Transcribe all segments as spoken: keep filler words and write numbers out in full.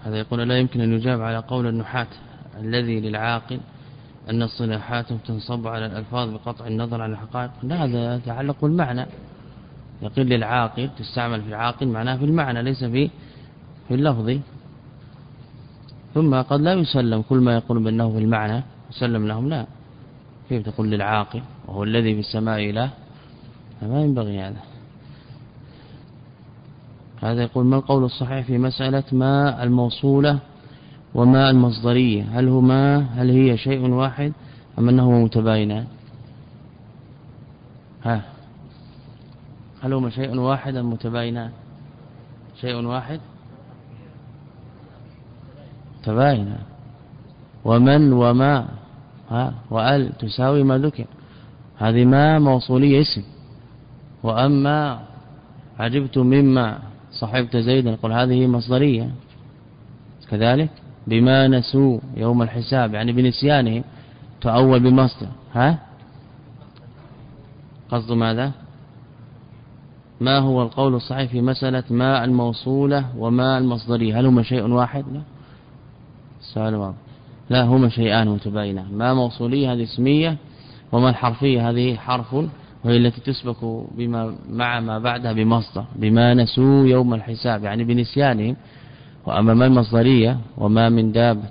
هذا يقول لا يمكن أن يجاب على قول النحاة الذي للعاقل أن الصلاحات تنصب على الألفاظ بقطع النظر عن الحقائق. لا، هذا يتعلق بالمعنى. يقول للعاقل تستعمل في العاقل معناه في المعنى ليس في في اللفظ. ثم قد لا يسلم كل ما يقول بأنه في المعنى يسلم لهم، لا. كيف تقول للعاقل وهو الذي في السماء إله؟ ما ينبغي هذا. هذا يقول ما القول الصحيح في مسألة ما الموصولة وما المصدرية؟ هل هما هل هي شيء واحد أم أنهما متباينان؟ ها هل هما شيء واحد أم متباينان؟ شيء واحد تباينا. ومن وما ها وأل تساوي ما ذكر، هذه ما موصولية اسم. وأما عجبت مما صحبت زيدا نقول هذه مصدرية كذلك. بما نسوا يوم الحساب يعني بنسيانهم تؤول بمصدر. ها قصد ماذا؟ ما هو القول الصحيح في مسألة ما الموصولة وما المصدرية؟ هل هما شيء واحد؟ لا، السؤال واضح. لا، هما شيئان متباينان. ما موصولية هذه اسمية، وما الحرفية هذه حرف وهي التي تسبك بما مع ما بعدها بمصدر. بما نسوا يوم الحساب يعني بنسيانهم. وأما ما المصدرية وما من دابة،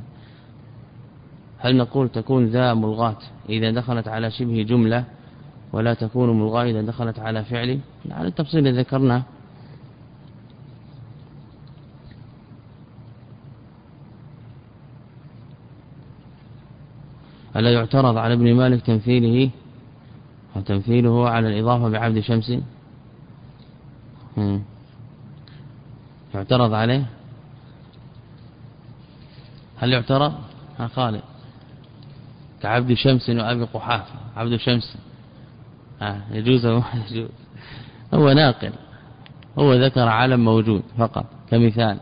هل نقول تكون ذا ملغاة إذا دخلت على شبه جملة ولا تكون ملغاة إذا دخلت على فعل؟ على التفصيل الذي ذكرناه. ألا يعترض على ابن مالك تمثيله وتمثيله على الإضافة بعبد شمس؟ هم. يعترض عليه؟ هل يعترض؟ ها خالد كعبد شمس وأبي قحافة. عبد شمس ها يجوز أو يجوز؟ هو ناقل، هو ذكر علم موجود فقط كمثال.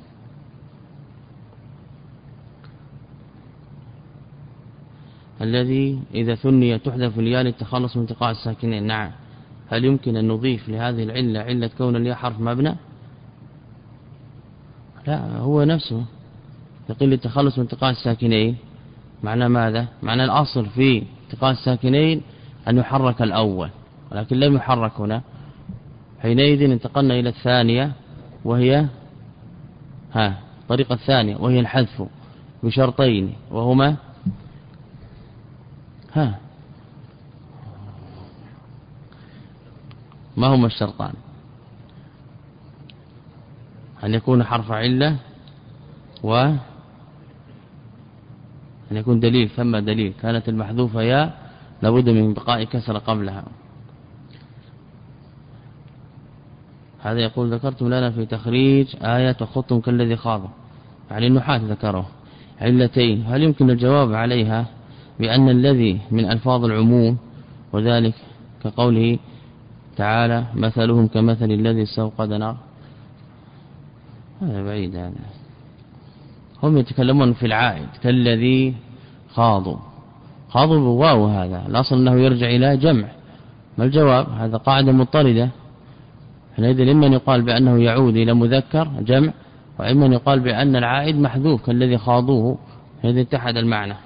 الذي إذا ثني تحذف الياء للتخلص من التقاء الساكنين. نعم. هل يمكن أن نضيف لهذه العلة علة كون الياء حرف مبنى؟ لا، هو نفسه يقول للتخلص من التقاء الساكنين. معنى ماذا؟ معنى الأصل في التقاء الساكنين أن يحرك الأول، ولكن لم يحرك هنا. حينئذ انتقلنا إلى الثانية وهي ها الطريقة الثانية وهي الحذف بشرطين، وهما ها ما هما الشرطان؟ أن يكون حرف علة وأن يكون دليل. ثم دليل كانت المحذوفة يا لابد من بقاء كسر قبلها. هذا يقول ذكرتم لنا في تخريج آية وخطم كالذي خاض، يعني النحاة ذكره علتين. هل يمكن الجواب عليها بأن الذي من ألفاظ العموم، وذلك كقوله تعالى مثلهم كمثل الذي استوقد نار؟ هذا بعيد. هذا هم يتكلمون في العائد كالذي خاضوا. خاضوا بواو، هذا الأصل أنه يرجع إلى جمع. ما الجواب؟ هذا قاعدة مضطردة. حينئذ إما يقال بأنه يعود إلى مذكر جمع، وإما يقال بأن العائد محذوف كالذي خاضوه. هذا اتحد المعنى.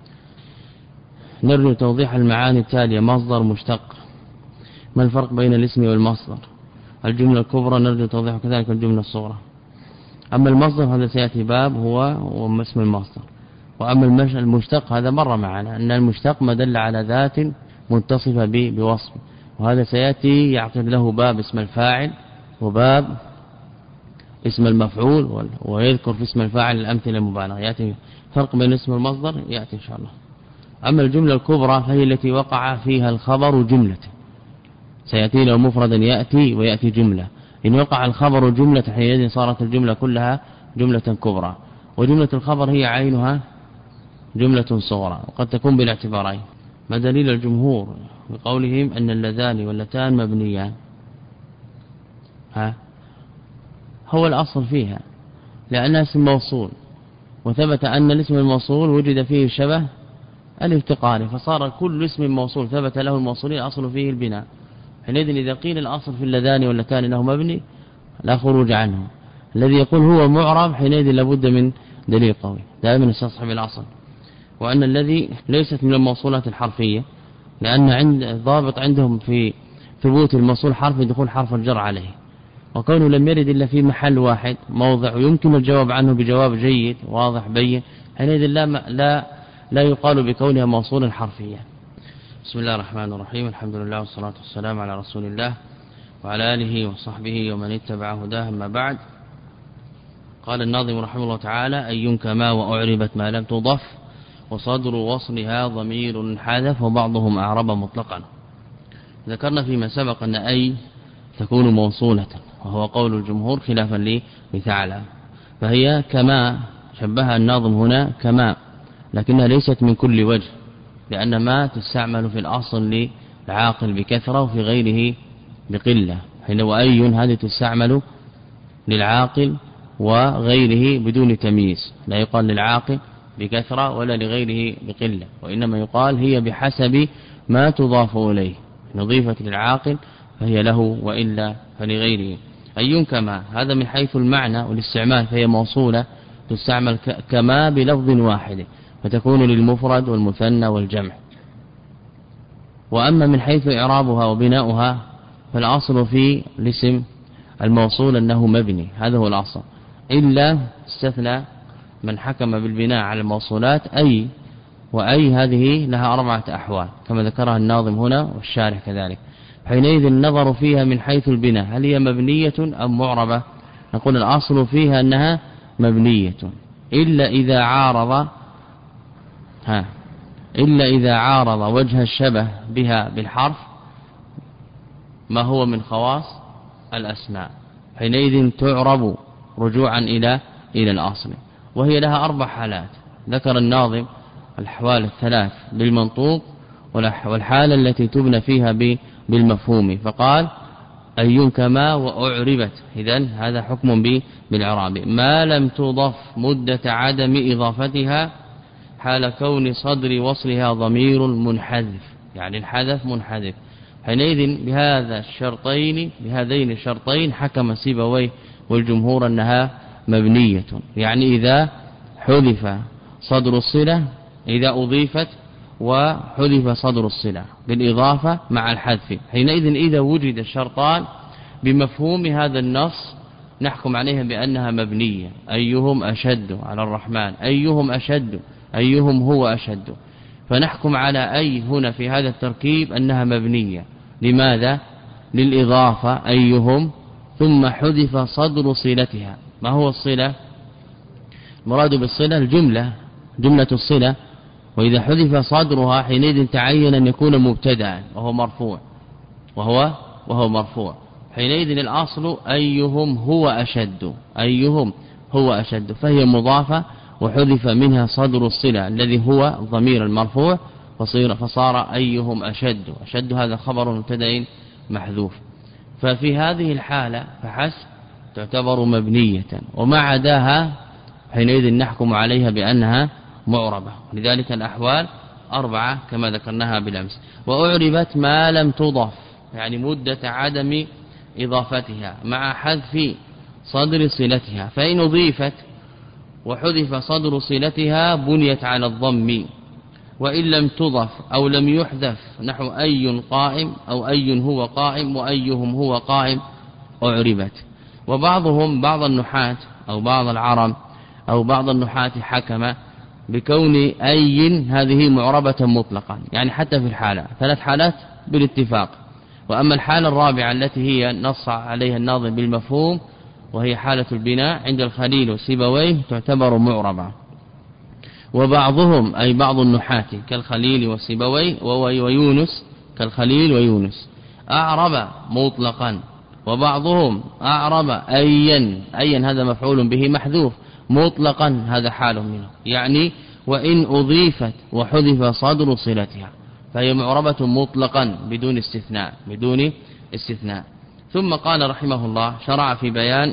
نرجو توضيح المعاني التالية. مصدر مشتق، ما الفرق بين الاسم والمصدر؟ الجملة الكبرى نرجو توضيح كذلك الجملة الصغرى. أما المصدر هذا سيأتي باب هو اسم المصدر. وأما المشتق هذا مر معنا أن المشتق ما دل على ذات متصفة بوصف، وهذا سيأتي يعقد له باب اسم الفاعل وباب اسم المفعول، ويذكر في اسم الفاعل الأمثلة المبالغة. يأتي فرق بين اسم المصدر يأتي إن شاء الله. أما الجملة الكبرى فهي التي وقع فيها الخبر جملة، سيأتي له مفردا يأتي ويأتي جملة. إن وقع الخبر جملة حينئذ صارت الجملة كلها جملة كبرى، وجملة الخبر هي عينها جملة صغرى، وقد تكون بالاعتبارين. ما دليل الجمهور بقولهم أن اللذان واللتان مبنيان؟ ها هو الأصل فيها لأنها اسم موصول، وثبت أن الاسم الموصول وجد فيه شبه الافتقار، فصار كل اسم موصول ثبت له الموصولين أصل فيه البناء. حينئذ إذا قيل الأصل في اللذان واللتان أنه مبني لا خروج عنه. الذي يقول هو معرب حينئذ لابد من دليل قوي دائما يستصحب الأصل، وأن الذي ليست من الموصولات الحرفية، لأن عند ضابط عندهم في ثبوت الموصول حرف دخول حرف الجر عليه، وكونه لم يرد إلا في محل واحد موضع يمكن الجواب عنه بجواب جيد واضح بين، حينئذ لا لا لا يقال بكونها موصولا حرفيا. بسم الله الرحمن الرحيم، الحمد لله والصلاة والسلام على رسول الله وعلى آله وصحبه ومن اتبع هداه. أما بعد، قال الناظم رحمه الله تعالى: أي كما وأعربت ما لم تضف وصدر وصلها ضمير حذف وبعضهم أعرب مطلقا. ذكرنا فيما سبق أن أي تكون موصولة، وهو قول الجمهور خلافا لثعلب، فهي كما شبهها الناظم هنا كما، لكنها ليست من كل وجه، لأن ما تستعمل في الأصل للعاقل بكثرة وفي غيره بقلة، حين وأي هذه تستعمل للعاقل وغيره بدون تمييز، لا يقال للعاقل بكثرة ولا لغيره بقلة، وإنما يقال هي بحسب ما تضاف إليه، نضيفت للعاقل فهي له وإلا فلغيره. أي كما هذا من حيث المعنى والاستعمال فهي موصولة تستعمل كما بلفظ واحد، فتكون للمفرد والمثنى والجمع. وأما من حيث إعرابها وبناؤها فالأصل في الاسم الموصول أنه مبني، هذا هو الأصل، إلا استثنى من حكم بالبناء على الموصولات أي، وأي هذه لها أربعة أحوال كما ذكرها الناظم هنا والشارح كذلك. حينئذ النظر فيها من حيث البناء، هل هي مبنية أم معربة؟ نقول الأصل فيها أنها مبنية، إلا إذا عارض ها إلا إذا عارض وجه الشبه بها بالحرف ما هو من خواص الأسماء، حينئذ تعرب رجوعا إلى إلى الأصل. وهي لها أربع حالات، ذكر الناظم الأحوال الثلاث بالمنطوق والحالة التي تبنى فيها بالمفهوم، فقال أي كما وأعربت، إذن هذا حكم بالإعراب ما لم تضف مدة عدم إضافتها حال كون صدر وصلها ضمير منحذف، يعني الحذف منحذف. حينئذ بهذا الشرطين بهذين الشرطين حكم سيبويه والجمهور أنها مبنية، يعني إذا حذف صدر الصلة، إذا أضيفت وحذف صدر الصلة بالإضافة مع الحذف، حينئذ إذا وجد الشرطان بمفهوم هذا النص نحكم عليها بأنها مبنية. أيهم أشد على الرحمن، أيهم أشد، أيهم هو أشد، فنحكم على أي هنا في هذا التركيب أنها مبنية. لماذا؟ للإضافة أيهم ثم حذف صدر صلتها. ما هو الصلة؟ المراد بالصلة الجملة، جملة الصلة، وإذا حذف صدرها حينئذ تعين أن يكون مبتدأ وهو مرفوع وهو وهو مرفوع حينئذ الأصل أيهم هو أشد، أيهم هو أشد، فهي مضافة وحذف منها صدر الصلة الذي هو ضمير المرفوع فصير فصار أيهم أشد، أشد هذا خبر مبتدأ محذوف. ففي هذه الحالة فحسب تعتبر مبنية، وما عداها حينئذ نحكم عليها بأنها معربة. لذلك الأحوال أربعة كما ذكرناها بالأمس. وأعربت ما لم تضف، يعني مدة عدم إضافتها مع حذف صدر صلتها، فإن أضيفت وحذف صدر صلتها بنيت على الضم، وإن لم تضف أو لم يحذف نحو أي قائم أو أي هو قائم وأيهم هو قائم أعربت. وبعضهم بعض النحاة أو بعض العرب أو بعض النحاة حكم بكون أي هذه معربة مطلقا، يعني حتى في الحالة ثلاث حالات بالاتفاق. وأما الحالة الرابعة التي هي نص عليها الناظم بالمفهوم وهي حالة البناء عند الخليل وسيبويه تعتبر معربة. وبعضهم أي بعض النحاة كالخليل وسيبويه ويونس كالخليل ويونس أعرب مطلقا، وبعضهم أعرب أيا، أيا هذا مفعول به محذوف مطلقا، هذا حال منه، يعني وإن أضيفت وحذف صدر صلتها فهي معربة مطلقا بدون استثناء بدون استثناء. ثم قال رحمه الله شرع في بيان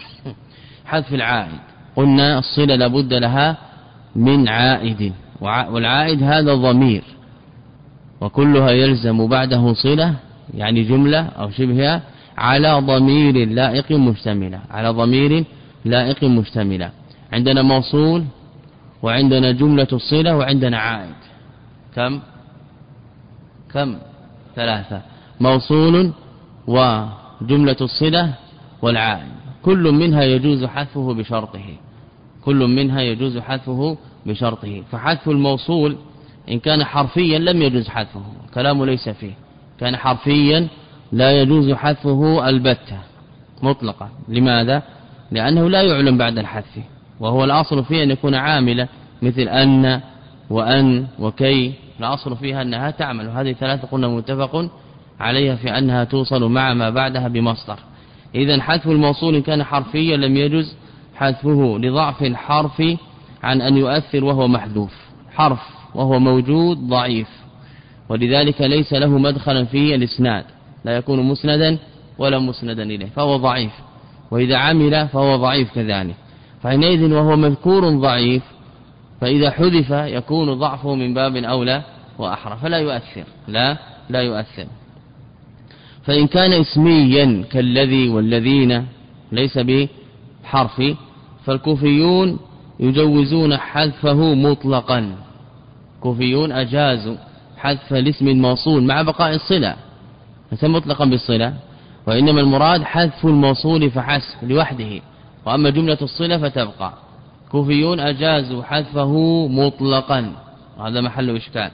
حذف العائد. قلنا الصلة لابد لها من عائد، والعائد هذا ضمير وكلها يلزم بعده صلة، يعني جملة أو شبهها على ضمير لائق مشتملة على ضمير لائق مشتملة. عندنا موصول وعندنا جملة الصلة وعندنا عائد. كم كم ثلاثة: موصول وجملة الصلة والعائد، كل منها يجوز حذفه بشرطه كل منها يجوز حذفه بشرطه فحذف الموصول إن كان حرفيا لم يجوز حذفه، كلام ليس فيه. كان حرفيا لا يجوز حذفه البتة مطلقا. لماذا؟ لأنه لا يعلم بعد الحذف، وهو الأصل فيه أن يكون عاملة مثل أن وأن وكي، الأصل فيها أنها تعمل، وهذه ثلاثة قلنا متفق عليها في أنها توصل مع ما بعدها بمصدر. إذن حذف الموصول إن كان حرفيا لم يجوز حذفه لضعف الحرف عن أن يؤثر وهو محذوف، حرف وهو موجود ضعيف، ولذلك ليس له مدخلا فيه الإسناد، لا يكون مسندا ولا مسندا إليه، فهو ضعيف. وإذا عمل فهو ضعيف كذلك، فحينئذ وهو مذكور ضعيف، فإذا حذف يكون ضعفه من باب أولى وأحرى، فلا يؤثر لا لا يؤثر. فإن كان اسميا كالذي والذين ليس بحرف، فالكوفيون يجوزون حذفه مطلقا. كوفيون أجازوا حذف الاسم الموصول مع بقاء الصلة، ليس مطلقا بالصلة، وإنما المراد حذف الموصول فحسب لوحده، وأما جملة الصلة فتبقى. كوفيون أجازوا حذفه مطلقا، وهذا محل إشكال.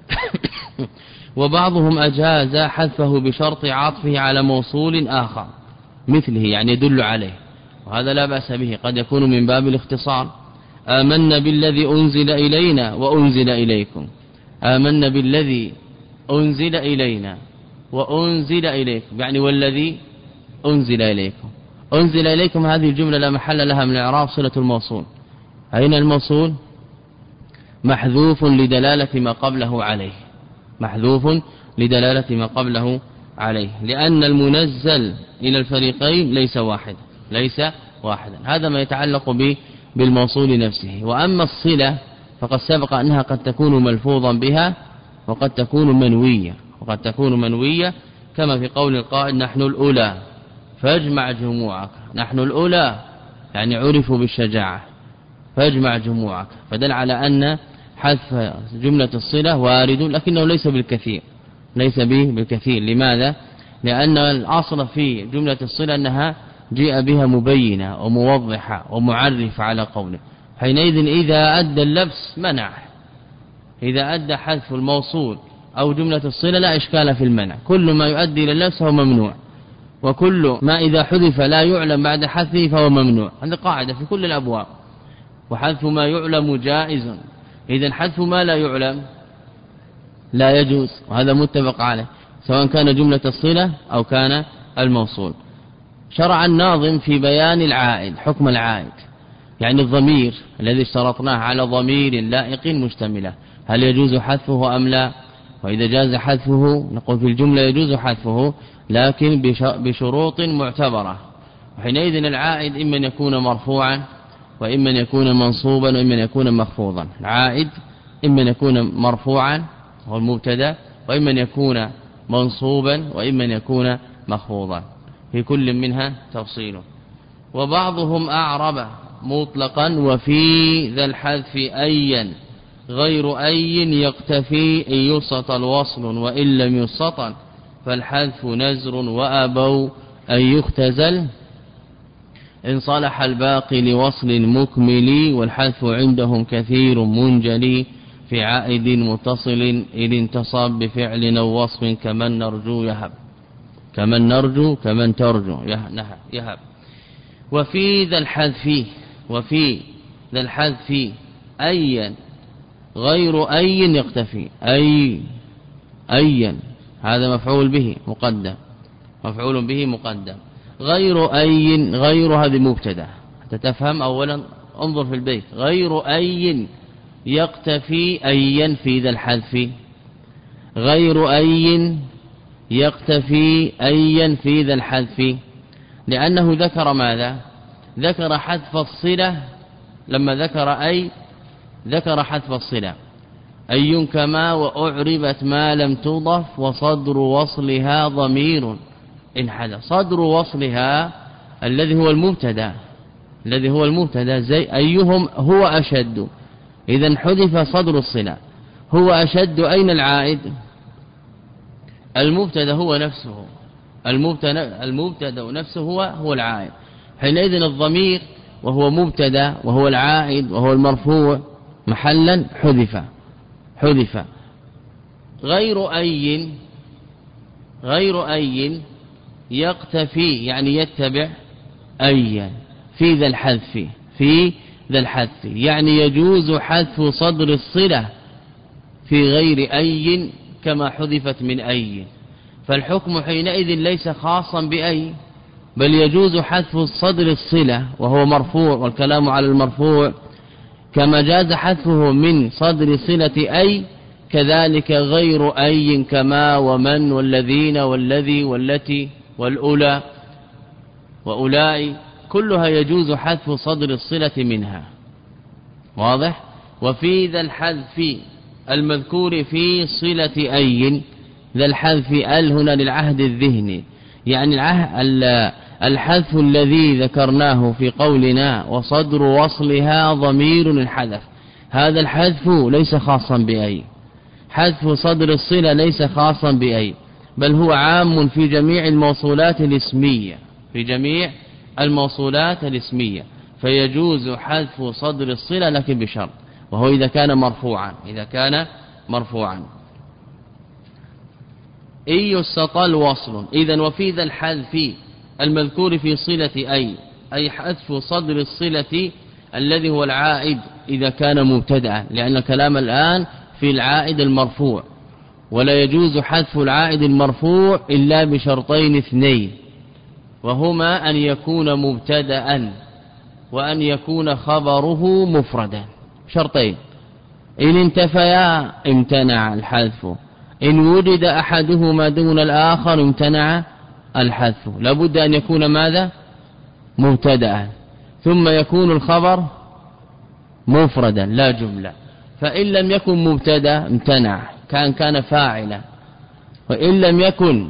وبعضهم أجاز حذفه بشرط عطفه على موصول آخر مثله، يعني يدل عليه، وهذا لا بأس به، قد يكون من باب الاختصار. آمنا بالذي أنزل إلينا وأنزل إليكم، آمنا بالذي أنزل إلينا وأنزل إليكم، يعني والذي أنزل إليكم. أنزل إليكم هذه الجملة لا محل لها من الإعراب، صلة الموصول. أين الموصول؟ محذوف لدلالة ما قبله عليه، محذوف لدلالة ما قبله عليه، لأن المنزل إلى الفريقين ليس واحد ليس واحدا. هذا ما يتعلق به بالموصول نفسه. وأما الصلة فقد سبق أنها قد تكون ملفوظا بها وقد تكون منوية وقد تكون منوية كما في قول القائل: نحن الأولى فاجمع جموعك. نحن الأولى يعني عرفوا بالشجاعة، فاجمع جموعك، فدل على أن حذف جملة الصلة وارد، لكنه ليس بالكثير ليس به بالكثير. لماذا؟ لأن الأصل في جملة الصلة أنها جاء بها مبينة وموضحة ومعرفة على قوله، حينئذ إذا أدى اللبس منع. إذا أدى حذف الموصول أو جملة الصلة لا إشكال في المنع، كل ما يؤدي إلى اللبس هو ممنوع، وكل ما إذا حذف لا يعلم بعد حذفه فهو ممنوع. هذه قاعدة في كل الأبواب. وحذف ما يعلم جائز، إذن حذف ما لا يعلم لا يجوز، وهذا متفق عليه سواء كان جملة الصلة أو كان الموصول. شرع الناظم في بيان العائد حكم العائد، يعني الضمير الذي اشترطناه على ضمير لائق مشتملة، هل يجوز حذفه أم لا؟ وإذا جاز حذفه نقول في الجملة يجوز حذفه، لكن بشروط معتبرة. وحينئذ العائد إما أن يكون مرفوعا وإما أن يكون منصوبا وإما أن يكون مخفوضا. العائد إما أن يكون مرفوعا هو المبتدا، وإما أن يكون منصوبا وإما أن يكون مخفوضا، في كل منها تفصيل. وبعضهم أعرب مطلقا وفي ذا الحذف أيا غير أي يقتفي إن يسطل وصل وإن لم يسطل فالحذف نزر، وأبوا أن يختزل إن صلح الباقي لوصل مكمل، والحذف عندهم كثير منجلي في عائد متصل إذ انتصب بفعل أو وصف كمن نرجو يهب كمن نرجو كمن ترجو يهب. وفي ذا الحذف وفي ذا الحذف أيا غير أي يقتفي أي أيا هذا مفعول به مقدم مفعول به مقدم غير أي غير هذه مبتدا. تتفهم أولا انظر في البيت، غير أي يقتفي أيا في ذا الحذف، غير أي يقتفي أيا في ذا الحذف، لأنه ذكر ماذا؟ ذكر حذف الصلة. لما ذكر أي ذكر حذف الصلة، أي كما وأعربت ما لم تضف وصدر وصلها ضمير إن حدث. صدر وصلها الذي هو المبتدا الذي هو المبتدا زي أيهم هو أشد، إذا حذف صدر الصلة. هو أشد أين العائد؟ المبتدا هو نفسه، المبتدا المبتدا نفسه هو هو العائد. حينئذ الضمير وهو مبتدا وهو العائد وهو المرفوع محلا حذف حذف غير أي غير أي يقتفي يعني يتبع أي في ذا الحذف في ذا الحذف يعني يجوز حذف صدر الصلة في غير أي كما حذفت من أي، فالحكم حينئذ ليس خاصا بأي، بل يجوز حذف صدر الصلة وهو مرفوع، والكلام على المرفوع، كما جاز حذفه من صدر صلة أي كذلك غير أي كما ومن والذين والذي والتي والأولى وأولئك كلها يجوز حذف صدر الصلة منها. واضح؟ وفي ذا الحذف المذكور في صلة أي، ذا الحذف ال هنا للعهد الذهني، يعني الحذف الذي ذكرناه في قولنا وصدر وصلها ضمير الحذف، هذا الحذف ليس خاصا بأي، حذف صدر الصلة ليس خاصا بأي، بل هو عام في جميع الموصولات الاسمية في جميع الموصولات الاسمية، فيجوز حذف صدر الصلة لكن بشرط، وهو إذا كان مرفوعا إذا كان مرفوعا إن يستطل وصل. إذن وفي ذا الحذف المذكور في صلة أي أي حذف صدر الصلة الذي هو العائد إذا كان مبتدأ، لأن الكلام الآن في العائد المرفوع، ولا يجوز حذف العائد المرفوع إلا بشرطين اثنين، وهما أن يكون مبتدأ وأن يكون خبره مفردا، شرطين، إن انتفيا امتنع الحذف، إن وجد أحدهما دون الآخر امتنع الحذف. لابد أن يكون ماذا؟ مبتدأ، ثم يكون الخبر مفردا لا جملة، فإن لم يكن مبتدأ امتنع كان كان فاعلا، وإن لم يكن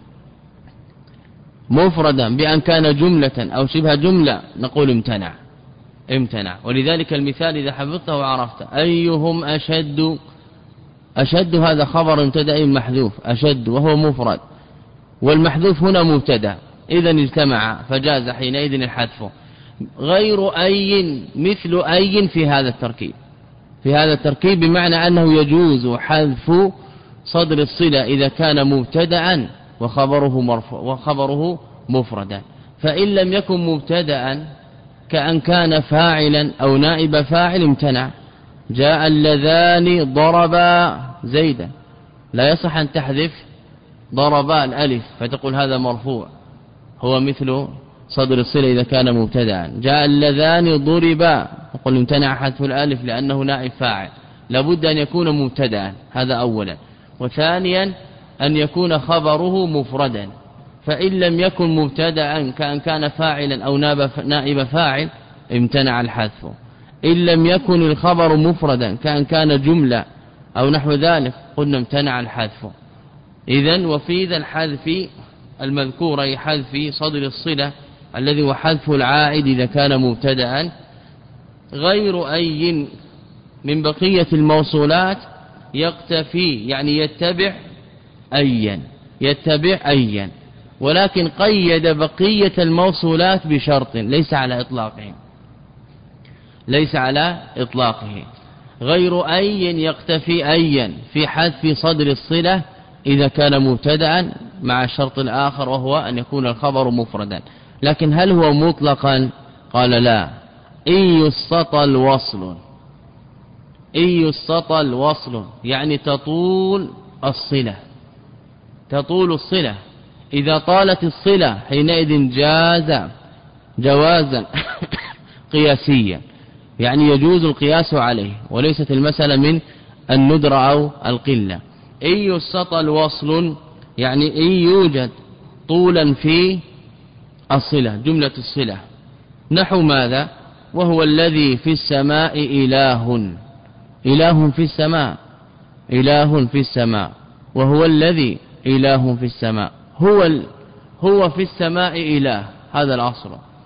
مفردا بأن كان جملة أو شبه جملة نقول امتنع امتنع. ولذلك المثال إذا حفظته وعرفت أيهم أشد، أشد هذا خبر مبتدأ محذوف أشد وهو مفرد، والمحذوف هنا مبتدأ، إذا اجتمع فجاز حينئذ الحذف. غير أي مثل أي في هذا التركيب في هذا التركيب بمعنى أنه يجوز حذف صدر الصلة إذا كان مبتدأ وخبره مرفوع وخبره مفردا، فإن لم يكن مبتدأ كأن كان فاعلا أو نائب فاعل امتنع. جاء اللذان ضربا زيدا، لا يصح أن تحذف ضربا الألف فتقول هذا مرفوع، هو مثل صدر الصلة إذا كان مبتدأ. جاء اللذان ضربا نقول امتنع حذف الألف لأنه نائب فاعل، لابد أن يكون مبتدأ، هذا أولا. وثانيا أن يكون خبره مفردا، فإن لم يكن مبتدأ كأن كان فاعلا أو نائب فاعل امتنع الحذف، إن لم يكن الخبر مفردا كأن كان جملة أو نحو ذلك قلنا امتنع الحذف. إذن وفي ذا الحذف المذكور أي حذف صدر الصلة الذي هو حذف العائد إذا كان مبتدأ غير أي من بقية الموصولات يقتفي يعني يتبع أيا يتبع أيا، ولكن قيد بقية الموصولات بشرط ليس على إطلاقه ليس على إطلاقه غير أي يقتفي أيا في حذف صدر الصلة إذا كان مبتدأ مع الشرط الآخر وهو أن يكون الخبر مفردا. لكن هل هو مطلقا؟ قال لا، إن يستطل وصل إن يستطل وصل يعني تطول الصلة تطول الصلة إذا طالت الصلة حينئذ جاز جوازا قياسيا، يعني يجوز القياس عليه وليست المسألة من الندرة أو القلة. إن يستطل وصل يعني إن يوجد طولا في الصلة جملة الصلة، نحو ماذا؟ وهو الذي في السماء إله إله في السماء إله في السماء وهو الذي إله في السماء، هو ال... هو في السماء إله، هذا الأصل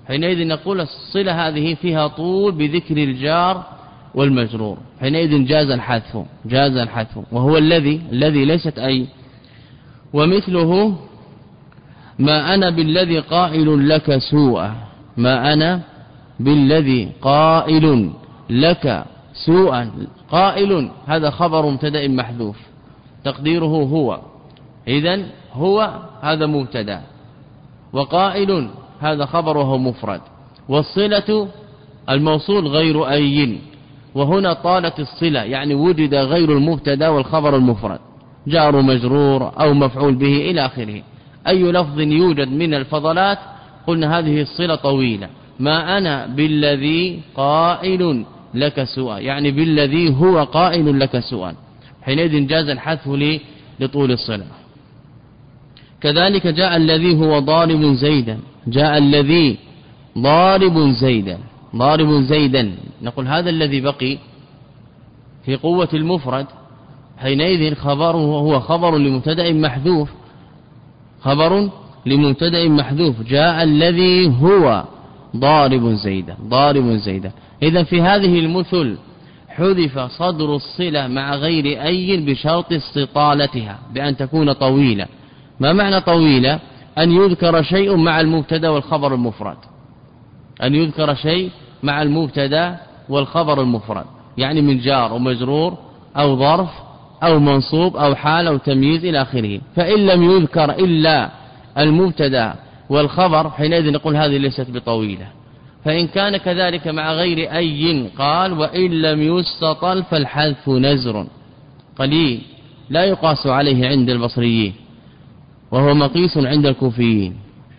حينئذ نقول الصلة هذه فيها طول بذكر الجار والمجرور، حينئذ جاز الحذف جاز الحذف وهو الذي الذي ليست أي. ومثله ما أنا بالذي قائل لك سوءا، ما أنا بالذي قائل لك سوءا، قائل هذا خبر مبتدا محذوف تقديره هو، إذن هو هذا مبتدا وقائل هذا خبر وهو مفرد، والصلة الموصول غير أي، وهنا طالت الصلة يعني وجد غير المبتدا والخبر المفرد جار مجرور أو مفعول به إلى آخره، أي لفظ يوجد من الفضلات قلنا هذه الصلة طويلة. ما أنا بالذي قائل لك سوءا يعني بالذي هو قائل لك سوءا، حينئذ جاز الحذف لطول الصلة. كذلك جاء الذي هو ضارب زيدا، جاء الذي ضارب زيدا ضارب زيدا، نقول هذا الذي بقي في قوة المفرد، حينئذ خبره هو خبر لمبتدا محذوف خبر لمبتدا محذوف، جاء الذي هو ضارب زيدا ضارب زيدا. إذن في هذه المثل حذف صدر الصلة مع غير أي بشرط استطالتها بأن تكون طويلة. ما معنى طويلة؟ أن يذكر شيء مع المبتدا والخبر المفرد، أن يذكر شيء مع المبتدا والخبر المفرد، يعني من جار ومجرور أو ظرف أو منصوب أو حال أو تمييز إلى آخره. فإن لم يذكر إلا المبتدا والخبر حينئذ نقول هذه ليست بطويلة. فإن كان كذلك مع غير أي قال وإن لم يستطل فالحذف نزر قليل لا يقاس عليه عند البصريين وهو مقيس عند الكوفيين.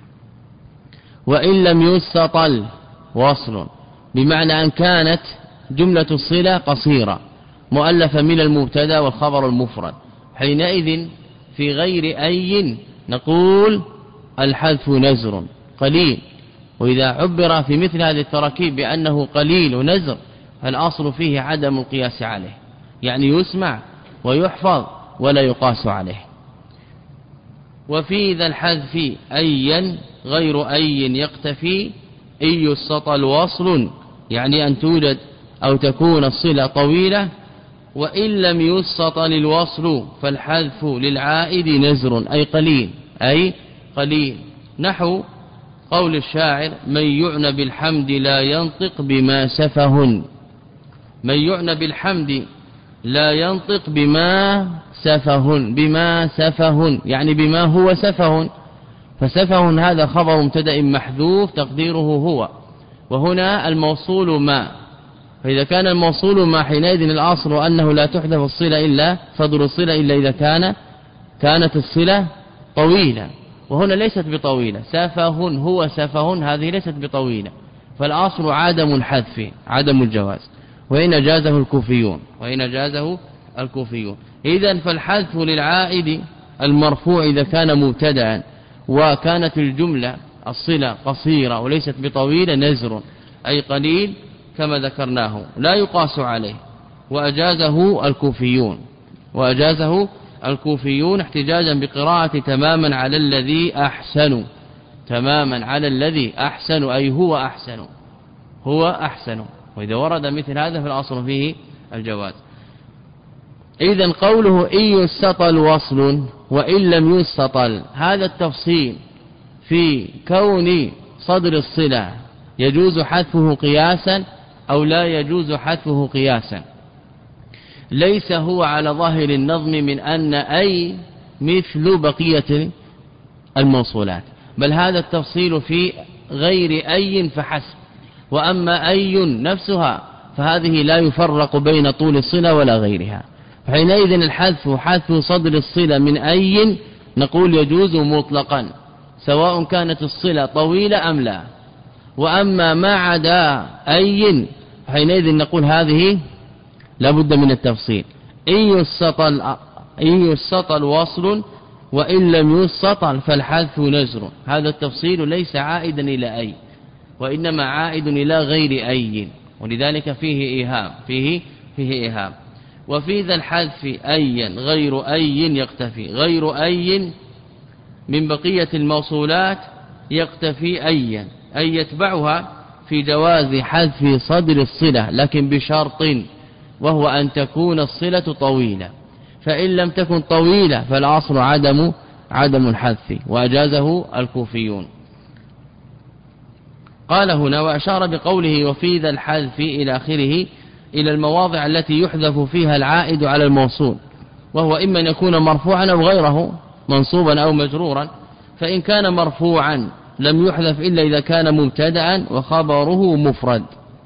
وإن لم يستطل وصل بمعنى أن كانت جملة الصلة قصيرة مؤلفة من المبتدا والخبر المفرد، حينئذ في غير أي نقول الحذف نزر قليل. وإذا عبر في مثل هذه التراكيب بأنه قليل ونزر فالأصل فيه عدم القياس عليه، يعني يسمع ويحفظ ولا يقاس عليه. وفي ذا الحذف أيا غير أي يقتفي إن يستطل وصل، يعني أن توجد أو تكون الصلة طويلة. وإن لم يستطل الوصل فالحذف للعائد نزر أي قليل أي قليل. نحو قول الشاعر من يعنى بالحمد لا ينطق بما سفه، من يعنى بالحمد لا ينطق بما سفه بما سفه يعني بما هو سفه، فسفه هذا خبر مبتدا محذوف تقديره هو، وهنا الموصول ما، فإذا كان الموصول ما حينئذ الأصل أنه لا تحذف الصلة إلا صدر الصلة إلا إذا كان كانت الصلة طويلة، وهنا ليست بطويلة. سفه هو سفه هذه ليست بطويلة، فالأصل عدم الحذف عدم الجواز، وإن جازه الكوفيون وإن جازه الكوفيون. إذن فالحذف للعائد المرفوع إذا كان مبتدأ وكانت الجملة الصلة قصيرة وليست بطويلة نزر أي قليل كما ذكرناه لا يقاس عليه، وأجازه الكوفيون وأجازه الكوفيون احتجاجا بقراءة تماما على الذي أحسن، تماما على الذي أحسن أي هو أحسن هو أحسن. وإذا ورد مثل هذا فالأصل فيه الجواز. إذن قوله إن يستطل وصل وإن لم يستطل، هذا التفصيل في كون صدر الصلة يجوز حذفه قياسا أو لا يجوز حذفه قياسا، ليس هو على ظاهر النظم من أن أي مثل بقية الموصولات، بل هذا التفصيل في غير أي فحسب. وأما أي نفسها فهذه لا يفرق بين طول الصلة ولا غيرها، حينئذ الحذف حذف صدر الصلة من أي نقول يجوز مطلقا سواء كانت الصلة طويلة أم لا. وأما ما عدا أي حينئذ نقول هذه لا بد من التفصيل، إن يستطل, إن يستطل وصل وإن لم يستطل فالحذف نزر، هذا التفصيل ليس عائدا إلى أي وإنما عائد إلى غير أي، ولذلك فيه إيهام فيه فيه إيهام. وفي ذا الحذف أيا غير أي يقتفي، غير أي من بقية الموصولات يقتفي أيا، أي يتبعها في جواز حذف صدر الصلة، لكن بشرط، وهو أن تكون الصلة طويلة، فإن لم تكن طويلة فالأصل عدم عدم الحذف، وأجازه الكوفيون. قال هنا وأشار بقوله وفي ذا الحذف إلى آخره إلى المواضع التي يحذف فيها العائد على الموصول، وهو إما أن يكون مرفوعا أو غيره منصوبا أو مجرورا. فإن كان مرفوعا لم يحذف إلا إذا كان مبتدأ وخبره مفرد،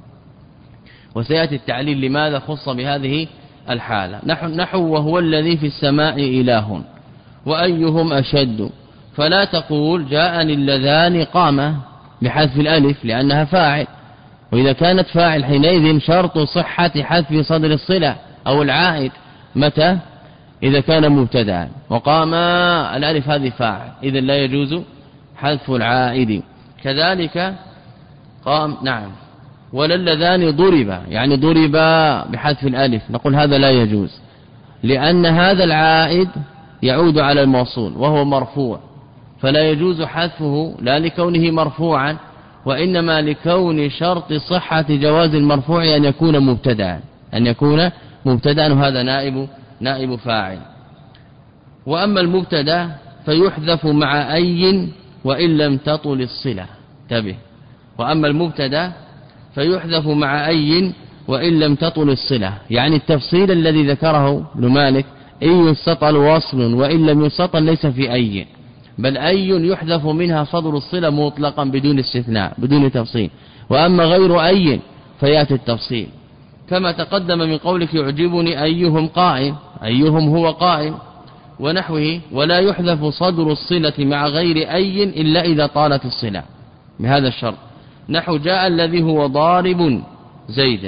وسيأتي التعليل لماذا خص بهذه الحالة. نحو, نحو وهو الذي في السماء إله وأيهم أشد، فلا تقول جاءني اللذان قام بحذف الألف لأنها فاعل، وإذا كانت فاعل حينئذ شرط صحة حذف صدر الصلة أو العائد متى؟ إذا كان مبتدأ، وقام الألف هذه فاعل، إذا لا يجوز حذف العائد. كذلك قام نعم ولا اللذان ضرب، يعني ضرب بحذف الألف، نقول هذا لا يجوز، لأن هذا العائد يعود على الموصول وهو مرفوع، فلا يجوز حذفه لا لكونه مرفوعا، وإنما لكون شرط صحة جواز المرفوع أن يكون مبتدأ أن يكون مبتدأ وهذا نائب نائب فاعل. وأما المبتدأ فيحذف مع أي وإن لم تطل الصلة، انتبه، وأما المبتدأ فيحذف مع أي وإن لم تطل الصلة، يعني التفصيل الذي ذكره ابن مالك إن يستطل وصل وإن لم يستطل ليس في أي، بل أي يحذف منها صدر الصلة مطلقا بدون استثناء بدون تفصيل، وأما غير أي فيأتي التفصيل، كما تقدم من قولك يعجبني أيهم قائم، أيهم هو قائم ونحوه. ولا يحذف صدر الصلة مع غير أي إلا إذا طالت الصلة بهذا الشرط. نحو جاء الذي هو ضارب زيدا،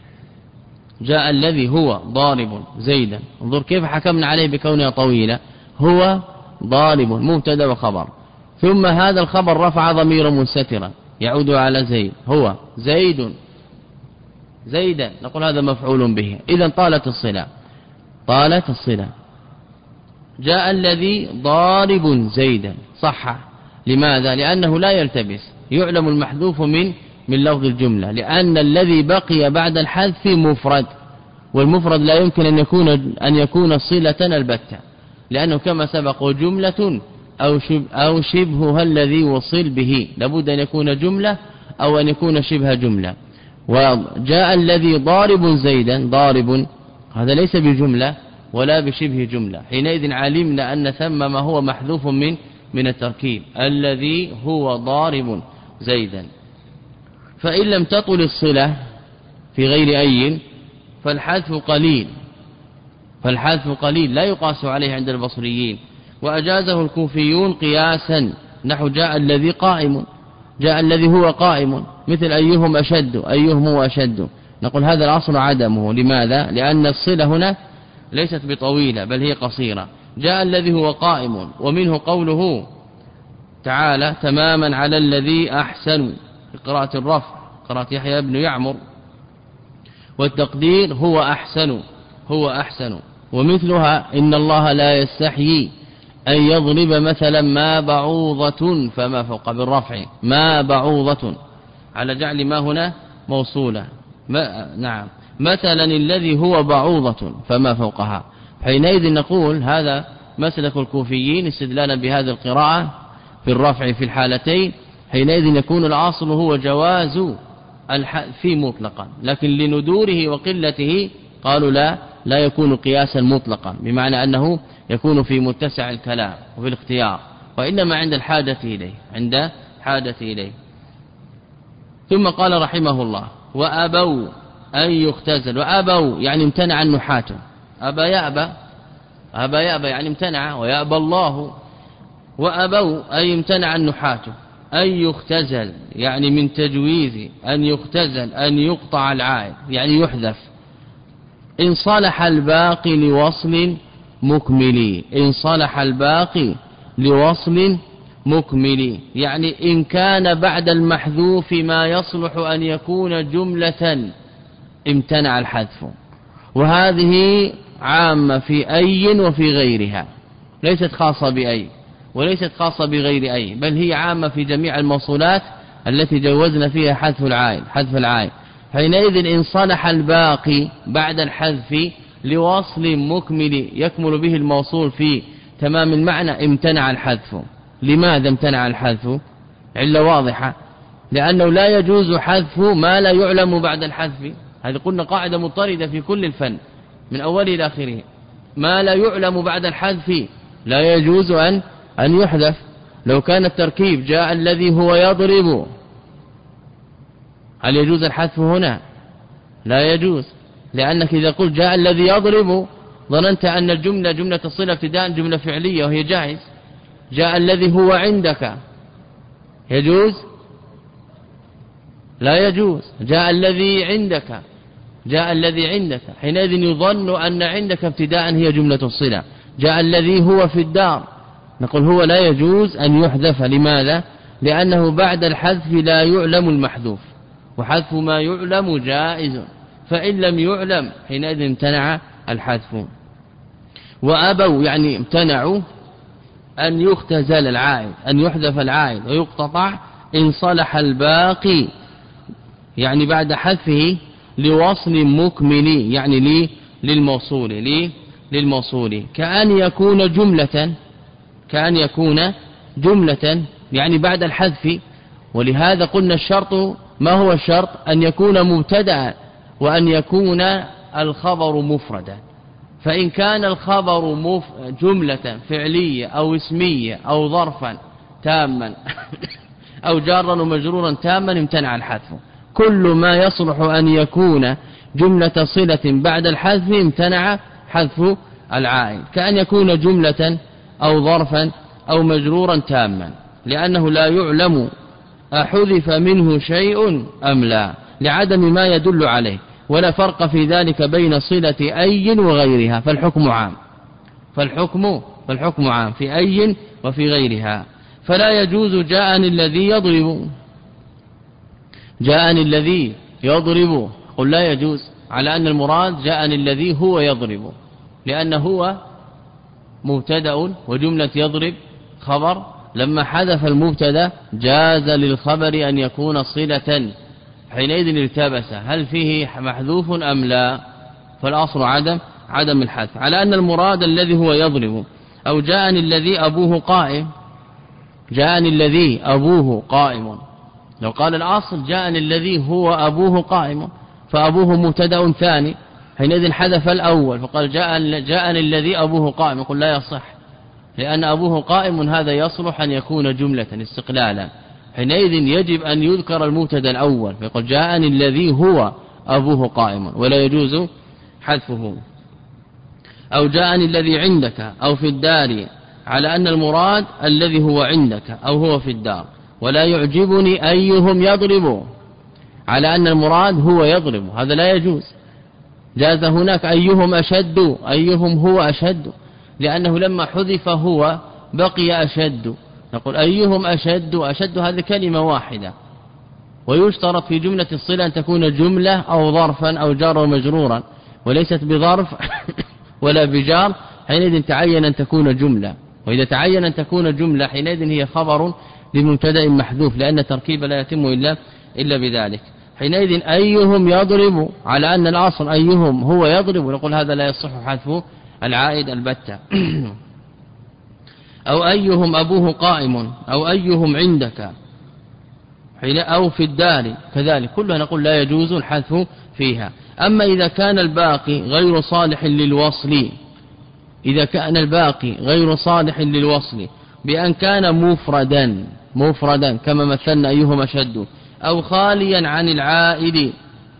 جاء الذي هو ضارب زيدا، انظر كيف حكمنا عليه بكونها طويلة، هو ضارب مبتدا وخبر، ثم هذا الخبر رفع ضمير مستترا يعود على زيد، هو زيد زيدا، نقول هذا مفعول به، إذا طالت الصلة طالت الصلة. جاء الذي ضارب زيدا صح، لماذا؟ لأنه لا يلتبس، يعلم المحذوف من من لفظ الجملة، لأن الذي بقي بعد الحذف مفرد، والمفرد لا يمكن أن يكون أن يكون صلة البتة، لأنه كما سبق جملة أو شبه أو شبهها الذي وصل به، لابد أن يكون جملة أو أن يكون شبه جملة. وجاء الذي ضارب زيدا، ضارب هذا ليس بجملة ولا بشبه جملة، حينئذ علمنا أن ثم ما هو محذوف من من التركيب، الذي هو ضارب زيدا. فإن لم تطل الصلة في غير أي فالحذف قليل، فالحذف قليل لا يقاس عليه عند البصريين، وأجازه الكوفيون قياسا، نحو جاء الذي قائم، جاء الذي هو قائم، مثل أيهم أشد، أيهم هو أشد، نقول هذا الأصل عدمه، لماذا؟ لأن الصلة هنا ليست بطويلة بل هي قصيرة. جاء الذي هو قائم، ومنه قوله تعالى تماما على الذي أحسن، قراءة الرفع قراءة يحيى بن يعمر، والتقدير هو أحسن هو أحسن. ومثلها إن الله لا يستحيي أن يضرب مثلا ما بعوضة فما فوق بالرفع، ما بعوضة على جعل ما هنا موصولة، ما نعم مثلا الذي هو بعوضة فما فوقها. حينئذ نقول هذا مسلك الكوفيين استدلالا بهذه القراءة في الرفع في الحالتين، حينئذ يكون الأصل هو جواز الحذف مطلقا، لكن لندوره وقلته قالوا لا لا يكون قياسا مطلقا، بمعنى أنه يكون في متسع الكلام وفي الاختيار، وإنما عند الحاجة إليه عند حاجة إليه. ثم قال رحمه الله وأبوا أن يختزل، وأبوا يعني امتنع النحاة، أبا يأبى أبا يأبى يعني امتنع، ويأبى الله، وأبوا أي امتنع النحاة، أن يختزل يعني من تجويز أن يختزل أن يقطع العائد يعني يحذف، إن صلح الباقي لوصل مكمل، إن صلح الباقي لوصل مكمل، يعني إن كان بعد المحذوف ما يصلح أن يكون جملة امتنع الحذف. وهذه عامة في أي وفي غيرها، ليست خاصة بأي وليست خاصة بغير أي، بل هي عامة في جميع الموصولات التي جوزنا فيها حذف العائد حذف العائد حينئذ إن صلح الباقي بعد الحذف لوصل مكمل يكمل به الموصول في تمام المعنى امتنع الحذف. لماذا امتنع الحذف؟ علة واضحة، لأنه لا يجوز حذف ما لا يعلم بعد الحذف. هذه قلنا قاعدة مضطردة في كل الفن من أوله إلى آخره، ما لا يعلم بعد الحذف لا يجوز أن أن يحذف. لو كان التركيب جاء الذي هو يضرب، هل يجوز الحذف هنا؟ لا يجوز، لأنك إذا قلت جاء الذي يضرب ظننت أن الجملة جملة الصلة ابتداء جملة فعلية وهي جائز. جاء الذي هو عندك يجوز؟ لا يجوز. جاء الذي عندك جاء الذي عندك حينئذ يظن أن عندك ابتداء هي جملة الصلة. جاء الذي هو في الدار، نقول هو لا يجوز أن يحذف. لماذا؟ لأنه بعد الحذف لا يعلم المحذوف، وحذف ما يعلم جائز، فإن لم يعلم حينئذ امتنع الحذف. وأبوا يعني امتنعوا أن يختزل العائد، أن يحذف العائد ويقتطع إن صلح الباقي، يعني بعد حذفه لوصل مكمل، يعني لي للموصول لي للموصول كأن يكون جملة كأن يكون جملة يعني بعد الحذف. ولهذا قلنا الشرط، ما هو الشرط؟ أن يكون مبتدأ وأن يكون الخبر مفردا. فإن كان الخبر مف... جملة فعلية أو اسمية أو ظرفا تاما أو جارا ومجرورا تاما امتنع الحذف. كل ما يصلح أن يكون جملة صلة بعد الحذف امتنع حذف العائد، كأن يكون جملة أو ظرفا أو مجرورا تاما، لأنه لا يعلم أحذف منه شيء أم لا، لعدم ما يدل عليه. ولا فرق في ذلك بين صلة أي وغيرها، فالحكم عام فالحكم فالحكم عام في أي وفي غيرها. فلا يجوز جاءني الذي يضرب جاءني الذي يضرب قل لا يجوز، على أن المراد جاءني الذي هو يضرب، لأنه هو مبتدأ وجملة يضرب خبر. لما حذف المبتدا جاز للخبر أن يكون صلة، حينئذ التبس هل فيه محذوف أم لا، فالأصل عدم عدم الحذف، على أن المراد الذي هو يضرب. أو جاءني الذي أبوه قائم جاءني الذي أبوه قائم، لو قال الأصل جاءني الذي هو أبوه قائم فأبوه مبتدا ثاني، حينئذ حذف الأول فقال جاء جاءني الذي أبوه قائم، يقول لا يصح، لأن أبوه قائم هذا يصلح أن يكون جملة استقلالا، حينئذ يجب أن يذكر المبتدا الأول فيقول جاءني الذي هو أبوه قائم، ولا يجوز حذفه. أو جاءني الذي عندك أو في الدار، على أن المراد الذي هو عندك أو هو في الدار. ولا يعجبني أيهم يضرب، على أن المراد هو يضرب، هذا لا يجوز. جاز هناك أيهم أشد أيهم هو أشد، لأنه لما حذف هو بقي أشد، نقول أيهم أشد أشد هذه كلمة واحدة. ويشترط في جملة الصلة أن تكون جملة أو ظرفا أو جار ومجرورا، وليست بظرف ولا بجار، حينئذ تعين أن تكون جملة. وإذا تعين أن تكون جملة حينئذ هي خبر لمبتدا محذوف، لأن التركيب لا يتم إلا إلا بذلك. حينئذ أيهم يضرب، على أن الأصل أيهم هو يضرب، ونقول هذا لا يصح حذف العائد البتة. أو أيهم أبوه قائم أو أيهم عندك أو في الدار كذلك، كلها نقول لا يجوز الحذف فيها. أما إذا كان الباقي غير صالح للوصل إذا كان الباقي غير صالح للوصل بأن كان مفردا مفردا كما مثلنا أيهم أشد، أو خاليا عن العائد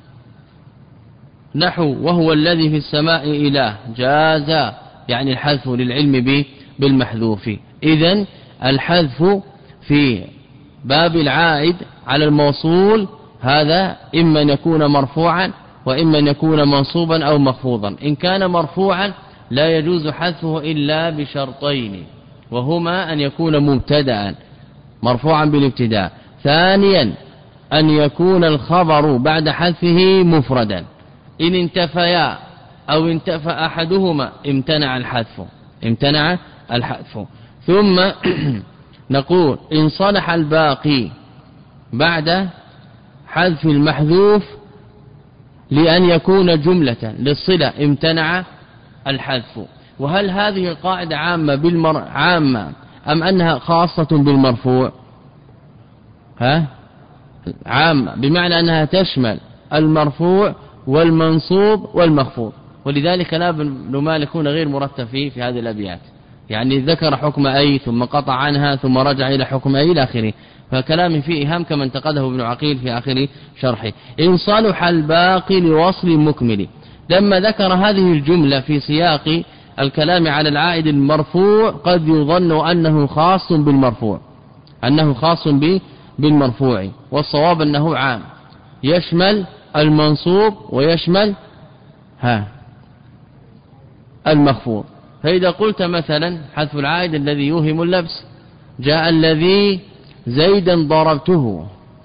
نحو وهو الذي في السماء إله، جاز يعني الحذف للعلم به بالمحذوف. إذن الحذف في باب العائد على الموصول هذا إما أن يكون مرفوعا وإما أن يكون منصوبا أو مخفوضا. إن كان مرفوعا لا يجوز حذفه إلا بشرطين، وهما أن يكون مبتدأ مرفوعا بالابتداء، ثانيا أن يكون الخبر بعد حذفه مفردا. إن انتفيا أو انتفى أحدهما امتنع الحذف امتنع الحذف ثم نقول إن صلح الباقي بعد حذف المحذوف لأن يكون جملة للصلة امتنع الحذف. وهل هذه القاعدة عامة بالمر... عامة أم أنها خاصة بالمرفوع؟ ها عامة بمعنى أنها تشمل المرفوع والمنصوب والمخفوض، ولذلك لا ابن مالك هنا غير مرتب فيه في هذه الأبيات، يعني ذكر حكم أي ثم قطع عنها ثم رجع إلى حكم أي إلى آخره، فكلام فيه إهام كما انتقده ابن عقيل في آخر شرحه. إن صلح الباقي لوصل مكمل، لما ذكر هذه الجملة في سياق الكلام على العائد المرفوع قد يظن أنه خاص بالمرفوع أنه خاص بالمرفوع، والصواب أنه عام يشمل المنصوب ويشمل ها المخفوض. فإذا قلت مثلا حذف العائد الذي يوهم اللبس، جاء الذي زيدا ضربته،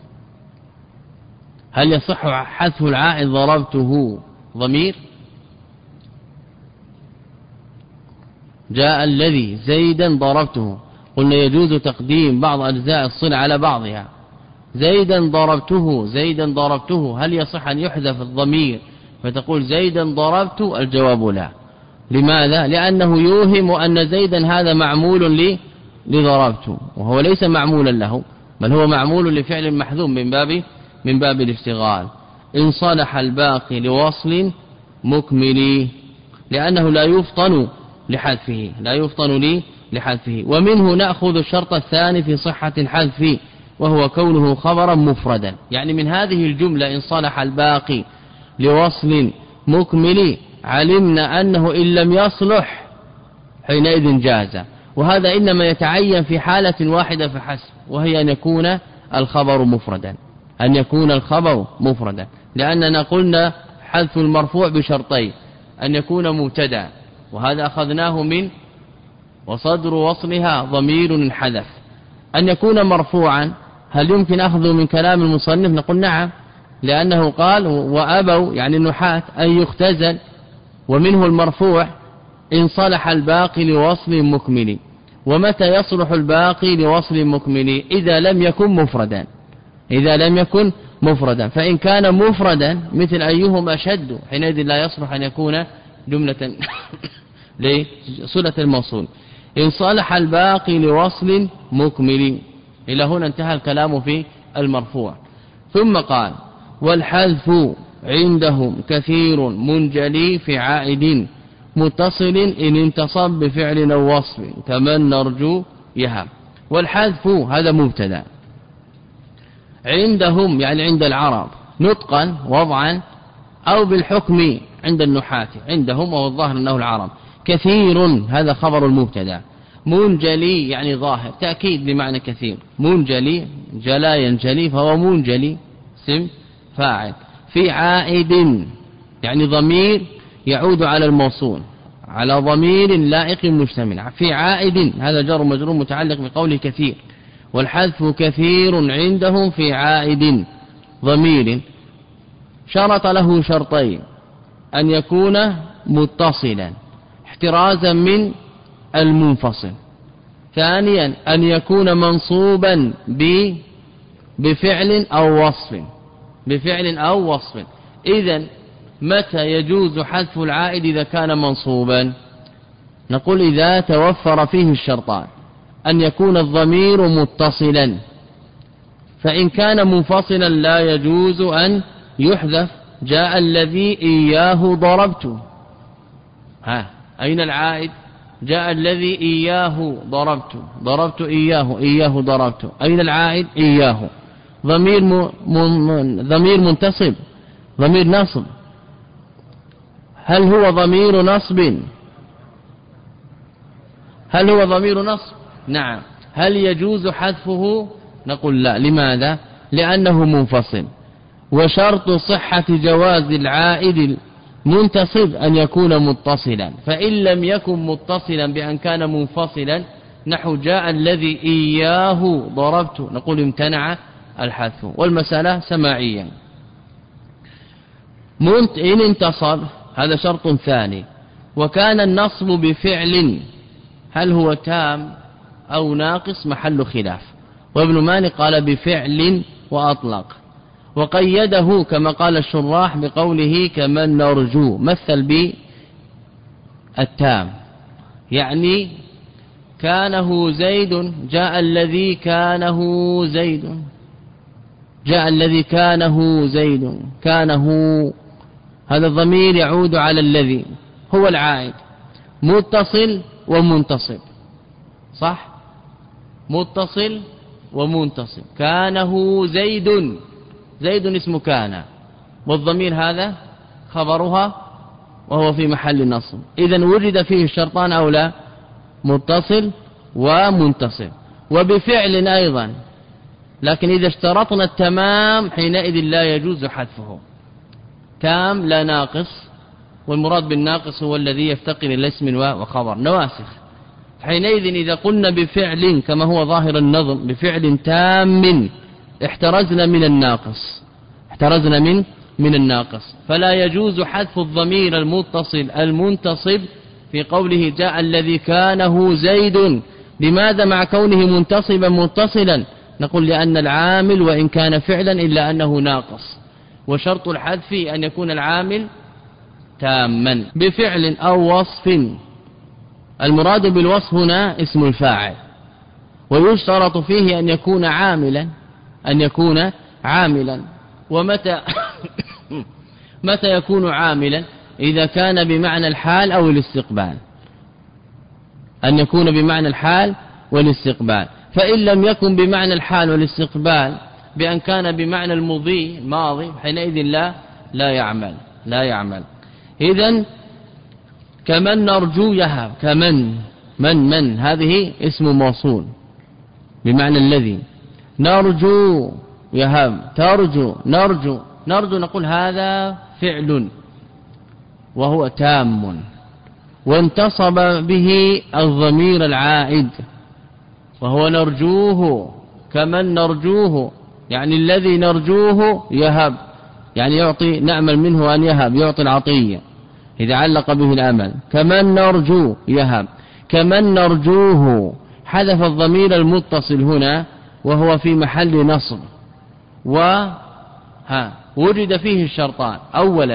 هل يصح حذف العائد ضربته ضمير؟ جاء الذي زيدا ضربته، قلنا يجوز تقديم بعض أجزاء الصلة على بعضها. زيدا ضربته زيدا ضربته هل يصح أن يحذف الضمير فتقول زيدا ضربت؟ الجواب لا. لماذا؟ لأنه يوهم أن زيدا هذا معمول لي لضربته، وهو ليس معمولا له بل هو معمول لفعل محذوف من باب من باب الاشتغال. إن صلح الباقي لوصل مكمل، لأنه لا يفطن لحذفه لا يفطن لي لحذفه. ومنه نأخذ الشرط الثاني في صحة الحذف، وهو كونه خبرا مفردا، يعني من هذه الجملة إن صلح الباقي لوصل مكمل علمنا أنه إن لم يصلح حينئذ جاز، وهذا إنما يتعين في حالة واحدة فحسب، وهي أن يكون الخبر مفردا أن يكون الخبر مفردا لأننا قلنا حذف المرفوع بشرطين: أن يكون مبتدا، وهذا أخذناه من وصدر وصلها ضمير انحذف. أن يكون مرفوعا هل يمكن أخذه من كلام المصنف؟ نقول نعم، لأنه قال وأبوا يعني النحاة أن يختزل، ومنه المرفوع إن صلح الباقي لوصل مكمل. ومتى يصلح الباقي لوصل مكمل؟ إذا لم يكن مفردا إذا لم يكن مفردا فإن كان مفردا مثل أيهما أشد حينئذ لا يصلح أن يكون جملة لصلة الموصول. إن صلح الباقي لوصل مكمل. إلى هنا انتهى الكلام في المرفوع. ثم قال والحذف عندهم كثير منجلي في عائد متصل إن انتصب بفعل أو وصف كمن نرجو يهب. والحذف هذا مبتدا عندهم يعني عند العرب نطقا وضعا أو بالحكم عند النحاة عندهم، وهو الظاهر أنه العرب. كثير هذا خبر المبتدا، منجلي يعني ظاهر، تأكيد بمعنى كثير. منجلي جلا ينجلي فهو منجلي اسم فاعل. في عائد يعني ضمير يعود على الموصول على ضمير لائق مشتمل. في عائد هذا جر مجرور متعلق بقوله كثير. والحذف كثير عندهم في عائد ضمير شرط له شرطين: أن يكون متصلا احترازا من المنفصل، ثانيا أن يكون منصوبا بفعل أو وصف بفعل أو وصف. إذن متى يجوز حذف العائد إذا كان منصوبا؟ نقول إذا توفر فيه الشرطان: أن يكون الضمير متصلا، فإن كان منفصلا لا يجوز أن يحذف. جاء الذي إياه ضربت، ها أين العائد؟ جاء الذي إياه ضربت ضربت إياه إياه ضربت، أين العائد؟ إياه. ضمير م... م... ضمير منتصب ضمير نصب، هل هو ضمير نصب؟ هل هو ضمير نصب؟ نعم. هل يجوز حذفه؟ نقول لا. لماذا؟ لأنه منفصل، وشرط صحة جواز العائد المنتصب أن يكون متصلا، فإن لم يكن متصلا بأن كان منفصلا نحو جاء الذي إياه ضربت نقول امتنع الحذف. والمسألة سماعيا. إن انتصب هذا شرط ثاني، وكان النصب بفعل هل هو تام أو ناقص محل خلاف، وابن مالك قال بفعل وأطلق، وقيده كما قال الشراح بقوله كمن نرجو، مثل بالتام، يعني كانه زيد جاء الذي كانه زيد، جاء الذي كانه زيد، كانه هذا الضمير يعود على الذي هو العائد، متصل ومنتصب، صح؟ متصل ومنتصب، كانه زيد، زيد اسم كان، والضمير هذا خبرها وهو في محل نصب، إذن وجد فيه الشرطان أو لا؟ متصل ومنتصب. وبفعل أيضا، لكن إذا اشترطنا التمام حينئذ لا يجوز حذفه، تام لا ناقص، والمراد بالناقص هو الذي يفتقر إلى اسم وخبر نواسخ. حينئذ إذا قلنا بفعل كما هو ظاهر النظم بفعل تام احترزنا من الناقص، احترزنا من من الناقص، فلا يجوز حذف الضمير المتصل المنتصب في قوله جاء الذي كانه زيد. لماذا مع كونه منتصبا متصلا؟ نقول لأن العامل وإن كان فعلا إلا أنه ناقص، وشرط الحذف أن يكون العامل تاما. بفعل أو وصف، المراد بالوصف هنا اسم الفاعل، ويشترط فيه أن يكون عاملا، أن يكون عاملا. ومتى متى يكون عاملا؟ إذا كان بمعنى الحال أو الاستقبال، أن يكون بمعنى الحال والاستقبال. فإن لم يكن بمعنى الحال والاستقبال بأن كان بمعنى المضي الماضي حينئذ لا لا يعمل لا يعمل. إذن كمن نرجو يهب، كمن من من هذه اسم موصول بمعنى الذي، نرجو يهب، ترجو نرجو نرجو نقول هذا فعل وهو تام، وانتصب به الضمير العائد وهو نرجوه، كمن نرجوه يعني الذي نرجوه يهب، يعني يعطي نأمل منه أن يهب، يعطي العطية إذا علق به الأمل. كمن نرجو يهب، كمن نرجوه حذف الضمير المتصل هنا وهو في محل نصب، وها وجد فيه الشرطان، أولا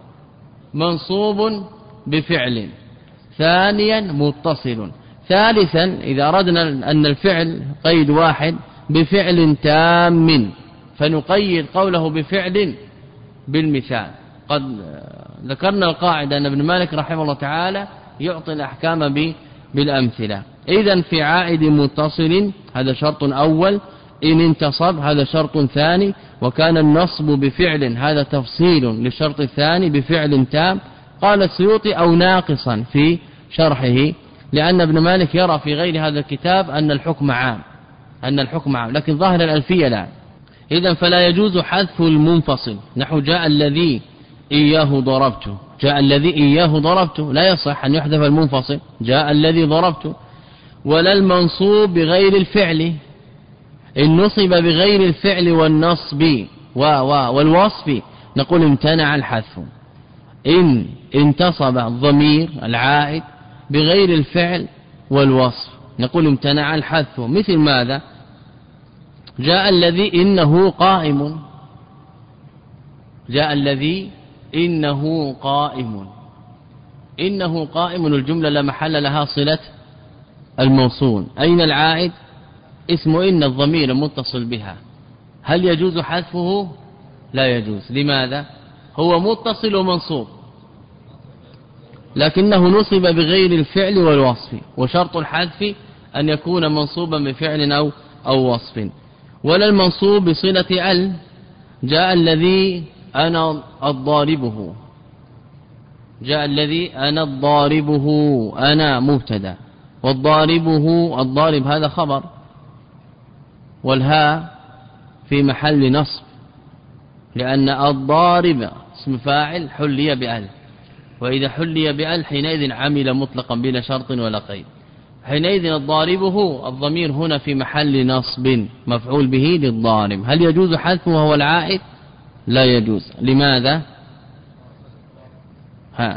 منصوب بفعل، ثانيا متصل، ثالثا إذا أردنا أن الفعل قيد واحد بفعل تام، فنقيد قوله بفعل بالمثال. قد ذكرنا القاعدة أن ابن مالك رحمه الله تعالى يعطي الأحكام بالأمثلة. إذن في عائد متصل هذا شرط أول، إن انتصب هذا شرط ثاني، وكان النصب بفعل هذا تفصيل للشرط الثاني بفعل تام. قال السيوطي أو ناقصا في شرحه، لأن ابن مالك يرى في غير هذا الكتاب أن الحكم عام، أن الحكم عام، لكن ظاهر الألفية لا. إذن فلا يجوز حذف المنفصل، نحو جاء الذي إياه ضربته، جاء الذي إياه ضربته لا يصح أن يحذف المنفصل، جاء الذي ضربته. ولا المنصوب بغير الفعل، إن نصب بغير الفعل والنصب والوصف نقول امتنع الحذف. إن انتصب الضمير العائد بغير الفعل والوصف نقول امتنع الحذف. مثل ماذا؟ جاء الذي إنه قائم، جاء الذي إنه قائم، إنه قائم الجملة لا محل لها صلة الموصول، أين العائد؟ اسم إن الضمير المتصل بها، هل يجوز حذفه؟ لا يجوز. لماذا؟ هو متصل ومنصوب، لكنه نصب بغير الفعل والوصف، وشرط الحذف أن يكون منصوبا بفعل أو أو وصف. ولا المنصوب بصلة ال، جاء الذي أنا الضاربه، جاء الذي أنا الضاربه، أنا مبتدا، والضاربه الضارب هذا خبر، والهاء في محل نصب، لأن الضارب اسم فاعل حلي بأل، وإذا حلي بأل حينئذ عمل مطلقا بلا شرط ولا قيد، حينئذ الضاربه الضمير هنا في محل نصب مفعول به للضارب. هل يجوز حذفه وهو العائد؟ لا يجوز. لماذا؟ ها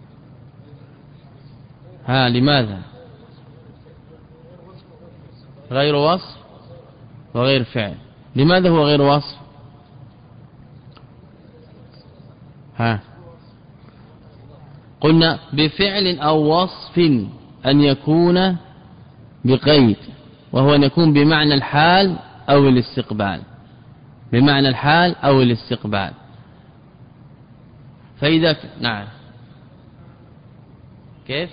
ها لماذا؟ غير وصف وغير فعل. لماذا هو غير وصف؟ ها قلنا بفعل أو وصف أن يكون بقيد، وهو أن يكون بمعنى الحال أو الاستقبال، بمعنى الحال أو الاستقبال. فإذا نعم كيف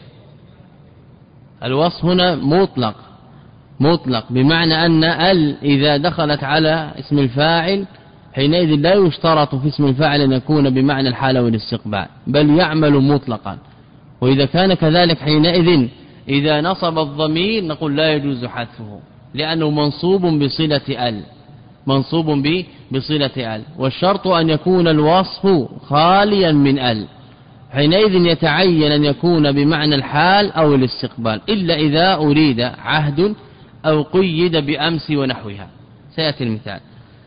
الوصف هنا مطلق مطلق بمعنى أن ال إذا دخلت على اسم الفاعل حينئذ لا يشترط في اسم الفاعل أن يكون بمعنى الحال أو الاستقبال، بل يعمل مطلقا. وإذا كان كذلك حينئذ إذا نصب الضمير نقول لا يجوز حذفه، لأنه منصوب بصلة ال منصوب بصلة ال والشرط أن يكون الوصف خاليا من ال، حينئذ يتعين أن يكون بمعنى الحال أو الاستقبال، إلا إذا أريد عهد أو قيد بأمس ونحوها سيأتي المثال.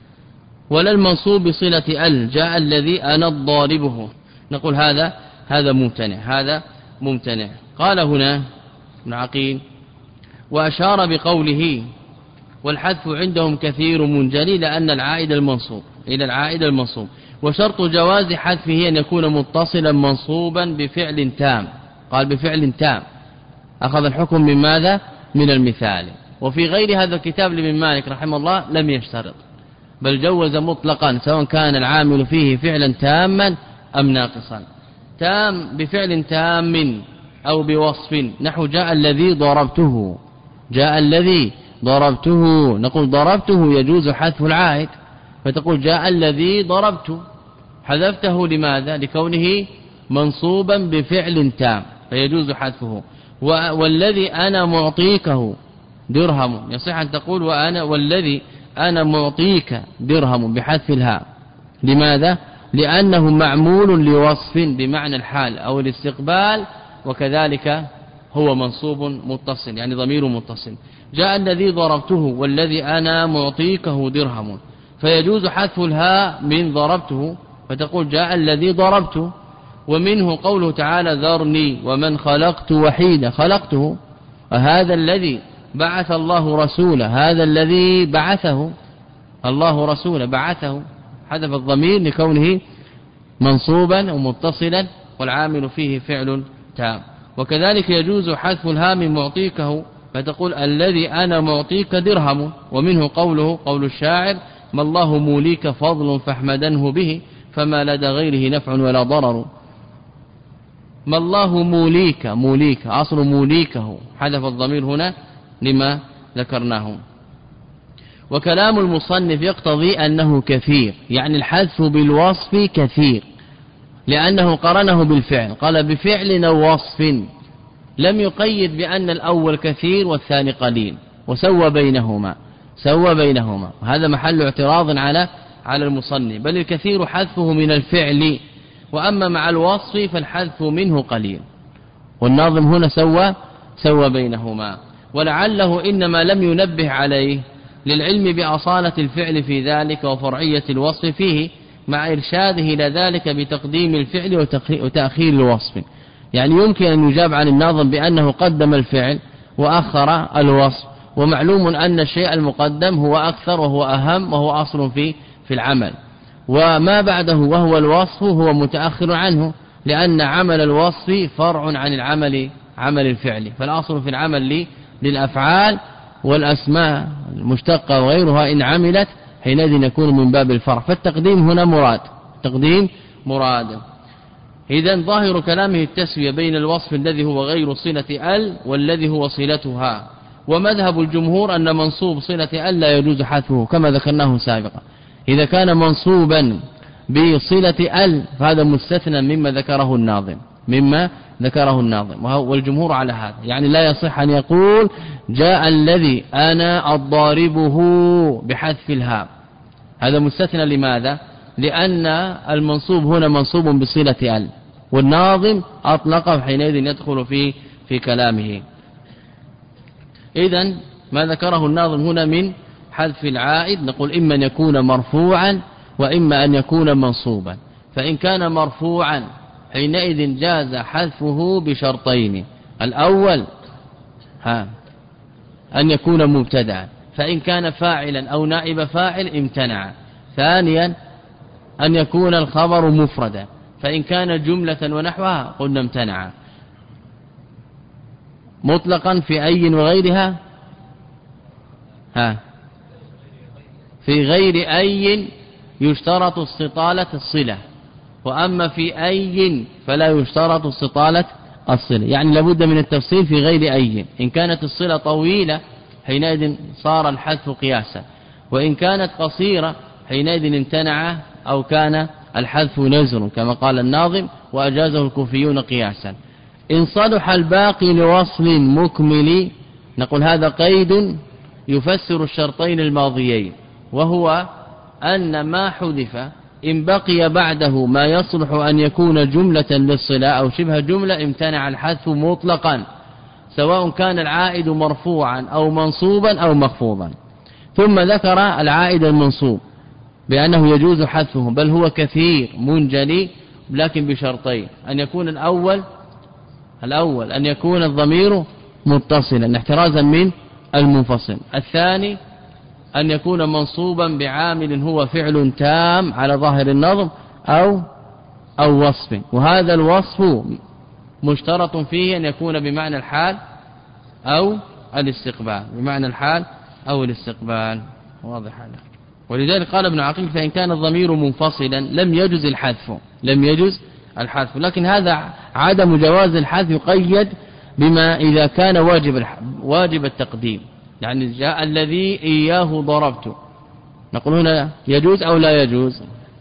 ولا المنصوب بصلة ال جاء الذي أنا ضاربه، نقول هذا هذا ممتنع هذا ممتنع. قال هنا ابن عقيل وأشار بقوله والحذف عندهم كثير منجلي لأن العائد المنصوب إلى العائد المنصوب، وشرط جواز حذفه أن يكون متصلا منصوبا بفعل تام. قال بفعل تام، أخذ الحكم من ماذا؟ من المثال. وفي غير هذا الكتاب لابن مالك رحمه الله لم يشترط، بل جوز مطلقا سواء كان العامل فيه فعلا تاما أم ناقصا. تام بفعل تام أو بوصف، نحو جاء الذي ضربته، جاء الذي ضربته، نقول ضربته يجوز حذف العائد، فتقول جاء الذي ضربته، حذفته لماذا؟ لكونه منصوبا بفعل تام فيجوز حذفه. والذي أنا معطيكه درهم، يصح أن تقول وأنا والذي أنا معطيك درهم بحذف الهاء. لماذا؟ لأنه معمول لوصف بمعنى الحال أو الاستقبال، وكذلك هو منصوب متصل يعني ضمير متصل. جاء الذي ضربته والذي أنا معطيكه درهم، فيجوز حذف الهاء من ضربته فتقول جاء الذي ضربته. ومنه قوله تعالى ذرني ومن خلقت وحيدا، خلقته هذا الذي بعث الله رسوله، هذا الذي بعثه الله رسوله بعثه، حذف الضمير لكونه منصوبا ومتصلا والعامل فيه فعل تام. وكذلك يجوز حذف الهاء من معطيكه فتقول الذي أنا معطيك درهم. ومنه قوله قول الشاعر ما الله موليك فضل فاحمدنه به فما لدى غيره نفع ولا ضرر. ما الله موليك، موليك أصل موليكه، حذف الضمير هنا لما ذكرناه. وكلام المصنف يقتضي أنه كثير، يعني الحذف بالوصف كثير، لأنه قرنه بالفعل، قال بفعل أو وصف، لم يقيد بأن الأول كثير والثاني قليل، وسوى بينهما سوى بينهما وهذا محل اعتراض على على المصنف، بل الكثير حذفه من الفعل، وأما مع الوصف فالحذف منه قليل، والناظم هنا سوى سوى بينهما. ولعله إنما لم ينبه عليه للعلم بأصالة الفعل في ذلك وفرعية الوصف فيه، مع إرشاده إلى ذلك بتقديم الفعل وتأخير الوصف. يعني يمكن أن يجاب عن الناظم بأنه قدم الفعل وأخر الوصف، ومعلوم أن الشيء المقدم هو أكثر وهو أهم وهو أصل في في العمل، وما بعده وهو الوصف هو متأخر عنه، لأن عمل الوصف فرع عن العمل عمل الفعل، فالأصل في العمل للأفعال والأسماء المشتقة وغيرها إن عملت حينئذ يكون من باب الفرع، فالتقديم هنا مراد تقديم مراد. إذن ظاهر كلامه التسوية بين الوصف الذي هو غير صلة ال والذي هو صلتها. ومذهب الجمهور أن منصوب صلة ال لا يجوز حذفه كما ذكرناه سابقا، إذا كان منصوبا بصلة ال فهذا مستثنى مما ذكره الناظم مما ذكره الناظم والجمهور على هذا، يعني لا يصح أن يقول جاء الذي أنا الضاربه بحذف الهاء، هذا مستثنى. لماذا؟ لأن المنصوب هنا منصوب بصلة ال، والناظم أطلقه حينئذ يدخل في في كلامه. إذن ما ذكره الناظم هنا من حذف العائد نقول إما أن يكون مرفوعا وإما أن يكون منصوبا. فإن كان مرفوعا حينئذ جاز حذفه بشرطين، الأول ها أن يكون مبتدعا، فإن كان فاعلا أو نائب فاعل امتنع. ثانيا أن يكون الخبر مفردا، فإن كان جملة ونحوها قلنا امتنع. مطلقا في أي وغيرها، ها في غير أي يشترط استطالة الصلة، وأما في أي فلا يشترط استطالة الصلة، يعني لابد من التفصيل في غير أي. إن كانت الصلة طويلة حينئذ صار الحذف قياسا، وإن كانت قصيرة حينئذ امتنع أو كان الحذف نزر كما قال الناظم وأجازه الكوفيون قياسا. إن صلح الباقي لوصل مكمل، نقول هذا قيد يفسر الشرطين الماضيين، وهو أن ما حذف إن بقي بعده ما يصلح أن يكون جملة للصلة أو شبه جملة امتنع الحذف مطلقا، سواء كان العائد مرفوعا أو منصوبا أو مخفوضا. ثم ذكر العائد المنصوب بأنه يجوز حذفه، بل هو كثير منجلي، لكن بشرطين: أن يكون الأول الأول أن يكون الضمير متصلا احترازا من المنفصل، الثاني أن يكون منصوبا بعامل هو فعل تام على ظاهر النظم أو أو وصف، وهذا الوصف مشترط فيه أن يكون بمعنى الحال أو الاستقبال، بمعنى الحال أو الاستقبال. واضح هذا. ولذلك قال ابن عقيل: فإن كان الضمير منفصلا لم يجز الحذف لم يجز الحذف لكن هذا عدم جواز الحذف يقيد بما إذا كان واجب واجب التقديم، يعني جاء الذي إياه ضربت، نقول هنا يجوز أو لا يجوز؟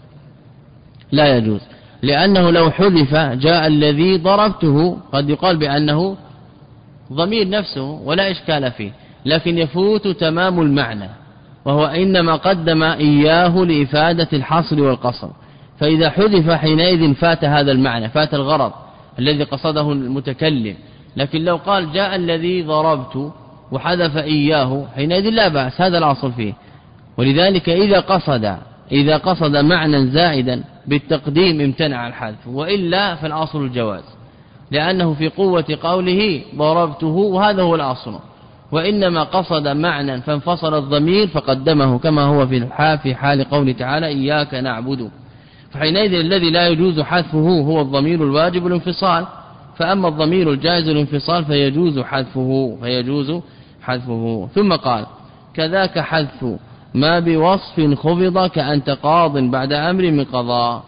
لا يجوز، لأنه لو حذف جاء الذي ضربته قد يقال بأنه ضمير نفسه ولا إشكال فيه، لكن يفوت تمام المعنى، وهو إنما قدم إياه لإفادة الحصر والقصر، فإذا حذف حينئذ فات هذا المعنى، فات الغرض الذي قصده المتكلم. لكن لو قال جاء الذي ضربت وحذف إياه حينئذ لا بأس، هذا الأصل فيه. ولذلك إذا قصد إذا قصد معنى زائدا بالتقديم امتنع الحذف، وإلا فالأصل الجواز، لأنه في قوة قوله ضربته وهذا هو الأصل، وإنما قصد معنى فانفصل الضمير فقدمه، كما هو في الحال في حال قوله تعالى إياك نعبد، فحينئذ الذي لا يجوز حذفه هو الضمير الواجب الانفصال، فأما الضمير الجائز الانفصال فيجوز حذفه فيجوز حذفه. ثم قال: كذاك حذف ما بوصف خفض كأنت قاض بعد أمر من قضاء.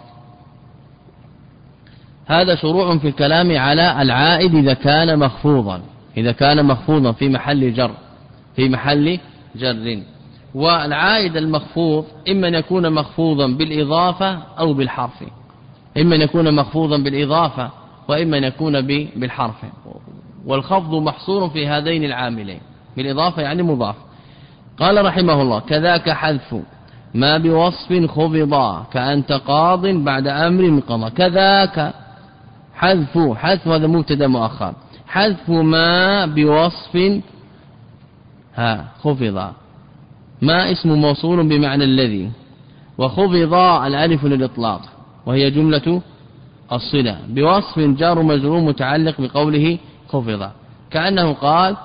هذا شروع في الكلام على العائد إذا كان مخفوضا إذا كان مخفوضا في محل جر في محل جر. والعائد المخفوض إما أن يكون مخفوضا بالإضافة أو بالحرف، إما أن يكون مخفوضا بالإضافة وإما أن يكون بالحرف، والخفض محصور في هذين العاملين، بالإضافة يعني مضاف. قال رحمه الله: كذاك حذف ما بوصف خفضا كأنت قاض بعد أمر قضى. كذاك حذف حذف هذا مبتدا مؤخر، حذف ما بوصف ها خفض، ما اسم موصول بمعنى الذي، وخفض الالف للإطلاق وهي جملة الصلة، بوصف جار مجرور متعلق بقوله خفض، كأنه قال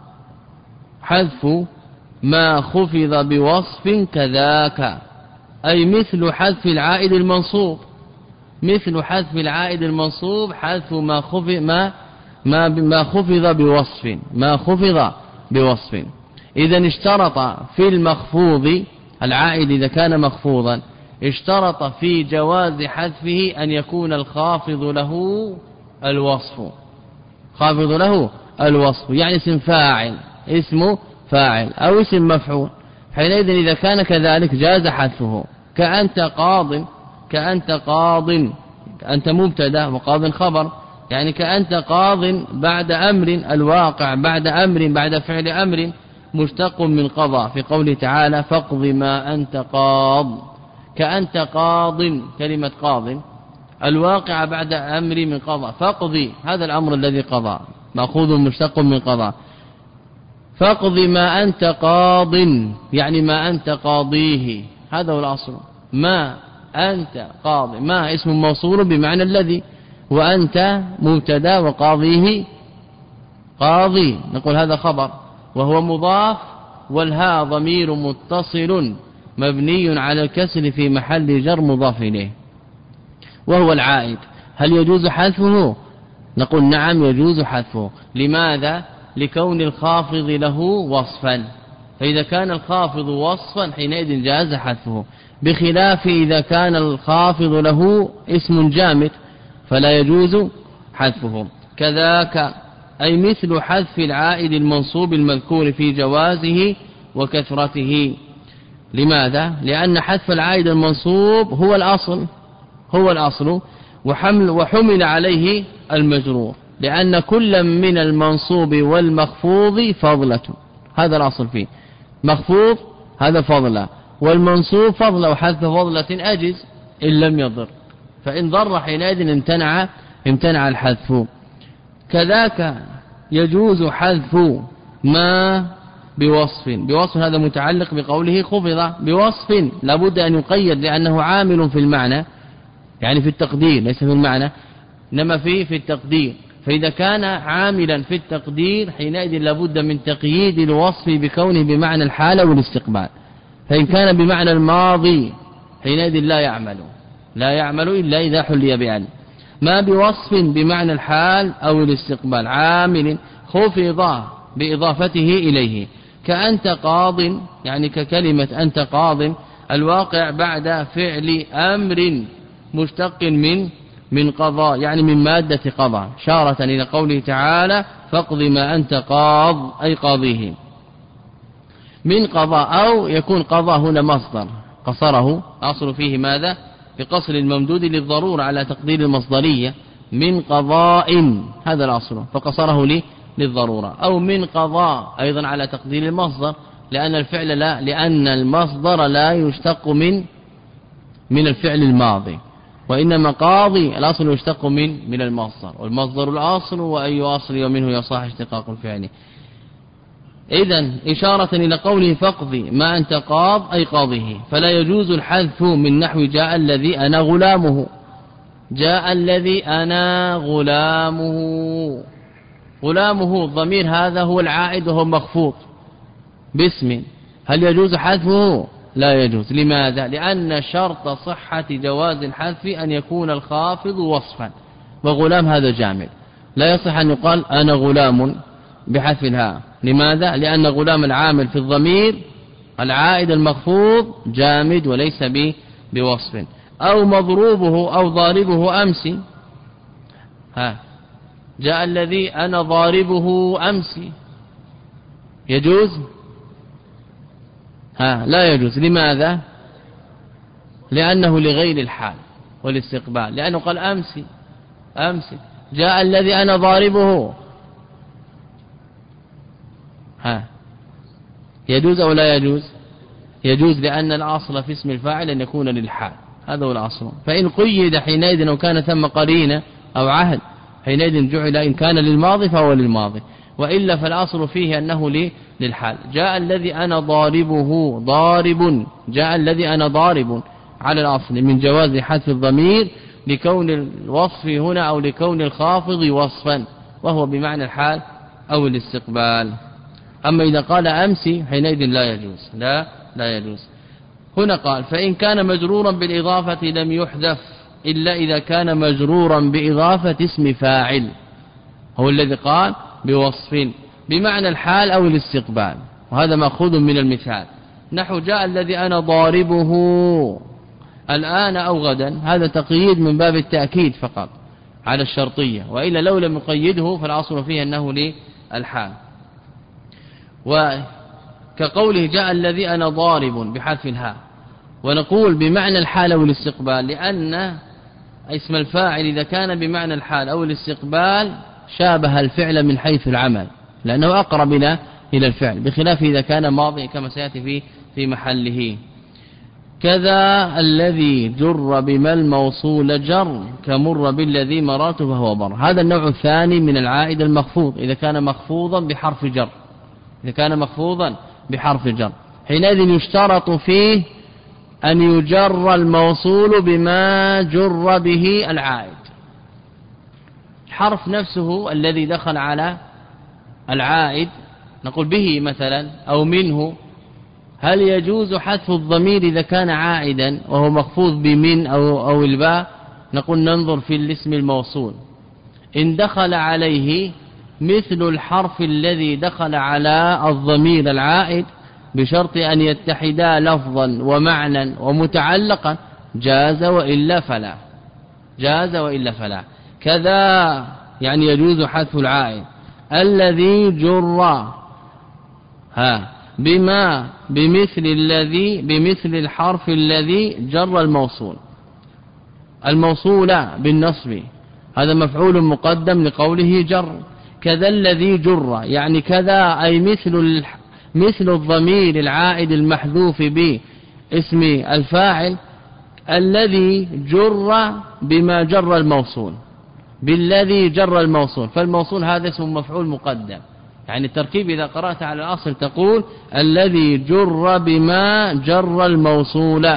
حذف ما خفض بوصف كذاك، أي مثل حذف العائد المنصوب، مثل حذف العائد المنصوب حذف ما خفض ما ما ما خفض بوصف ما خفض بوصف. إذا اشترط في المخفوض العائد إذا كان مخفوضا اشترط في جواز حذفه أن يكون الخافض له الوصف، خافض له الوصف يعني اسم فاعل اسم فاعل أو اسم مفعول، حينئذ إذا كان كذلك جاز حذفه. كأنت قاض كأنت قاض أنت مبتدا وقاض خبر، يعني كأنت قاض بعد أمر، الواقع بعد أمر بعد فعل أمر مشتق من قضاء، في قوله تعالى فاقض ما أنت قاض، كأنت قاض كلمة قاض الواقع بعد أمر من قضاء، فاقضي هذا الأمر الذي قضى مأخوذ مشتق من قضاء، فاقض ما أنت قاض يعني ما أنت قاضيه، هذا هو الأصل، ما أنت قاضي، ما اسم موصول بمعنى الذي، وأنت مبتدا وقاضيه قاضي، نقول هذا خبر، وهو مضاف والهاء ضمير متصل مبني على الكسر في محل جر مضاف إليه وهو العائد. هل يجوز حذفه؟ نقول نعم يجوز حذفه. لماذا؟ لكون الخافض له وصفا، فإذا كان الخافض وصفا حينئذ جاز حذفه، بخلاف إذا كان الخافض له اسم جامد فلا يجوز حذفه. كذاك أي مثل حذف العائد المنصوب المذكور في جوازه وكثرته. لماذا؟ لأن حذف العائد المنصوب هو الأصل هو الأصل وحمل وحمل عليه المجرور، لأن كل من المنصوب والمخفوض فضلة، هذا الأصل فيه، مخفوض هذا فضلة والمنصوب فضلة، وحذف فضلة أجز إن لم يضر، فإن ضر حينئذ امتنع امتنع الحذف. كذاك يجوز حذف ما بوصف، بوصف هذا متعلق بقوله خفض، بوصف لابد أن يقيد لأنه عامل في المعنى، يعني في التقدير ليس في المعنى إنما فيه في التقدير، فإذا كان عاملا في التقدير حينئذ لابد من تقييد الوصف بكونه بمعنى الحال والاستقبال، فإن كان بمعنى الماضي حينئذ لا يعمل لا يعمل إلا إذا حلي بأن. ما بوصف بمعنى الحال أو الاستقبال عامل خفض بإضافته إليه، كأنت قاض، يعني ككلمة أنت قاض الواقع بعد فعل أمر مشتق من من قضاء، يعني من مادة قضاء، شارة إلى قوله تعالى فاقض ما أنت قاض أي قاضيه من قضاء، أو يكون قضاء هنا مصدر قصره، أصل فيه ماذا؟ بقصر الممدود للضرورة على تقدير المصدرية، من قضاء هذا الأصل فقصره لي للضرورة، أو من قضاء أيضا على تقدير المصدر، لأن الفعل لا لأن المصدر لا يشتق من من الفعل الماضي، وإنما قاضي الأصل يشتق من من المصدر، والمصدر الأصل وأي أصل ومنه يصح اشتقاق الفعل. إذن إشارة إلى قوله فاقضي ما أنت قاض أي قاضيه، فلا يجوز الحذف من نحو جاء الذي أنا غلامه، جاء الذي أنا غلامه، غلامه الضمير هذا هو العائد وهو مخفوض باسم، هل يجوز حذفه؟ لا يجوز. لماذا؟ لأن شرط صحة جواز الحذف أن يكون الخافض وصفا، وغلام هذا جامد، لا يصح أن يقال أنا غلام بحذف الهاء. لماذا؟ لأن غلام العامل في الضمير العائد المخفوض جامد وليس بوصف. أو مضروبه أو ضاربه أمس، ها جاء الذي أنا ضاربه أمس، يجوز؟ ها لا يجوز. لماذا؟ لأنه لغير الحال والاستقبال، لأنه قال أمس أمس جاء الذي أنا ضاربه، ها يجوز أو لا يجوز؟ يجوز، لأن الأصل في اسم الفاعل أن يكون للحال، هذا هو الأصل، فإن قيد حينئذ أو كان ثم قرينة أو عهد حينئذ جعل، إن كان للماضي فهو للماضي، وإلا فالأصل فيه أنه للحال. جاء الذي أنا ضاربه ضارب، جاء الذي أنا ضارب على الأصل من جواز حذف الضمير لكون الوصف هنا أو لكون الخافض وصفا وهو بمعنى الحال أو الاستقبال. أما إذا قال أمس حينئذ لا يجوز، لا لا يجوز. هنا قال فإن كان مجرورا بالإضافة لم يحذف إلا إذا كان مجرورا بإضافة اسم فاعل، هو الذي قال بوصف بمعنى الحال أو الاستقبال، وهذا مأخوذ من المثال، نحو جاء الذي أنا ضاربه الآن أو غدا، هذا تقييد من باب التأكيد فقط على الشرطية، وإلا لو لم يقيده فالأصل فيه أنه للحال. وكقوله جاء الذي أنا ضارب بحذف الهاء، ونقول بمعنى الحال أو الاستقبال، لأن اسم الفاعل إذا كان بمعنى الحال أو الاستقبال شابه الفعل من حيث العمل، لأنه أقرب إلى إلى الفعل، بخلاف إذا كان ماضي كما سيأتي في في محله. كذا الذي جر بما الموصول جر كمر بالذي مررت فهو بر، هذا النوع الثاني من العائد المخفوض، إذا كان مخفوضا بحرف جر، إذا كان مخفوضا بحرف جر حينئذ يشترط فيه أن يجر الموصول بما جر به العائد، الحرف نفسه الذي دخل على العائد نقول به مثلا أو منه، هل يجوز حذف الضمير إذا كان عائدا وهو مخفوض بمن أو, أو الباء؟ نقول ننظر في الاسم الموصول، إن دخل عليه مثل الحرف الذي دخل على الضمير العائد بشرط أن يتحدا لفظا ومعنى ومتعلقا جاز وإلا فلا، جاز وإلا فلا. كذا يعني يجوز حذف العائد. الذي جر ها بما بمثل الذي بمثل الحرف الذي جر الموصول، الموصول بالنصب هذا مفعول مقدم لقوله جر. كذا الذي جر يعني كذا أي مثل مثل الضمير العائد المحذوف باسم الفاعل الذي جر بما جر الموصول، بالذي جر الموصول، فالموصول هذا اسم مفعول مقدم. يعني التركيب إذا قرأت على الأصل تقول الذي جر بما جر الموصول.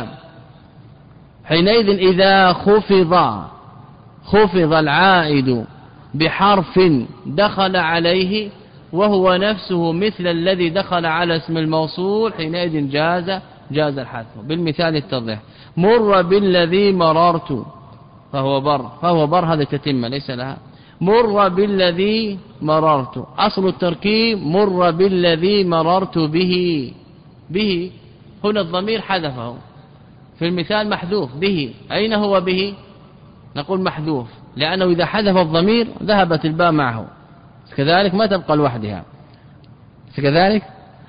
حينئذ إذا خفض خفض العائد بحرف دخل عليه وهو نفسه مثل الذي دخل على اسم الموصول حينئذ جاز جاز الحذف. بالمثال التضح: مر بالذي مررت فهو بر، فهو بر هذا تتم ليس لها. مر بالذي مررت، أصل التركيب مر بالذي مررت به، به هنا الضمير حذفه في المثال محذوف به. أين هو به؟ نقول محذوف، لأنه إذا حذف الضمير ذهبت الباء معه، كذلك ما تبقى لوحدها. كذلك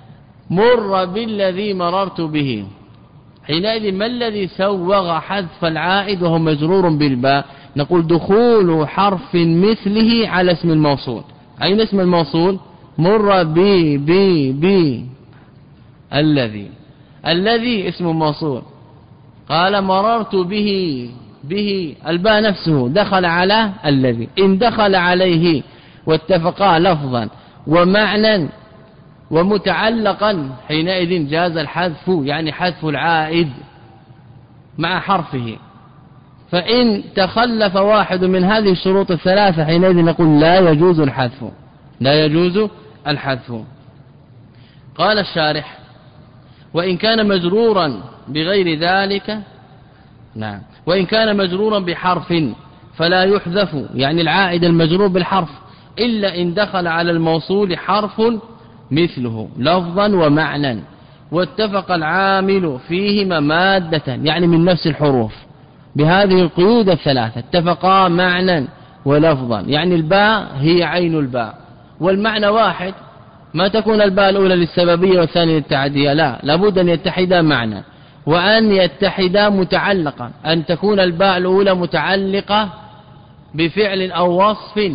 مر بالذي مررت به، حينئذ ما الذي سوغ حذف العائد وهو مجرور بالباء؟ نقول دخول حرف مثله على اسم الموصول. أين اسم الموصول؟ مر بي بي بي الذي، الذي اسم موصول. قال مررت به، به الباء نفسه دخل على الذي، إن دخل عليه واتفقا لفظا ومعنى ومتعلقا حينئذ جاز الحذف، يعني حذف العائد مع حرفه. فإن تخلف واحد من هذه الشروط الثلاثة حينئذ نقول لا يجوز الحذف، لا يجوز الحذف. قال الشارح: وإن كان مجرورا بغير ذلك، نعم، وإن كان مجرورا بحرف فلا يحذف، يعني العائد المجرور بالحرف، إلا إن دخل على الموصول حرف مثله لفظا ومعنى واتفق العامل فيهما مادة، يعني من نفس الحروف بهذه القيود الثلاثة، اتفقا معنى ولفظا، يعني الباء هي عين الباء والمعنى واحد، ما تكون الباء الأولى للسببية والثانية للتعدية، لا، لابد أن يتحدا معنى وأن يتحدا متعلقا، أن تكون الباء الأولى متعلقة بفعل أو وصف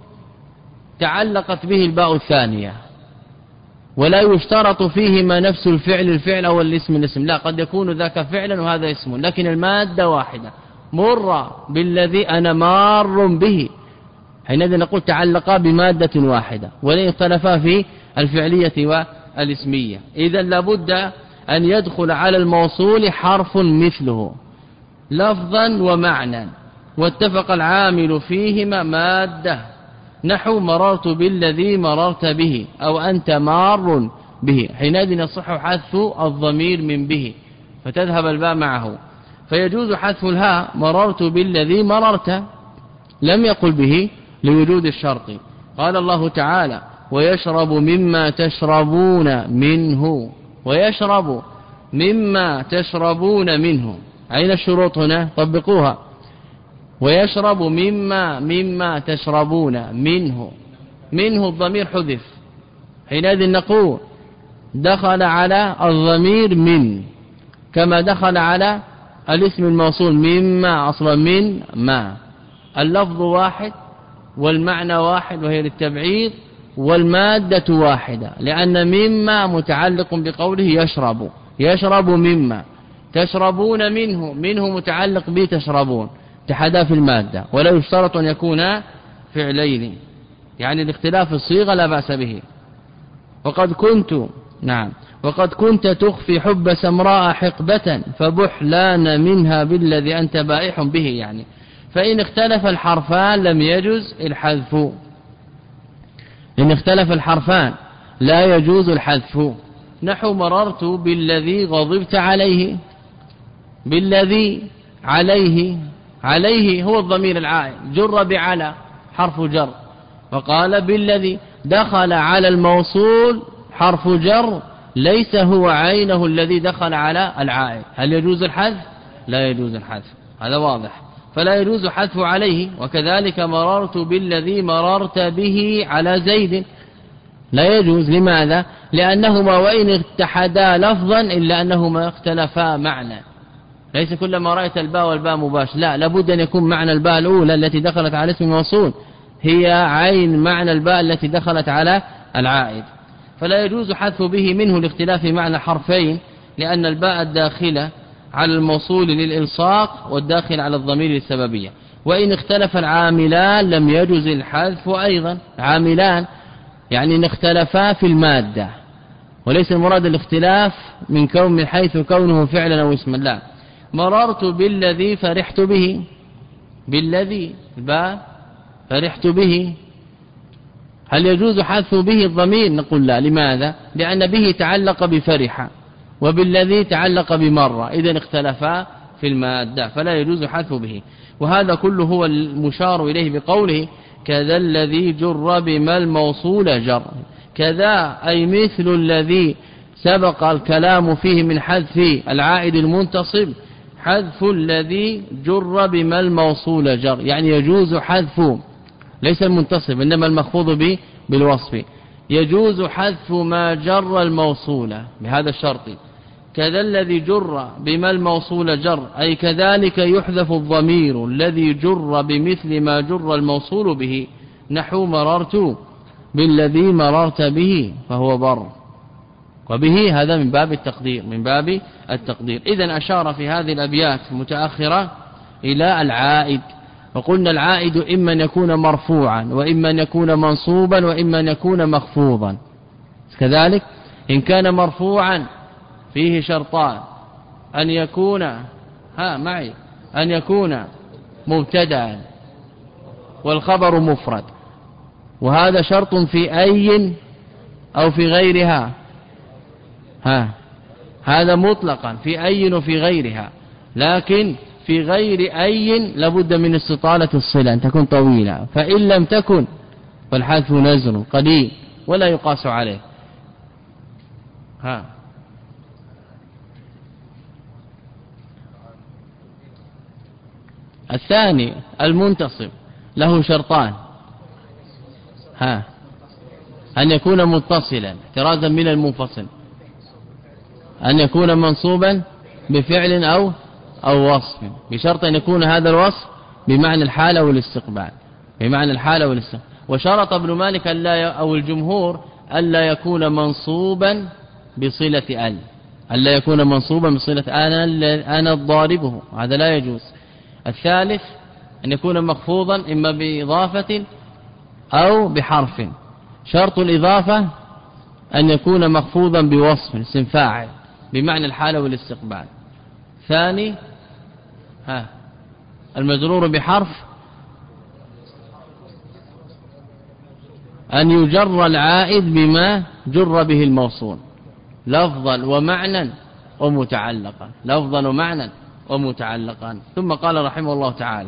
تعلقت به الباء الثانية، ولا يشترط فيهما نفس الفعل الفعل أو الاسم الاسم، لا، قد يكون ذاك فعلا وهذا اسم، لكن المادة واحدة. مر بالذي أنا مار به، حينئذ نقول تعلقا بمادة واحدة ولا اختلفا في الفعلية والاسمية. إذا لابد أن يدخل على الموصول حرف مثله لفظا ومعنى واتفق العامل فيهما مادة، نحو مررت بالذي مررت به أو أنت مار به، حينئذ يصح حذف الضمير من به فتذهب الباء معه، فيجوز حذف الهاء مررت بالذي مررت، لم يقل به لوجود الشرط. قال الله تعالى: ويشرب مما تشربون منه، ويشرب مما تشربون منه، أين الشروط هنا؟ طبقوها. ويشرب مما مما تشربون منه، منه الضمير حذف، حينئذ نقول دخل على الضمير من كما دخل على الاسم الموصول مما، أصلا من ما، اللفظ واحد والمعنى واحد وهي للتبعيض، والمادة واحدة، لأن مما متعلق بقوله يشرب، يشرب مما، تشربون منه، منه متعلق بتشربون، اتحدا في المادة، ولا يشترط أن يكون فعلين، يعني الاختلاف الصيغة لا بأس به. وقد كنت نعم وقد كنت تخفي حب سمراء حقبة فبحلان منها بالذي أنت بائح به، يعني فإن اختلف الحرفان لم يجز الحذف. إن اختلف الحرفان لا يجوز الحذف. نحو مررت بالذي غضبت عليه، بالذي عليه، عليه هو الضمير العائد جر بعلى حرف جر، وقال بالذي دخل على الموصول حرف جر ليس هو عينه الذي دخل على العائد. هل يجوز الحذف؟ لا يجوز الحذف، هذا واضح، فلا يجوز حذف عليه. وكذلك مررت بالذي مررت به على زيد، لا يجوز. لماذا؟ لأنهما وإن اتحدا لفظا إلا أنهما اختلفا معنى. ليس كلما رأيت الباء والباء مباشر، لا، لابد أن يكون معنى الباء الأولى التي دخلت على اسم الموصول هي عين معنى الباء التي دخلت على العائد، فلا يجوز حذف به منه لاختلاف معنى حرفين، لأن الباء الداخلة على الموصول للإلصاق والداخل على الضمير للسببية. وإن اختلف العاملان لم يجوز الحذف أيضا. عاملان يعني ان اختلفا في المادة، وليس المراد الاختلاف من كون من حيث كونه فعلا أو اسما، لا. مررت بالذي فرحت به، بالذي الباء فرحت به، هل يجوز حذف به الضمير؟ نقول لا. لماذا؟ لأن به تعلق بفرح وبالذي تعلق بمرة، إذن اختلفا في المادة فلا يجوز حذف به. وهذا كله هو المشار إليه بقوله كذا الذي جر بما الموصول جر. كذا أي مثل الذي سبق الكلام فيه من حذف العائد المنتصب، حذف الذي جر بما الموصول جر، يعني يجوز حذف ليس المنتصب إنما المخفوض به بالوصف، يجوز حذف ما جر الموصول بهذا الشرط. كذا الذي جر بما الموصول جر، أي كذلك يحذف الضمير الذي جر بمثل ما جر الموصول به. نحو مررت بالذي مررت به فهو بر، وبه هذا من باب التقدير، من باب التقدير. إذن أشار في هذه الأبيات المتأخرة إلى العائد، وقلنا العائد إما أن يكون مرفوعا وإما أن يكون منصوبا وإما أن يكون مخفوضا. كذلك إن كان مرفوعا فيه شرطان، أن يكون ها معي أن يكون مبتدأ والخبر مفرد، وهذا شرط في أي أو في غيرها، ها هذا مطلقا في أي وفي غيرها، لكن في غير أي لابد من استطالة الصلة أن تكون طويلة، فإن لم تكن فالحذف نزل قليل ولا يقاس عليه. ها الثاني المنتصب له شرطان، ها أن يكون متصلا احترازا من المنفصل، أن يكون منصوبا بفعل أو أو وصف، بشرط أن يكون هذا الوصف بمعنى الحالة والاستقبال، بمعنى الحالة والاستقبال. وشرط ابن مالك ألا أو الجمهور ألا يكون منصوبا بصلة أل، ألا يكون منصوبا بصلة أنا أنا ضاربه، هذا لا يجوز. الثالث أن يكون مخفوضا إما بإضافة أو بحرف. شرط الإضافة أن يكون مخفوضا بوصف اسم فاعل بمعنى الحالة والاستقبال. ثاني ها المجرور بحرف أن يجر العائد بما جر به الموصول لفظا ومعنى ومتعلقا، لفظا ومعنى ومتعلقا. ثم قال رحمه الله تعالى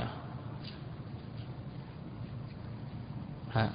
ها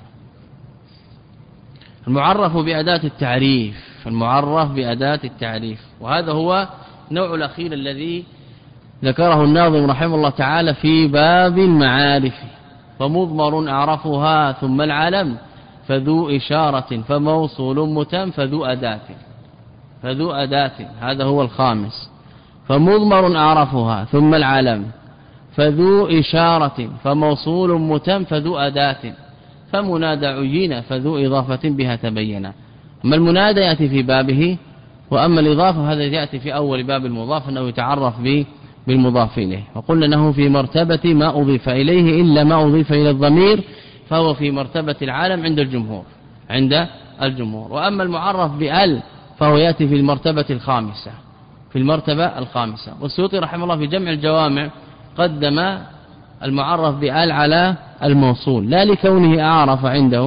المعرف بأداة التعريف، المعرف بأداة التعريف، وهذا هو النوع الأخير الذي ذكره الناظم رحمه الله تعالى في باب المعارف. فمضمر أعرفها ثم العلم فذو إشارة فموصول متم فذو أداة، فذو أداة هذا هو الخامس. فمضمر أعرفها ثم العلم فذو إشارة فموصول متم فذو أداة، فمنادى عيين فذو إضافة بها تبين. أما المنادى يأتي في بابه، وأما الإضافة هذا يأتي في أول باب المضاف أنه يتعرف به بالمضاف إليه. وقلنا أنه في مرتبة ما أضيف إليه إلا ما أضيف إلى الضمير، فهو في مرتبة العالم عند الجمهور، عند الجمهور. وأما المعرف بأل فهو يأتي في المرتبة الخامسة، في المرتبة الخامسة. والسيوطي رحمه الله في جمع الجوامع قدم المعرف بأل على الموصول، لا لكونه أعرف عنده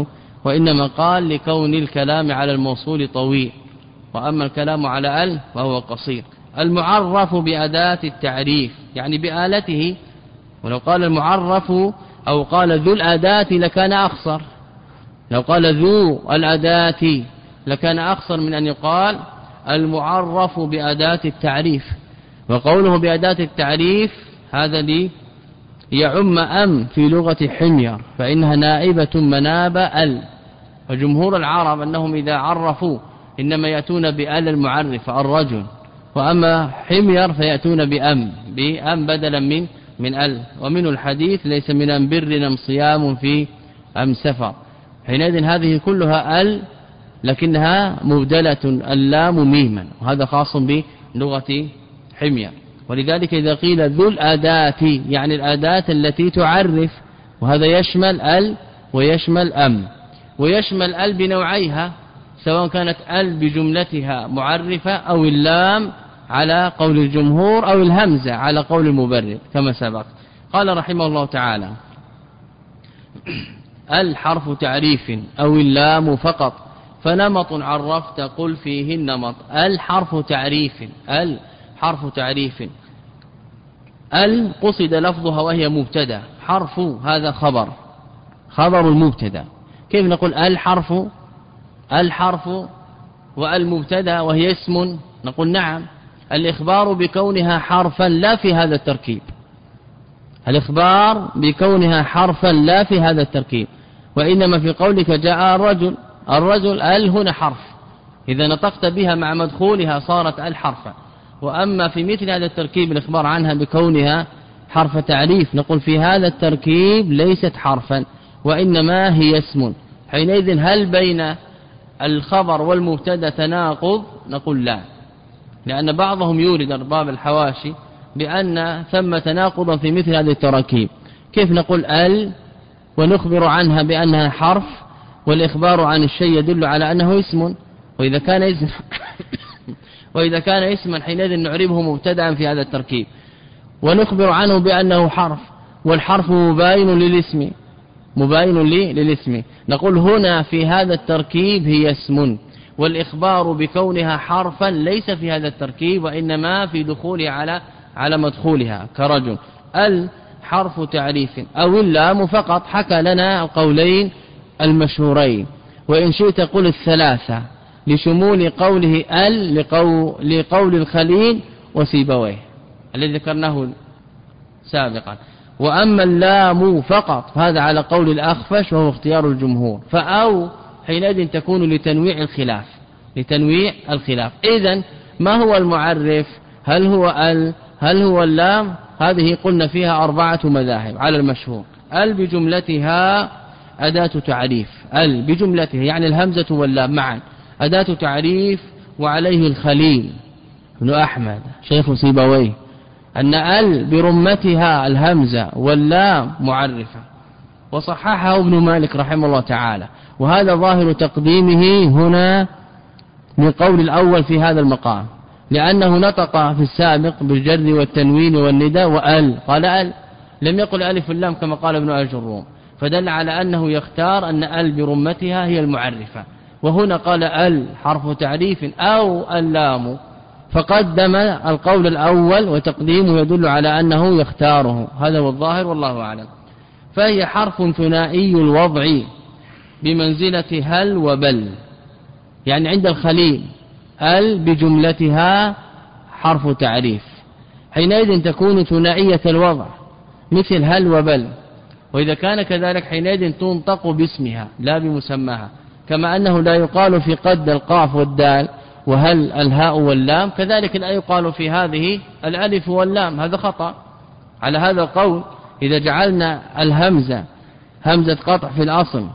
وإنما قال لكون الكلام على الموصول طويل، وأما الكلام على ال فهو قصير. المعرف بأداة التعريف يعني بآلته، ولو قال المعرف أو قال ذو الأداة لكان أخصر، لو قال ذو الأداة لكان أخصر من أن يقال المعرف بأداة التعريف. وقوله بأداة التعريف هذا لي يعم أم في لغة حمير، فإنها نائبة مناب ال، وجمهور العرب أنهم إذا عرفوا إنما يأتون بأل المعرفة الرجل، وأما حمير فيأتون بأم بأم بدلا من من ال. ومن الحديث ليس من أم بر أم صيام في أم سفر، حينئذ هذه كلها ال لكنها مبدلة اللام ميما، وهذا خاص بلغة حمير. ولذلك إذا قيل ذو الأداة يعني الأداة التي تعرف، وهذا يشمل ال ويشمل أم، ويشمل ال بنوعيها سواء كانت ال بجملتها معرفة أو اللام على قول الجمهور أو الهمزة على قول المبرر كما سبق. قال رحمه الله تعالى: ال حرف تعريف أو اللام فقط، فنمط عرفت قل فيه النمط. ال حرف تعريف، ال حرف تعريف، ال قصد لفظها وهي مبتدا، حرف هذا خبر، خبر المبتدا. كيف نقول ال حرف؟ ال حرف والمبتدا وهي اسم، نقول نعم، الإخبار بكونها حرفا لا في هذا التركيب، الإخبار بكونها حرفا لا في هذا التركيب، وإنما في قولك جاء الرجل، الرجل ال هنا حرف، إذا نطقت بها مع مدخولها صارت ال حرفا. وأما في مثل هذا التركيب الإخبار عنها بكونها حرف تعريف، نقول في هذا التركيب ليست حرفا وإنما هي اسم. حينئذ هل بين الخبر والمبتدا تناقض؟ نقول لا، لأن بعضهم يورد أرباب الحواشي بأن ثم تناقضا في مثل هذه التراكيب. كيف نقول ال ونخبر عنها بأنها حرف والإخبار عن الشيء يدل على أنه اسم، وإذا كان اسم وإذا كان اسما حينئذ نعربه مبتدعا في هذا التركيب، ونخبر عنه بأنه حرف، والحرف مباين للاسم، مباين لي للاسم، نقول هنا في هذا التركيب هي اسم، والإخبار بكونها حرفا ليس في هذا التركيب وإنما في دخولها على على مدخولها كرجل. ال حرف تعريف أو اللام فقط، حكى لنا القولين المشهورين، وإن شئت قل الثلاثة لشمول قوله ال لقول, لقول الخليل وسيبويه الذي ذكرناه سابقا. وأما اللام فقط هذا على قول الأخفش وهو اختيار الجمهور، فأو حينئذ تكون لتنويع الخلاف، لتنويع الخلاف. إذن ما هو المعرف؟ هل هو ال؟ هل هو اللام؟ هذه قلنا فيها أربعة مذاهب على المشهور. ال بجملتها أداة تعريف، ال بجملتها يعني الهمزة واللام معا أداة تعريف، وعليه الخليل بن أحمد شيخ سيبويه أن ال برمتها الهمزة واللام معرفة، وصححه ابن مالك رحمه الله تعالى، وهذا ظاهر تقديمه هنا من قول الأول في هذا المقام، لأنه نطق في السابق بالجر والتنوين والنداء وال، قال ال، لم يقل ألف اللام كما قال ابن الجروم، فدل على أنه يختار أن ال برمتها هي المعرفة، وهنا قال ال حرف تعريف أو اللام، فقدم القول الأول وتقديمه يدل على أنه يختاره، هذا هو الظاهر والله أعلم. فهي حرف ثنائي الوضع بمنزلة هل وبل، يعني عند الخليل ال بجملتها حرف تعريف، حينئذ تكون ثنائية الوضع مثل هل وبل، وإذا كان كذلك حينئذ تنطق باسمها لا بمسماها، كما أنه لا يقال في قد القاف والدال وهل الهاء واللام، كذلك لا يقال في هذه الألف واللام، هذا خطأ. على هذا القول إذا جعلنا الهمزة همزة قطع في الأصل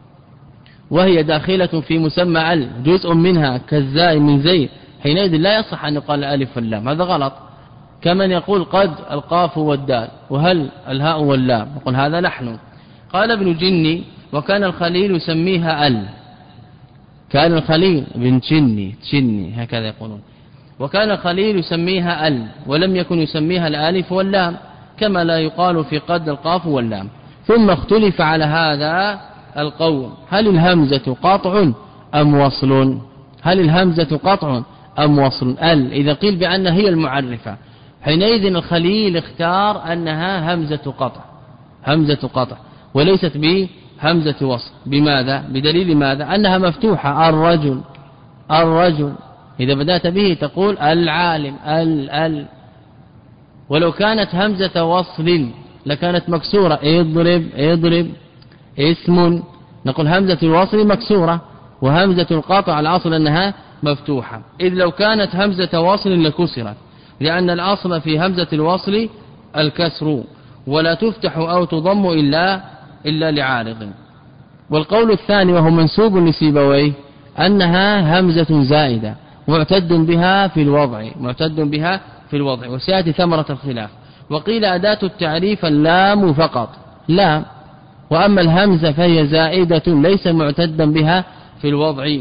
وهي داخلة في مسمى ال جزء منها كالزاء من زيد، حينئذ لا يصح أن يقال الألف واللام، هذا غلط. كمن يقول قد القاف والدال وهل الهاء واللام، نقول هذا نحن. قال ابن جني وكان الخليل يسميها ال، كان الخليل بن جني جني هكذا يقولون، وكان الخليل يسميها ال ولم يكن يسميها الالف واللام، كما لا يقال في قد القاف واللام. ثم اختلف على هذا القوم هل الهمزة قطع أم وصل؟ هل الهمزة قطع أم وصل؟ ال إذا قيل بأن هي المعرفة حينئذ الخليل اختار أنها همزة قطع همزة قطع وليست بهمزة وصل. بماذا؟ بدليل ماذا؟ أنها مفتوحة الرجل الرجل إذا بدأت به تقول العالم ال ال ولو كانت همزة وصل لكانت مكسورة اضرب اضرب اسم نقول همزة الوصل مكسورة وهمزة القطع الأصل أنها مفتوحة. إذ لو كانت همزة وصل لكسرت لأن الأصل في همزة الوصل الكسر ولا تفتح أو تضم إلا إلا لعارض. والقول الثاني وهو منسوب لسيبويه أنها همزة زائدة معتد بها في الوضع معتد بها في الوضع وسيأتي ثمرة الخلاف. وقيل أداة التعريف اللام فقط لام وأما الهمزة فهي زائدة ليس معتدا بها في الوضع.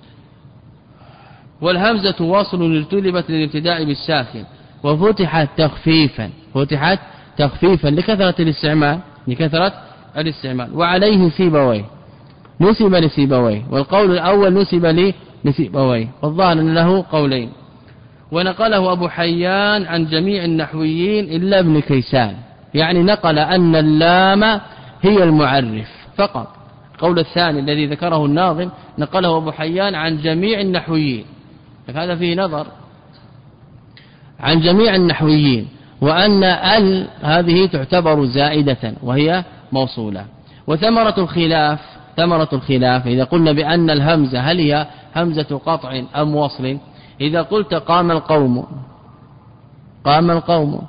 والهمزة واصل ارتلبت للابتداء بالساكن وفتحت تخفيفا فتحت تخفيفا لكثرة الاستعمال لكثرة الاستعمال. وعليه سيبويه نسب لسيبويه والقول الأول نسب لسيبويه والظاهر أن له قولين. ونقله أبو حيان عن جميع النحويين إلا ابن كيسان يعني نقل أن اللام هي المعرف فقط. القول الثاني الذي ذكره الناظم نقله أبو حيان عن جميع النحويين هذا فيه نظر عن جميع النحويين وأن ال هذه تعتبر زائدة وهي موصولة. وثمرة الخلاف ثمرة الخلاف إذا قلنا بأن الهمزة هل هي همزة قطع أم وصل؟ إذا قلت قام القوم قام القوم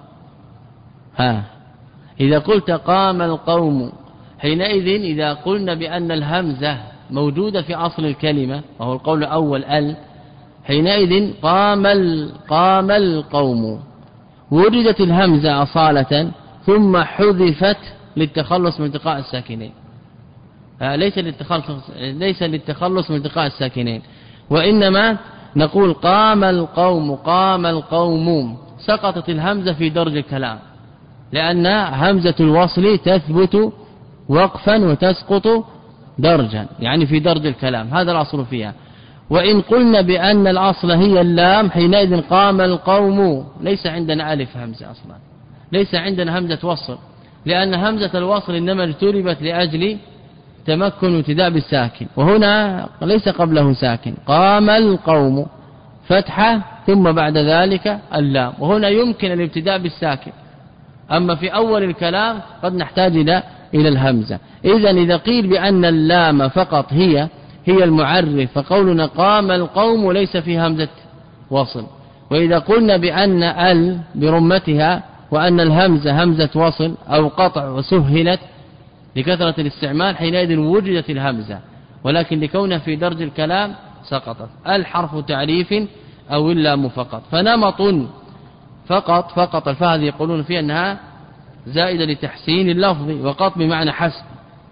ها إذا قلت قام القوم حينئذ إذا قلنا بأن الهمزة موجودة في أصل الكلمة وهو القول الأول ال حينئذ قام قام القوم وجدت الهمزة أصالة ثم حذفت للتخلص من التقاء الساكنين ليس للتخلص ليس للتخلص من التقاء الساكنين وإنما نقول قام القوم قام القوم سقطت الهمزة في درج الكلام لأن همزة الوصل تثبت وقفا وتسقط درجا يعني في درج الكلام هذا الأصل فيها. وإن قلنا بأن الأصل هي اللام حينئذ قام القوم ليس عندنا ألف همزة أصلا ليس عندنا همزة وصل لأن همزة الوصل إنما اجتربت لأجل تمكن ابتداء بالساكن وهنا ليس قبله ساكن قام القوم فتحة ثم بعد ذلك اللام وهنا يمكن الابتداء بالساكن أما في أول الكلام قد نحتاج إلى إلى الهمزة. إذن إذا قيل بأن اللام فقط هي هي المعرف فقولنا قام القوم ليس في همزة وصل. وإذا قلنا بأن ال برمتها وأن الهمزة همزة وصل أو قطع وسهلت لكثرة الاستعمال حينئذ وجدت الهمزة ولكن لكونها في درج الكلام سقطت. الحرف تعريف أو اللام فقط. فنمط فقط فقط الفاء يقولون فيها أنها زائدة لتحسين اللفظ وقط بمعنى حسب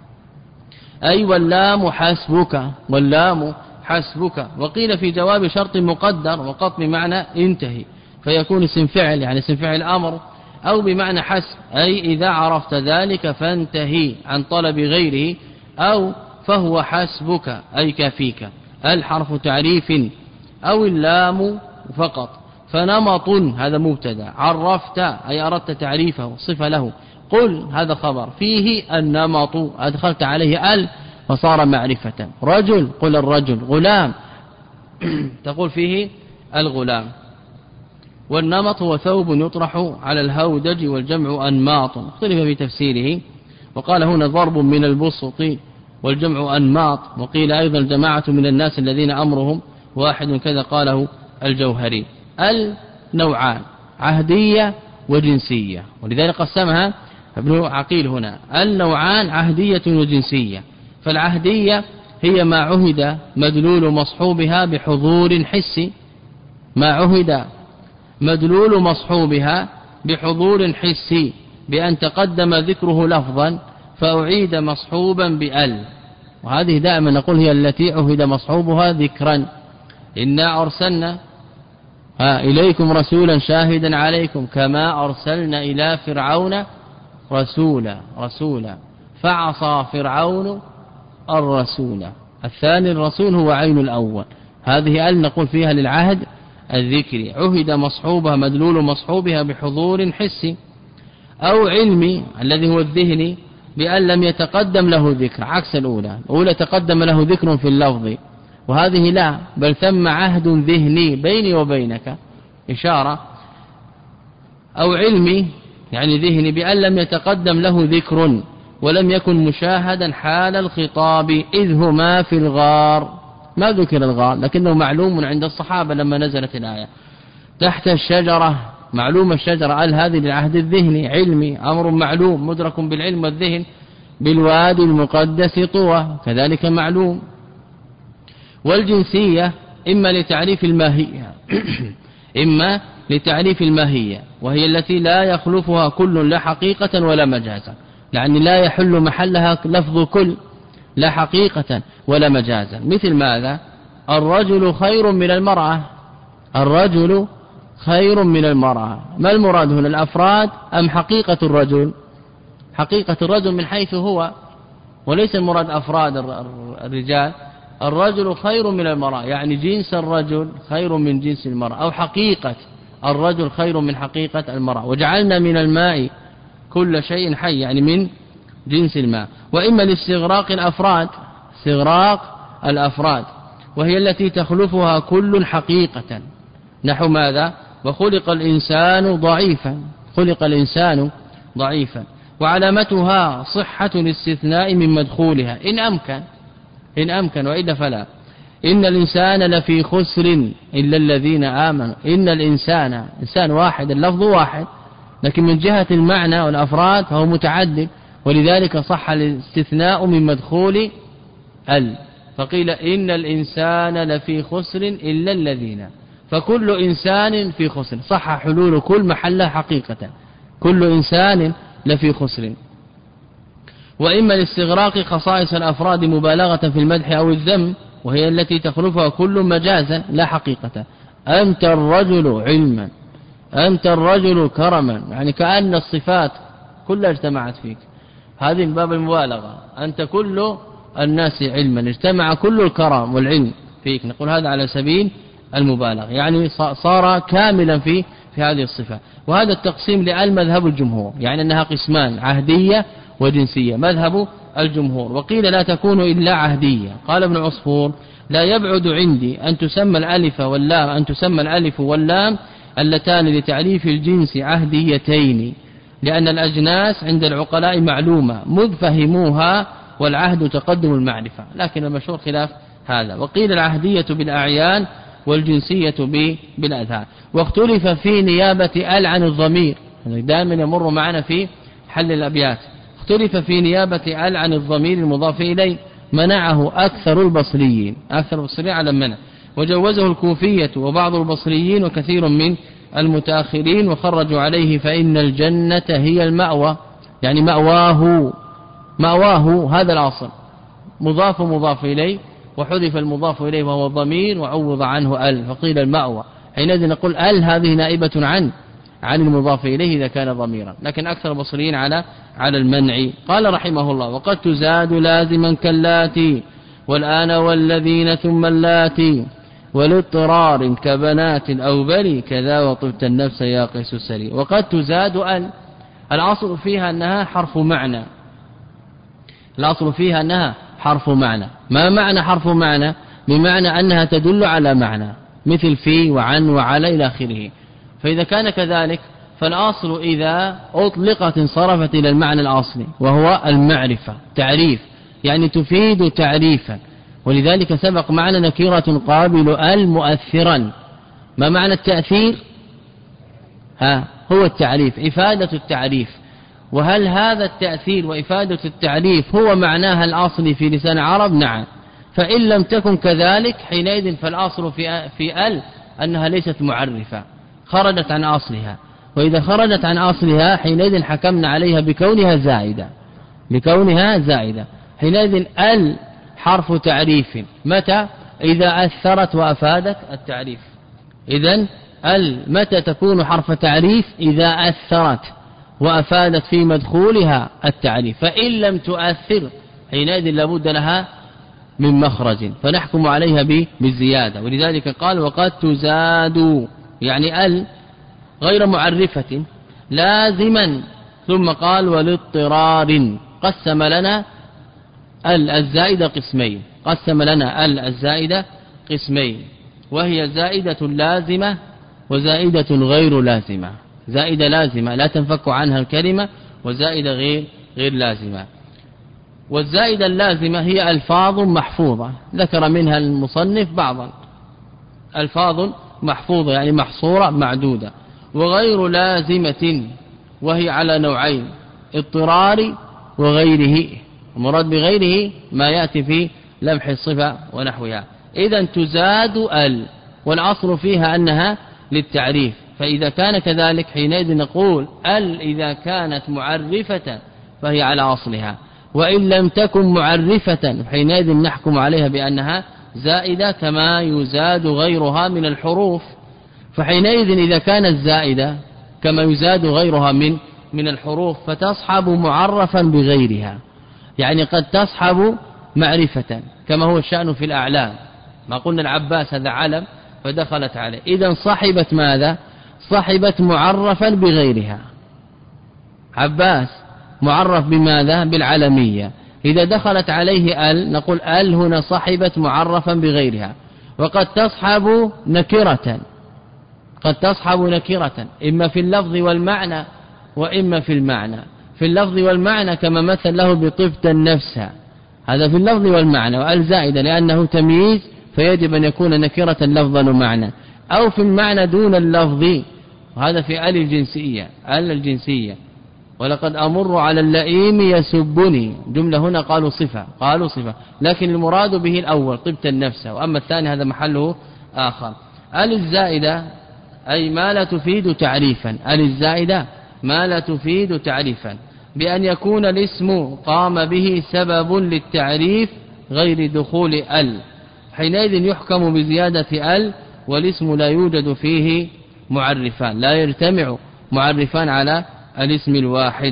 أي واللام حسبك واللام حسبك. وقيل في جواب شرط مقدر وقط بمعنى انتهي فيكون اسم فعل يعني اسم فعل أمر أو بمعنى حسب أي إذا عرفت ذلك فانتهي عن طلب غيره أو فهو حسبك أي كافيك. الحرف تعريف أو اللام فقط. فنمط هذا مبتدا عرفت أي أردت تعريفه صفة له قل هذا خبر فيه النمط أدخلت عليه ال فصار معرفة. رجل قل الرجل غلام تقول فيه الغلام. والنمط هو ثوب يطرح على الهودج والجمع أنماط اختلف في تفسيره وقال هنا ضرب من البسط والجمع أنماط وقيل أيضا جماعة من الناس الذين أمرهم واحد كذا قاله الجوهري. النوعان عهدية وجنسية ولذلك قسمها ابن عقيل هنا النوعان عهدية وجنسية. فالعهدية هي ما عهد مدلول مصحوبها بحضور حسي ما عهد مدلول مصحوبها بحضور حسي بأن تقدم ذكره لفظا فأعيد مصحوبا بأل وهذه دائما نقول هي التي عهد مصحوبها ذكرا. إنا أرسلنا إليكم رسولا شاهدا عليكم كما أرسلنا إلى فرعون رسولا رسولا فعصى فرعون الرسول. الثاني الرسول هو عين الأول. هذه ال نقول فيها للعهد الذكري، عهد مصحوبها مدلول مصحوبها بحضور حسي، أو علمي الذي هو الذهني بأن لم يتقدم له ذكر، عكس الأولى. الأولى تقدم له ذكر في اللفظ، وهذه لا، بل ثم عهد ذهني بيني وبينك، إشارة. أو علمي يعني ذهني بأن لم يتقدم له ذكر ولم يكن مشاهدا حال الخطاب إذ هما في الغار. ما ذكر الغار لكنه معلوم عند الصحابة لما نزلت الآية. تحت الشجرة، معلوم الشجرة، ال هذه للعهد الذهني، علمي أمر معلوم مدرك بالعلم والذهن. بالوادي المقدس طوى كذلك معلوم. والجنسية إما لتعريف الماهية إما لتعريف الماهية، وهي التي لا يخلفها كل لا حقيقة ولا مجازا، يعني لا يحل محلها لفظ كل لا حقيقة ولا مجازا. مثل ماذا؟ الرجل خير من المرأة، الرجل خير من المرأة. ما المراد هنا، الأفراد أم حقيقة الرجل؟ حقيقة الرجل من حيث هو، وليس المراد أفراد الرجال. الرجل خير من المرأة يعني جنس الرجل خير من جنس المرأة، أو حقيقة الرجل خير من حقيقة المرأة. وجعلنا من الماء كل شيء حي يعني من جنس الماء. وإما لاستغراق الأفراد، استغراق الأفراد، وهي التي تخلفها كل حقيقة. نحو ماذا؟ وخلق الإنسان ضعيفا، خلق الإنسان ضعيفا. وعلامتها صحة الاستثناء من مدخولها إن أمكن، إن أمكن وإلا فلا. إن الإنسان لفي خسر إلا الذين آمنوا. إن الإنسان، إنسان واحد، اللفظ واحد، لكن من جهة المعنى والأفراد فهو متعدد، ولذلك صح الاستثناء من مدخول ال، فقيل إن الإنسان لفي خسر إلا الذين، فكل إنسان في خسر، صح حلول كل محلها حقيقة، كل إنسان لفي خسر. وإما لاستغراق خصائص الأفراد مبالغة في المدح أو الذم، وهي التي تخلفها كل مجازا لا حقيقة. أنت الرجل علما، أنت الرجل كرما، يعني كأن الصفات كلها اجتمعت فيك، هذه من باب المبالغة. أنت كل الناس علما، اجتمع كل الكرم والعلم فيك، نقول هذا على سبيل المبالغة، يعني صار كاملا في في هذه الصفة. وهذا التقسيم لآل مذهب الجمهور، يعني أنها قسمان عهدية وجنسية، مذهب الجمهور. وقيل لا تكون إلا عهدية. قال ابن عصفور لا يبعد عندي أن تسمى الألف واللام أن تسمى الألف واللام اللتان لتعريف الجنس عهديتين، لأن الأجناس عند العقلاء معلومة مذ فهموها، والعهد تقدم المعرفة، لكن المشهور خلاف هذا. وقيل العهدية بالأعيان والجنسية بالأذهان. واختلف في نيابة ال عن الضمير، دائما يمر معنا في حل الأبيات. اختلف في نيابة ال عن الضمير المضاف إليه، منعه أكثر البصريين، أكثر البصريين على منع، وجوزه الكوفية وبعض البصريين وكثير من المتأخرين، وخرجوا عليه فإن الجنة هي المأوى، يعني مأواه، مأواه هذا الأصل، مضاف مضاف إليه، وحذف المضاف إليه وهو الضمير وعوض عنه ال، فقيل المأوى. حينئذ نقول ال هذه نائبة عن عن المضاف إليه إذا كان ضميرا، لكن أكثر البصريين على على المنع. قال رحمه الله وقد تزاد لازما كاللاتي والآن والذين ثم اللاتي والاضطرار كبنات أو بني كذا وطبت النفس يا قيس السري. وقد تزاد ال، الأصل فيها أنها حرف معنى، الأصل فيها أنها حرف معنى. ما معنى حرف معنى؟ بمعنى أنها تدل على معنى، مثل في وعن وعلى إلى آخره. فإذا كان كذلك فالأصل إذا أطلقت انصرفت إلى المعنى الأصلي وهو المعرفة، تعريف، يعني تفيد تعريفا. ولذلك سبق معنا نكيرة قابل المؤثرا. ما معنى التأثير؟ ها هو التعريف، إفادة التعريف. وهل هذا التأثير وإفادة التعريف هو معناها الأصلي في لسان العرب؟ نعم. فإن لم تكن كذلك حينئذ فالأصل في في ال أنها ليست معرفة، خرجت عن أصلها. وإذا خرجت عن أصلها حينئذ حكمنا عليها بكونها زائدة، بكونها زائدة. حينئذ ال حرف تعريف، متى؟ إذا أثرت وأفادت التعريف. إذن ال متى تكون حرف تعريف؟ إذا أثرت وأفادت في مدخولها التعريف. فإن لم تؤثر حينئذ لابد لها من مخرج فنحكم عليها بالزيادة. ولذلك قال وقد تزاد يعني ال غير معرفة لازما. ثم قال والاضطرار قسم لنا ال الزائدة قسمين قسم لنا ال الزائدة قسمين وهي زائدة لازمة وزائدة غير لازمة. زائدة لازمة لا تنفك عنها الكلمة وزائدة غير غير لازمة. والزائدة اللازمة هي ألفاظ محفوظة ذكر منها المصنف بعضا ألفاظ محفوظة يعني محصورة معدودة وغير لازمة وهي على نوعين اضطرار وغيره. المراد بغيره ما يأتي في لمح الصفة ونحوها. إذا تزاد ال والأصل فيها أنها للتعريف فإذا كان كذلك حينئذ نقول ال إذا كانت معرفة فهي على أصلها وإن لم تكن معرفة حينئذ نحكم عليها بأنها زائدة كما يزاد غيرها من الحروف. فحينئذ إذا كانت زائدة كما يزاد غيرها من من الحروف فتصحب معرفا بغيرها يعني قد تصحب معرفة كما هو الشأن في الأعلام. ما قلنا العباس هذا علم فدخلت عليه إذا صحبت ماذا صحبت معرفا بغيرها. عباس معرف بماذا بالعلمية إذا دخلت عليه ال نقول ال هنا صحبت معرفا بغيرها. وقد تصحب نكرة قد تصحب نكرة إما في اللفظ والمعنى وإما في المعنى. في اللفظ والمعنى كما مثل له بطبت النفس هذا في اللفظ والمعنى وال زائدة لأنه تمييز فيجب أن يكون نكرة لفظا ومعنى أو في المعنى دون اللفظ وهذا في ال الجنسية ال الجنسية ولقد أمر على اللئيم يسبني جملة هنا قالوا صفة قالوا صفة لكن المراد به الأول طبت النفس وأما الثاني هذا محله آخر. ال الزائدة أي ما لا تفيد تعريفا ال الزائدة ما لا تفيد تعريفا بأن يكون الاسم قام به سبب للتعريف غير دخول ال حينئذ يحكم بزيادة ال والاسم لا يوجد فيه معرفان لا يجتمع معرفان على الاسم الواحد.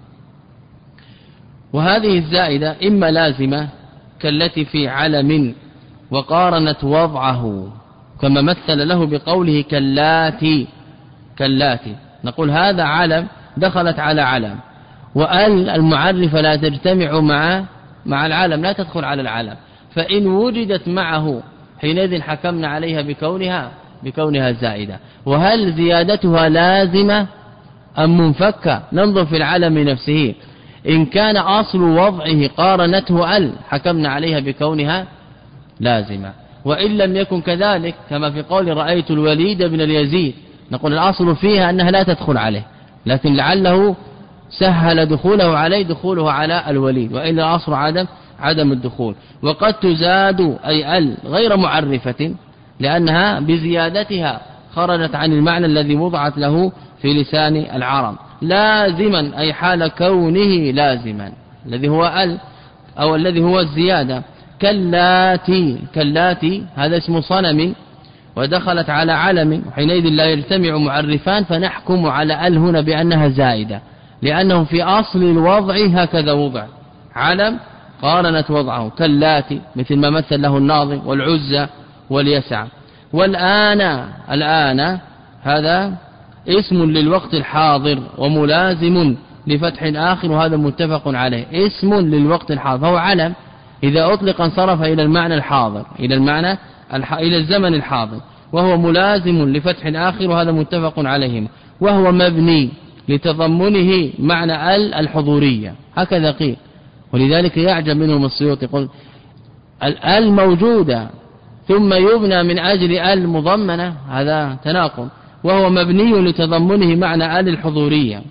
وهذه الزائدة إما لازمة كالتي في علم وقارنت وضعه كما مثل له بقوله كاللاتي كاللاتي نقول هذا علم دخلت على علم وال المعرفة لا تجتمع مع مع العلم لا تدخل على العلم فإن وجدت معه حينئذ حكمنا عليها بكونها بكونها زائدة. وهل زيادتها لازمة أم منفكة ننظر في العلم نفسه إن كان أصل وضعه قارنته ال حكمنا عليها بكونها لازمة وإن لم يكن كذلك كما في قول رأيت الوليد بن اليزيد نقول الأصل فيها أنها لا تدخل عليه لكن لعله سهل دخوله عليه دخوله على الوليد وإلا الأصل عدم عدم الدخول. وقد تزاد أي ال غير معرفة لأنها بزيادتها خرجت عن المعنى الذي وضعت له في لسان العرب لازما أي حال كونه لازما الذي هو ال أو الذي هو الزيادة. كاللاتي كاللاتي هذا اسم صنم ودخلت على علم وحينئذ لا يجتمع معرفان فنحكم على ال هنا بأنها زائدة لأنه في أصل الوضع هكذا وضع علم قارنت وضعه كاللاتي مثل ما مثل له الناظم والعزة واليسع. والآن الآن هذا اسم للوقت الحاضر وملازم لفتح آخر وهذا متفق عليه اسم للوقت الحاضر فهو علم إذا أطلق انصرف إلى المعنى الحاضر إلى المعنى الح... إلى الزمن الحاضر وهو ملازم لفتح آخر وهذا متفق عليهم وهو مبني لتضمنه معنى ال الحضورية هكذا قيل. ولذلك يعجب منهم السيوطي يقول ال موجودة ثم يبنى من أجل ال مضمنة هذا تناقض وهو مبني لتضمنه معنى ال الحضورية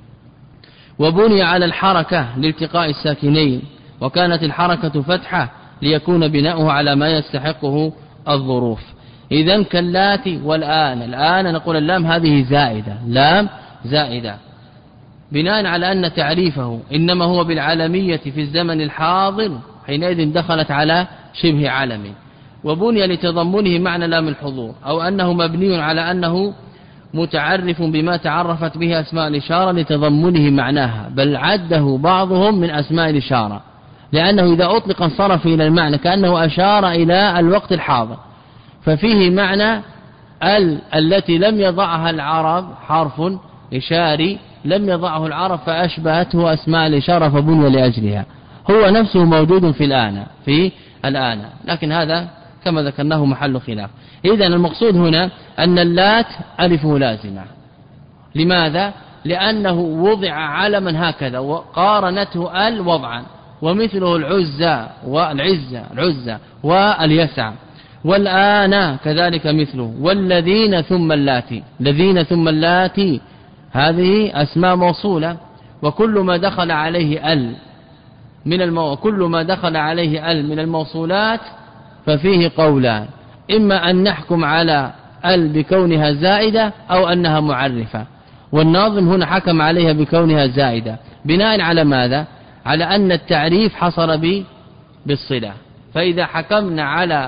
وبني على الحركة لالتقاء الساكنين وكانت الحركة فتحة ليكون بناؤه على ما يستحقه الظروف. إذن كاللاتي والآن الآن نقول اللام هذه زائدة لام زائدة بناء على أن تعريفه إنما هو بالعالمية في الزمن الحاضر حينئذ دخلت على شبه عالمي وبني لتضمنه معنى لام الحضور أو أنه مبني على أنه متعرف بما تعرفت به أسماء الإشارة لتضمنه معناها بل عده بعضهم من أسماء الإشارة لأنه إذا أطلق انصرف إلى المعنى كأنه أشار إلى الوقت الحاضر، ففيه معنى ال التي لم يضعها العرب، حرف إشاري لم يضعه العرب فأشبهته أسماء الإشارة فبني لأجلها، هو نفسه موجود في الآن في الآن لكن هذا كما ذكرناه محل خلاف. إذن المقصود هنا أن اللات ألف لازمة. لماذا؟ لأنه وضع علما هكذا وقارنته ال وضعا، ومثله العزة والعزة العزة واليسع، والآن كذلك مثله، والذين ثم اللاتي، الذين ثم اللاتي هذه أسماء موصولة، وكل ما دخل عليه ال من المو... كل ما دخل عليه ال من الموصولات ففيه قولان، إما أن نحكم على ال بكونها زائدة أو أنها معرفة، والناظم هنا حكم عليها بكونها زائدة بناء على ماذا؟ على أن التعريف حصل ب... بالصلة، فإذا حكمنا على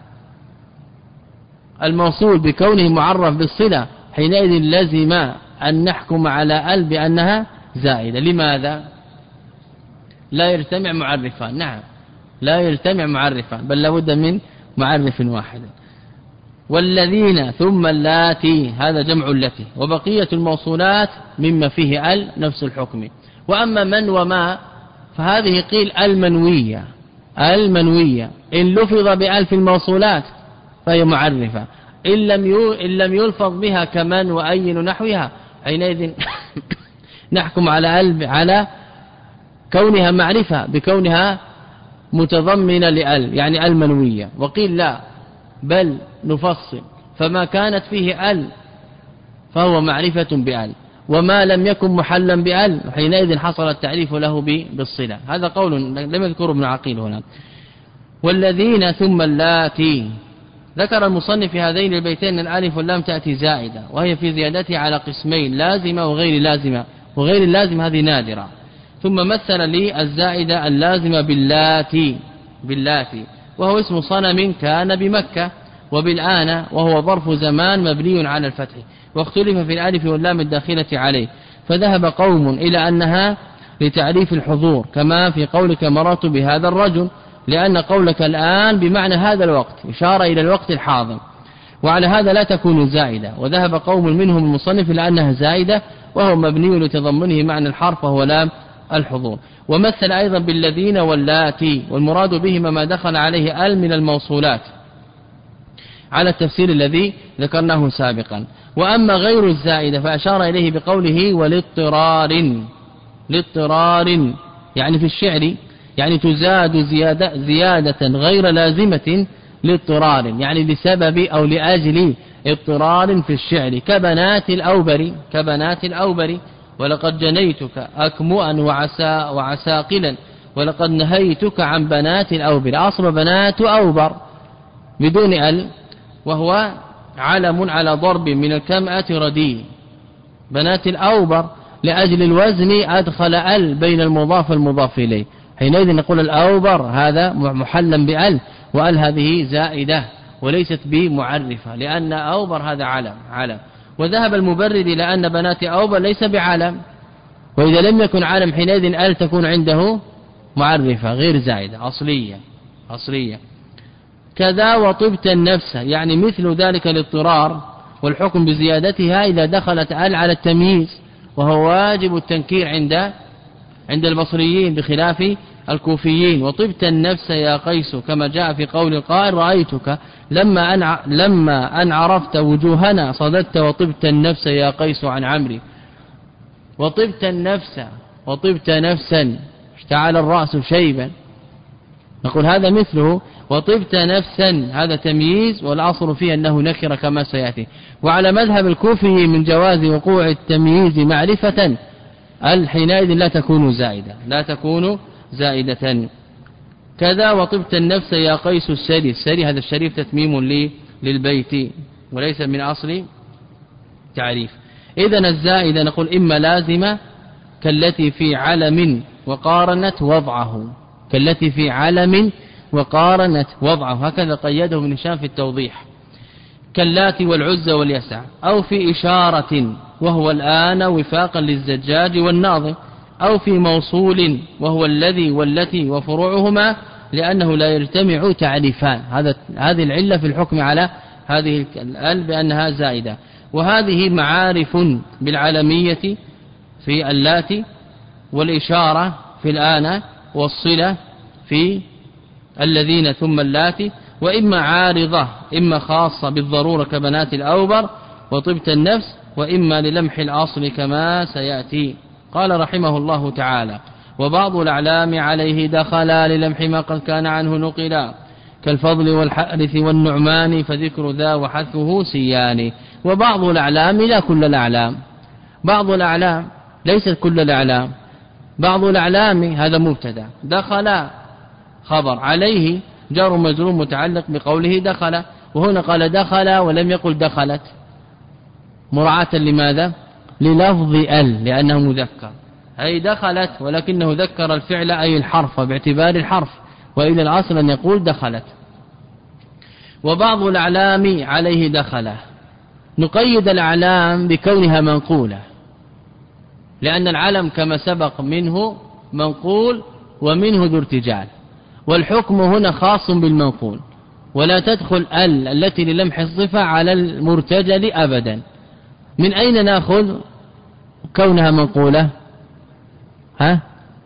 الموصول بكونه معرف بالصلة حينئذ لزم أن نحكم على ال بأنها زائدة. لماذا؟ لا يجتمع معرفان، نعم لا يجتمع معرفان، بل لابد من معرف واحد. والذين ثم اللاتي هذا جمع التي، وبقية الموصولات مما فيه ال نفس الحكم. وأما من وما فهذه قيل المنوية، المنوية إن لفظ بأل في الموصولات فهي معرفة، إن لم إن لم يلفظ بها كمن وأين نحوها حينئذ نحكم على ال على كونها معرفة بكونها متضمنة لأل يعني المنوية. وقيل لا بل نفصل، فما كانت فيه ال فهو معرفة بأل، وما لم يكن محلا بأل حينئذ حصل التعريف له بالصلة. هذا قول لم يذكره ابن عقيل هنا. والذين ثم اللاتي، ذكر المصنف في هذين البيتين الالف واللام تأتي زائدة، وهي في زيادتها على قسمين، لازمة وغير لازمة، وغير اللازمة هذه نادرة. ثم مثل لي الزائدة اللازمة باللاتي، باللاتي وهو اسم صنم كان بمكة، وبالآن وهو ظرف زمان مبني على الفتح، واختلف في الالف واللام الداخلة عليه، فذهب قوم إلى أنها لتعريف الحضور، كما في قولك مررت بهذا الرجل، لأن قولك الآن بمعنى هذا الوقت إشارة إلى الوقت الحاضر، وعلى هذا لا تكون زائدة. وذهب قوم منهم المصنف إلى أنها زائدة، وهو مبني لتضمنه معنى الحرف وهو لام الحضور. ومثل أيضا بالذين واللاتي، والمراد بهما ما دخل عليه ال من الموصولات على التفسير الذي ذكرناه سابقا. وأما غير الزائدة فأشار إليه بقوله ولاضطرار، لاضطرار يعني في الشعر يعني تزاد زيادة, زيادة غير لازمة لاضطرار، يعني لسبب أو لأجل اضطرار في الشعر، كبنات الأوبر، كبنات الأوبر ولقد جنيتك أكمؤا وعسا وعساقلا ولقد نهيتك عن بنات الأوبر. أصل بنات أوبر بدون ال، وهو علم على ضرب من الكمأة ردي، بنات الأوبر لأجل الوزن أدخل ال بين المضاف والمضاف إليه، حينئذ نقول الأوبر هذا محلا بأل، وأل هذه زائدة وليست بمعرفة، لأن أوبر هذا علم علم. وذهب المبرد إلى أن بنات أوبر ليس بعلم، وإذا لم يكن علم حينئذ أل تكون عنده معرفة غير زائدة أصلية أصلية. كذا وطبت النفس يعني مثل ذلك الاضطرار، والحكم بزيادتها إذا دخلت أل على التمييز، وهو واجب التنكير عند عند البصريين بخلاف الكوفيين. وطبت النفس يا قيس كما جاء في قول القائل رأيتك لما أن لما أن عرفت وجوهنا صددت وطبت النفس يا قيس عن عمري. وطبت النفس وطبت نفسا اشتعل الرأس شيبا، نقول هذا مثله وطبت نفسا هذا تمييز، والأصل فيه أنه نكر كما سيأتي. وعلى مذهب الكوفي من جواز وقوع التمييز معرفة الحينئذ لا تكون زائدة لا تكون زائدة. كذا وطبت النفس يا قيس السري، السري هذا الشريف تتميم لي للبيت وليس من أصل تعريف. إذن الزائدة نقول إما لازمة كالتي في علم وقارنت وضعه، كالتي في علم وقارنت وضعه، هكذا قيده ابن هشام في التوضيح، كاللات والعزى واليسع، أو في إشارة وهو الآن وفاقا للزجاج والناظم، أو في موصول وهو الذي والتي وفروعهما لأنه لا يجتمع تعريفان. هذا هذه العلة في الحكم على هذه الأل بأنها زائدة. وهذه معارف بالعالمية في اللاتي، والإشارة في الآن، والصلة في الذين ثم اللاتي، وإما عارضة إما خاصة بالضرورة كبنات الأوبر وطبت النفس، وإما للمح الأصل كما سيأتي. قال رحمه الله تعالى: وبعض الأعلام عليه دخلا للمح ما قد كان عنه نقلا كالفضل والحارث والنعمان فذكر ذا وحذفه سيان. وبعض الأعلام لا كل الأعلام، بعض الأعلام ليست كل الأعلام. بعض الأعلام هذا مبتدا، دخل خبر، عليه جار مجرور متعلق بقوله دخل، وهنا قال دخل ولم يقل دخلت مراعاة لماذا؟ للفظ ال لأنه مذكر، أي دخلت ولكنه ذكر الفعل أي الحرف باعتبار الحرف، وإلى الأصل أن يقول دخلت. وبعض الأعلام عليه دخل، نقيد الأعلام بكونها منقولة، لأن العلم كما سبق منه منقول ومنه ذو ارتجال، والحكم هنا خاص بالمنقول، ولا تدخل ال التي للمح الصفة على المرتجل أبدا. من أين نأخذ كونها منقولة؟ ها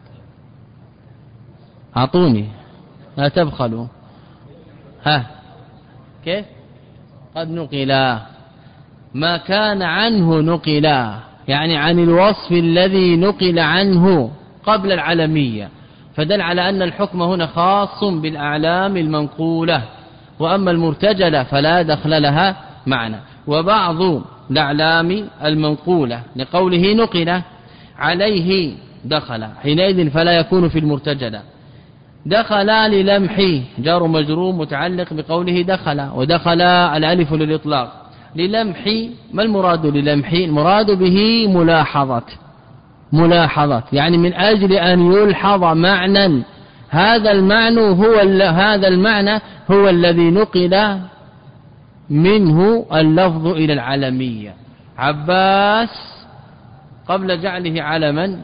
أعطوني لا تبخلوا. ها كيف؟ قد نقلا ما كان عنه نقلا، يعني عن الوصف الذي نقل عنه قبل العلمية، فدل على أن الحكم هنا خاص بالأعلام المنقولة، وأما المرتجلة فلا دخل لها معنى. وبعض الأعلام المنقولة لقوله نقل عليه دخل، حينئذ فلا يكون في المرتجلة. دخل للمح جار مجرور متعلق بقوله دخل، ودخل الألف للإطلاق. للمح ما المراد للمح؟ المراد به ملاحظة، ملاحظة يعني من أجل أن يلحظ معنى، هذا المعنى هو هذا المعنى هو الذي نقل منه اللفظ إلى العلمية. عباس قبل جعله علما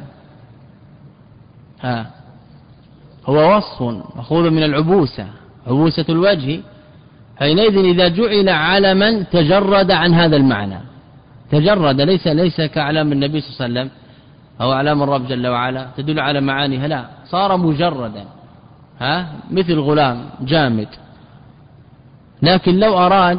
ها هو وصف مأخوذ من العبوسة، عبوسة الوجه، حينئذ إذا جعل علما تجرد عن هذا المعنى، تجرد، ليس ليس كأعلام النبي صلى الله عليه وسلم أو أعلام الرب جل وعلا تدل على معانيها، لا، صار مجردا، ها مثل غلام جامد. لكن لو أراد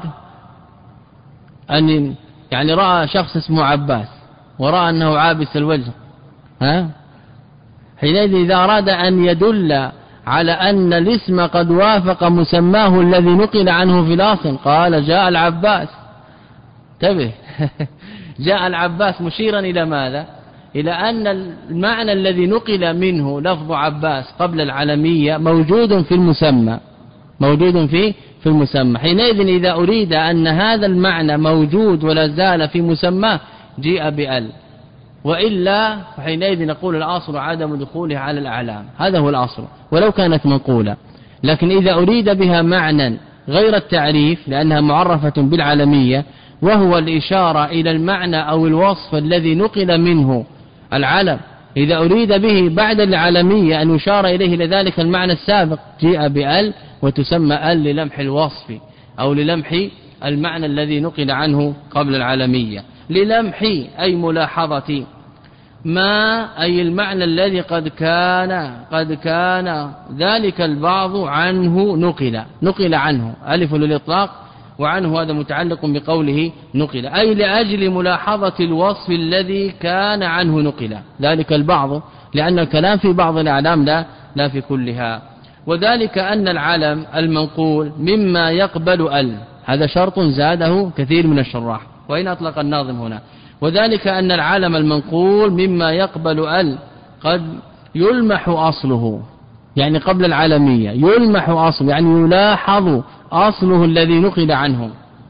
أن يعني رأى شخص اسمه عباس ورأى أنه عابس الوجه، ها حينئذ إذا أراد أن يدل على أن الاسم قد وافق مسماه الذي نقل عنه في الأصل قال جاء العباس. انتبه جاء العباس مشيرا إلى ماذا؟ إلى أن المعنى الذي نقل منه لفظ عباس قبل العلمية موجود في المسمى، موجود في في المسمى. حينئذ إذا أريد أن هذا المعنى موجود ولا زال في مسماه جيء بأل، وإلا فحينئذ نقول الأصل عدم دخوله على الأعلام، هذا هو الأصل ولو كانت منقولة. لكن إذا أريد بها معنى غير التعريف لأنها معرفة بالعلمية، وهو الإشارة إلى المعنى أو الوصف الذي نقل منه العلم، إذا أريد به بعد العلمية أن يشار إليه لذلك المعنى السابق جيء بأل، وتسمى أل للمح الوصف أو للمح المعنى الذي نقل عنه قبل العلمية. للمح أي ملاحظة ما، أي المعنى الذي قد كان قد كان ذلك البعض عنه نقل، نقل عنه ألف للإطلاق، وعنه هذا متعلق بقوله نقل، أي لأجل ملاحظة الوصف الذي كان عنه نقل ذلك البعض، لأن الكلام في بعض الأعلام لا لا في كلها. وذلك أن العلم المنقول مما يقبل ال، هذا شرط زاده كثير من الشراح وإن أطلق الناظم هنا. وذلك أن العلم المنقول مما يقبل ال قد يلمح أصله، يعني قبل العلمية يلمح أصله، يعني يلاحظ أصله الذي نقل عنه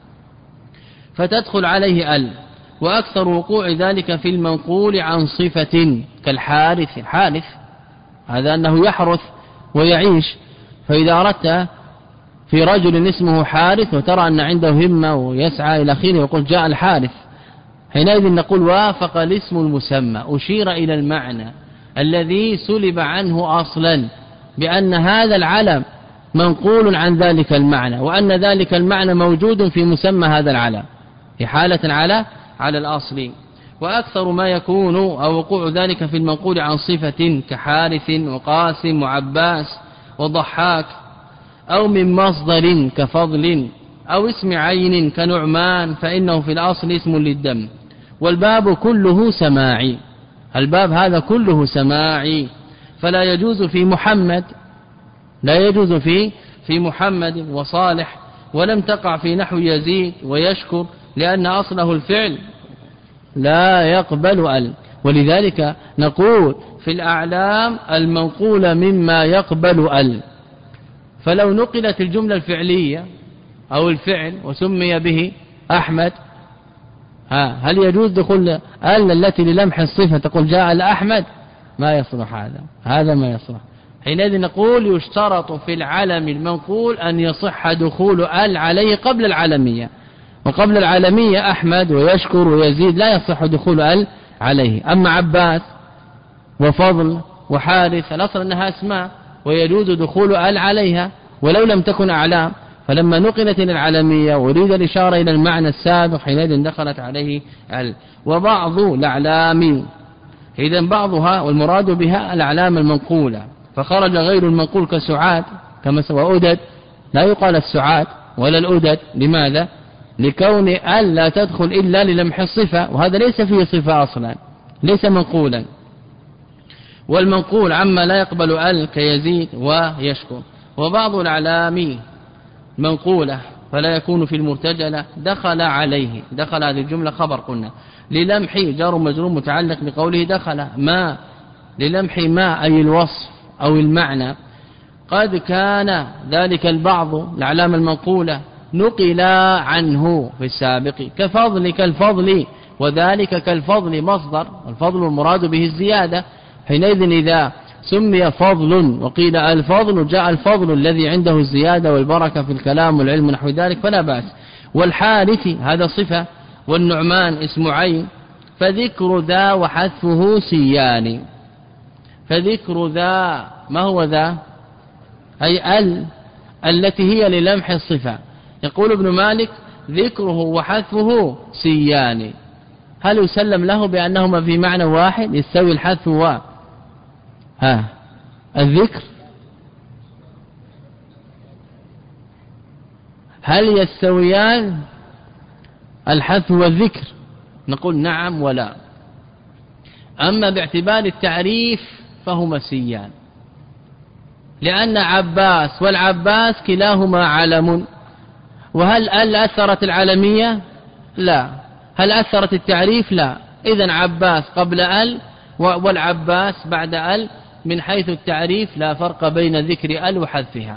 فتدخل عليه ال. وأكثر وقوع ذلك في المنقول عن صفة كالحارث، حارث هذا أنه يحرث ويعيش، فإذا أردت في رجل اسمه حارث وترى أن عنده همة ويسعى إلى آخره يقول جاء الحارث، حينئذ نقول وافق الاسم المسمى، أشير إلى المعنى الذي سلب عنه أصلا بأن هذا العلم منقول عن ذلك المعنى وأن ذلك المعنى موجود في مسمى هذا العلم في حالة على على الأصل. وأكثر ما يكون أو وقوع ذلك في المنقول عن صفة كحارث وقاسم وعباس وضحاك، أو من مصدر كفضل، أو اسم عين كنعمان، فإنه في الأصل اسم للدم. والباب كله سماعي، الباب هذا كله سماعي، فلا يجوز في محمد لا يجوز في في محمد وصالح، ولم تقع في نحو يزيد ويشكر، لأن أصله الفعل لا يقبل ال. ولذلك نقول في الأعلام المنقولة مما يقبل ال. فلو نقلت الجملة الفعلية أو الفعل وسمي به أحمد، ها هل يجوز دخول ال التي للمح الصفة تقول جاء الأحمد؟ ما يصلح هذا، هذا ما يصلح. حينئذ نقول يشترط في العلم المنقول أن يصح دخول ال عليه قبل العالمية، وقبل العالمية أحمد ويشكر ويزيد لا يصح دخول ال عليه. أما عباس وفضل وحارث الأصل أنها اسماء ويجوز دخول ال عليها ولو لم تكن أعلام، فلما نقلت إلى العالمية وريد الإشارة إلى المعنى السابق حينئذ دخلت عليه ال. وبعض الأعلام، إذن بعضها والمراد بها الأعلام المنقولة، فخرج غير المنقول كسعاد كما سوى أدد، لا يقال السعاد ولا الأدد. لماذا؟ لكون ال لا تدخل إلا للمح الصفة، وهذا ليس فيه صفة أصلا، ليس منقولا. والمنقول عما لا يقبل ال كيزيد ويشكر. وبعض الأعلام منقولة فلا يكون في المرتجلة دخل عليه، دخل هذه الجملة خبر قلنا للمح جار مجرور متعلق بقوله دخل، ما للمح ما أي الوصف أو المعنى. قد كان ذلك البعض الأعلام المنقولة نقل عنه في السابق كفضل كالفضل، وذلك كالفضل مصدر، الفضل المراد به الزيادة. حينئذ إذا سمي فضل وقيل الفضل جاء الفضل الذي عنده الزيادة والبركة في الكلام والعلم نحو ذلك فلا بأس. والحارث هذا صفة، والنعمان اسم عين، فذكر ذا وحذفه سيان. فذكر ذا ما هو ذا؟ أي ال التي هي للمح الصفة. يقول ابن مالك ذكره وحذفه سيان، هل يسلم له بأنهما في معنى واحد يستوي الحذف و ها الذكر؟ هل يستويان الحذف والذكر؟ نقول نعم ولا. أما باعتبار التعريف فهما سيان، لأن عباس والعباس كلاهما علم. وهل ال أثرت العالمية؟ لا. هل أثرت التعريف؟ لا. إذن عباس قبل ال والعباس بعد ال، من حيث التعريف لا فرق بين ذكر ال وحذفها.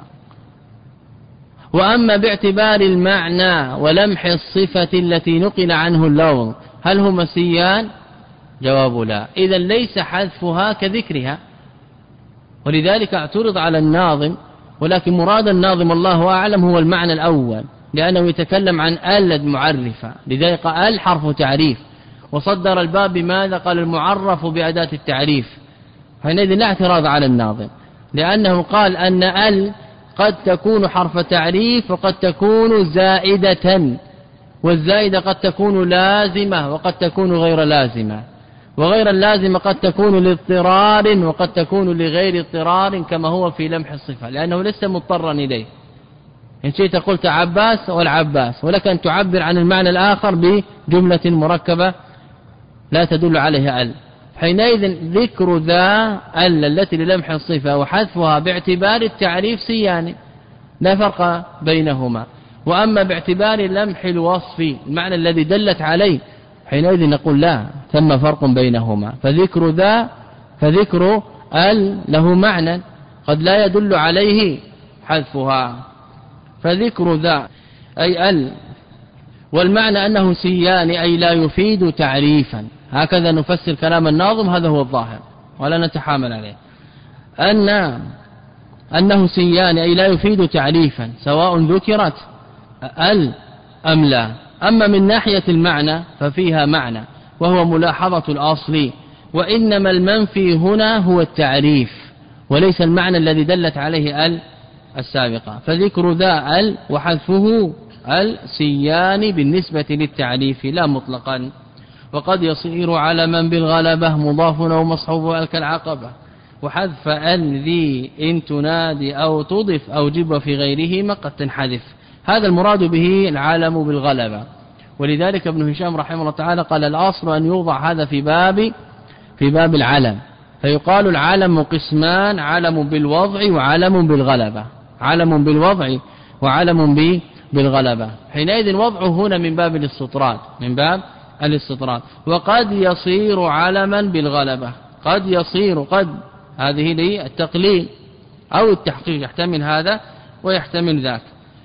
وأما باعتبار المعنى ولمح الصفة التي نقل عنه اللفظ هل هما سيان؟ جواب لا. إذن ليس حذفها كذكرها. ولذلك اعترض على الناظم، ولكن مراد الناظم الله أعلم هو المعنى الأول، لأنه يتكلم عن ال المعرفة، لذلك ال حرف تعريف، وصدر الباب بماذا؟ قال المعرف بأداة التعريف. حينئذ لا اعتراض على الناظم، لأنه قال أن ال قد تكون حرف تعريف وقد تكون زائدة، والزائدة قد تكون لازمة وقد تكون غير لازمة، وغير اللازمة قد تكون لاضطرار وقد تكون لغير اضطرار، كما هو في لمح الصفة، لأنه ليس مضطرا إليه. إن شئت قلت عباس والعباس، ولك أن تعبر عن المعنى الآخر بجملة مركبة لا تدل عليها ال. حينئذ ذكر ذا ال التي للمح الصفة وحذفها باعتبار التعريف سيان، لا فرق بينهما. وأما باعتبار لمح الوصف المعنى الذي دلت عليه حينئذ نقول لا، ثم فرق بينهما. فذكر ذا فذكر ال له معنى قد لا يدل عليه حذفها، فذكر ذا أي ال، والمعنى أنه سيان أي لا يفيد تعريفا. هكذا نفسر كلام الناظم، هذا هو الظاهر ولا نتحامل عليه، أن أنه سيان أي لا يفيد تعريفا سواء ذكرت ال أم لا. أما من ناحية المعنى ففيها معنى، وهو ملاحظة الأصل، وإنما المنفي هنا هو التعريف وليس المعنى الذي دلت عليه ال السابقة، فذكر ذا ال وحذفه ال سيان بالنسبة للتعريف لا مطلقا. وقد يصير علما بالغلبة مضاف أو مصحوب ال كالعقبة، وحذف ال ذي إن تنادي أو تضف أو جب في غيره قد تنحذف. هذا المراد به العالم بالغلبة. ولذلك ابن هشام رحمه الله تعالى قال الأصل أن يوضع هذا في باب في باب العلم، فيقال العالم قسمان: علم بالوضع وعلم بالغلبة، علم بالوضع وعلم بالغلبة. حينئذ وضعه هنا من باب الاستطراد، من باب الاستطراد. وقد يصير علما بالغلبة، قد يصير، قد هذه للتقليل أو التحقيق، يحتمل هذا ويحتمل ذاك.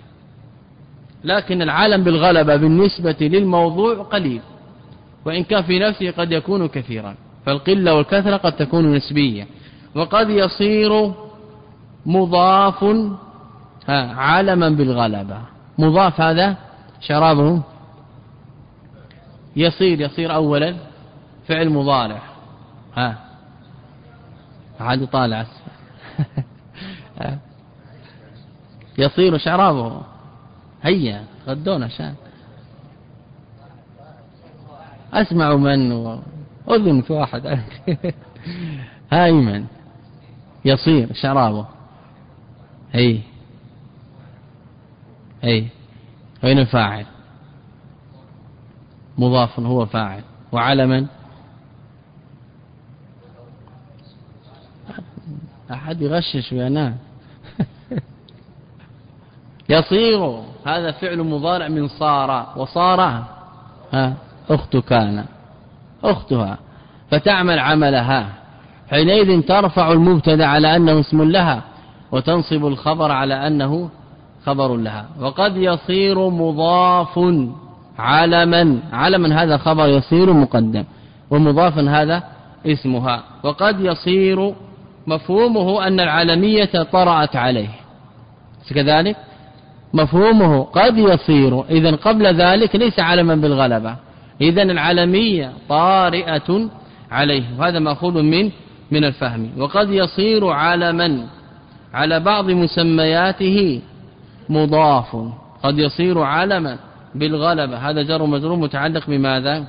لكن العالم بالغلبة بالنسبة للموضوع قليل، وإن كان في نفسه قد يكون كثيرا، فالقلة والكثرة قد تكون نسبية. وقد يصير مضاف علما بالغلبة، مضاف هذا شرابه يصير يصير أولا فعل مضارع، ها عاد طالع يصير شرابه، هيا غدونا شان أسمع من أذن في واحد هايمن يصير شرابه، هي هي وين الفاعل؟ مضاف هو فاعل، وعلما أحد يغشش وينام يصير هذا فعل مضارع من صار، وصار ها أخت كان أختها، فتعمل عملها، حينئذ ترفع المبتدا على أنه اسم لها، وتنصب الخبر على أنه خبر لها. وقد يصير مضاف علما، علما هذا خبر يصير مقدم، ومضافا هذا اسمها. وقد يصير مفهومه أن العالمية طرأت عليه، كذلك مفهومه قد يصير، إذن قبل ذلك ليس علما بالغلبة، إذن العالمية طارئة عليه، وهذا مأخوذ من من الفهم. وقد يصير علما على بعض مسمياته مضاف، قد يصير علما بالغلبة، هذا جر مجرور متعلق بماذا؟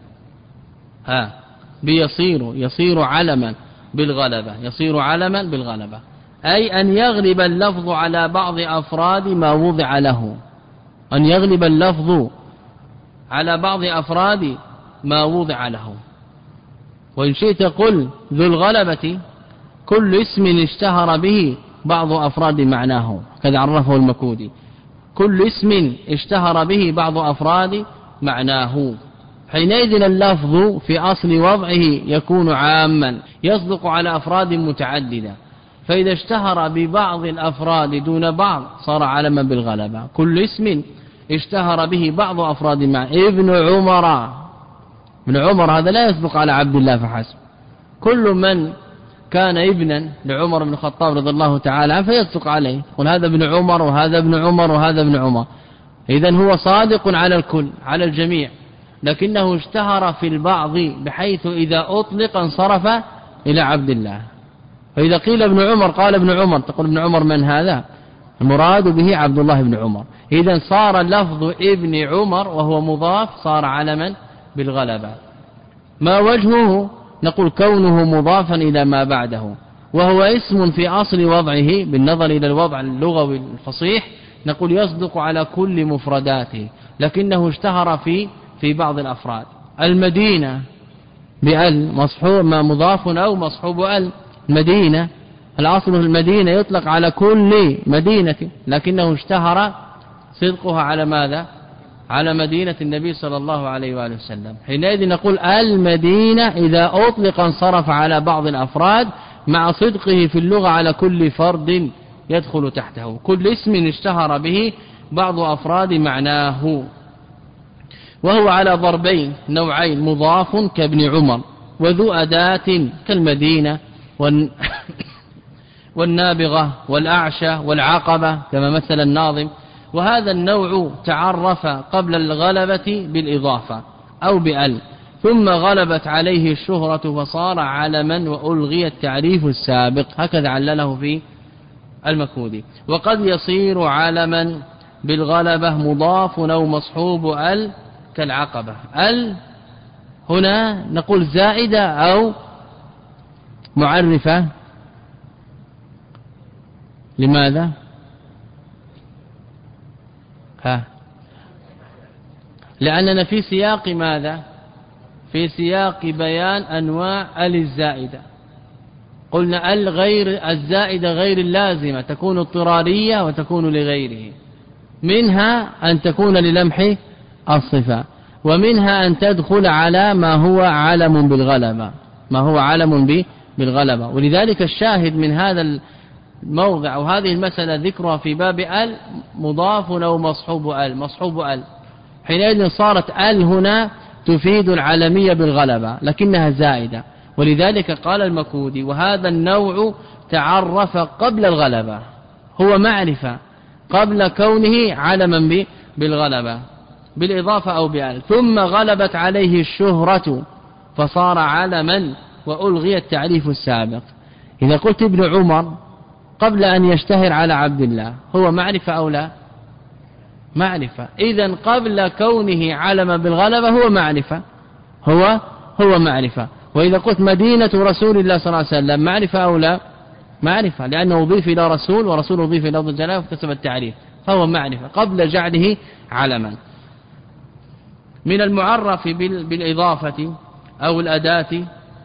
ها بيصير، يصير علما بالغلبة، يصير علما بالغلبة، أي أن يغلب اللفظ على بعض أفراد ما وضع له، أن يغلب اللفظ على بعض أفراد ما وضع له. وإن شئت قل ذو الغلبة كل اسم اشتهر به بعض أفراد معناه، كذا عرفه المكودي، كل اسم اشتهر به بعض أفراد معناه. حينئذ اللفظ في أصل وضعه يكون عاما يصدق على أفراد متعددة، فإذا اشتهر ببعض الأفراد دون بعض صار علما بالغلبة. كل اسم اشتهر به بعض أفراد معناه، ابن عمر، ابن عمر هذا لا يصدق على عبد الله فحسب، كل من كان ابنا لعمر بن الخطاب رضي الله تعالى عنه فيصدق عليه، قل هذا ابن عمر وهذا ابن عمر وهذا ابن عمر، إذن هو صادق على الكل على الجميع، لكنه اشتهر في البعض بحيث إذا أطلق انصرف إلى عبد الله. فإذا قيل ابن عمر قال ابن عمر، تقول ابن عمر من هذا؟ المراد به عبد الله بن عمر. إذن صار لفظ ابن عمر وهو مضاف صار علما بالغلبة. ما وجهه؟ نقول كونه مضافا إلى ما بعده، وهو اسم في أصل وضعه بالنظر إلى الوضع اللغوي الفصيح، نقول يصدق على كل مفرداته، لكنه اشتهر في في بعض الأفراد. المدينة بأل مصحوب ما مضاف أو مصحوب أل، المدينة الأصل في المدينة يطلق على كل مدينة، لكنه اشتهر صدقها على ماذا؟ على مدينة النبي صلى الله عليه وآله وسلم. حينئذ نقول المدينة إذا أطلق انصرف على بعض الأفراد مع صدقه في اللغة على كل فرد يدخل تحته، كل اسم اشتهر به بعض أفراد معناه. وهو على ضربين نوعين، مضاف كابن عمر، وذو أداة كالمدينة والنابغة والأعشى والعقبة كما مثل الناظم. وهذا النوع تعرف قبل الغلبة بالإضافة أو بأل، ثم غلبت عليه الشهرة فصار علما وألغي التعريف السابق. هكذا علله في المكودي. وقد يصير علما بالغلبة مضاف أو مصحوب ال كالعقبة. ال هنا نقول زائدة أو معرفة. لماذا؟ ها لأننا في سياق ماذا؟ في سياق بيان أنواع ال الزائدة. قلنا ال غير الزائدة غير اللازمة تكون اضطرارية وتكون لغيره، منها أن تكون للمح الصفة، ومنها أن تدخل على ما هو علم بالغلبة ما هو علم بالغلبة. ولذلك الشاهد من هذا الموضع وهذه المسألة ذكرها في باب ال مضاف أو مصحوب ال مصحوب ال حينئذ صارت ال هنا تفيد العالمية بالغلبة لكنها زائدة. ولذلك قال المكودي وهذا النوع تعرف قبل الغلبة، هو معرفة قبل كونه علما بالغلبة بالإضافة أو بال، ثم غلبت عليه الشهرة فصار علما وألغي التعريف السابق. إذا قلت ابن عمر قبل أن يشتهر على عبد الله هو معرفة أو لا؟ معرفة. إذن قبل كونه علما بالغلبة هو معرفة هو هو معرفة. وإذا قلت مدينة رسول الله صلى الله عليه وسلم معرفة أو لا؟ معرفة، لأنه أضيف إلى رسول ورسول أضيف إلى لفظ الجلالة واكتسب التعريف، فهو معرفة قبل جعله علما. من المعرف بالإضافة أو الأداة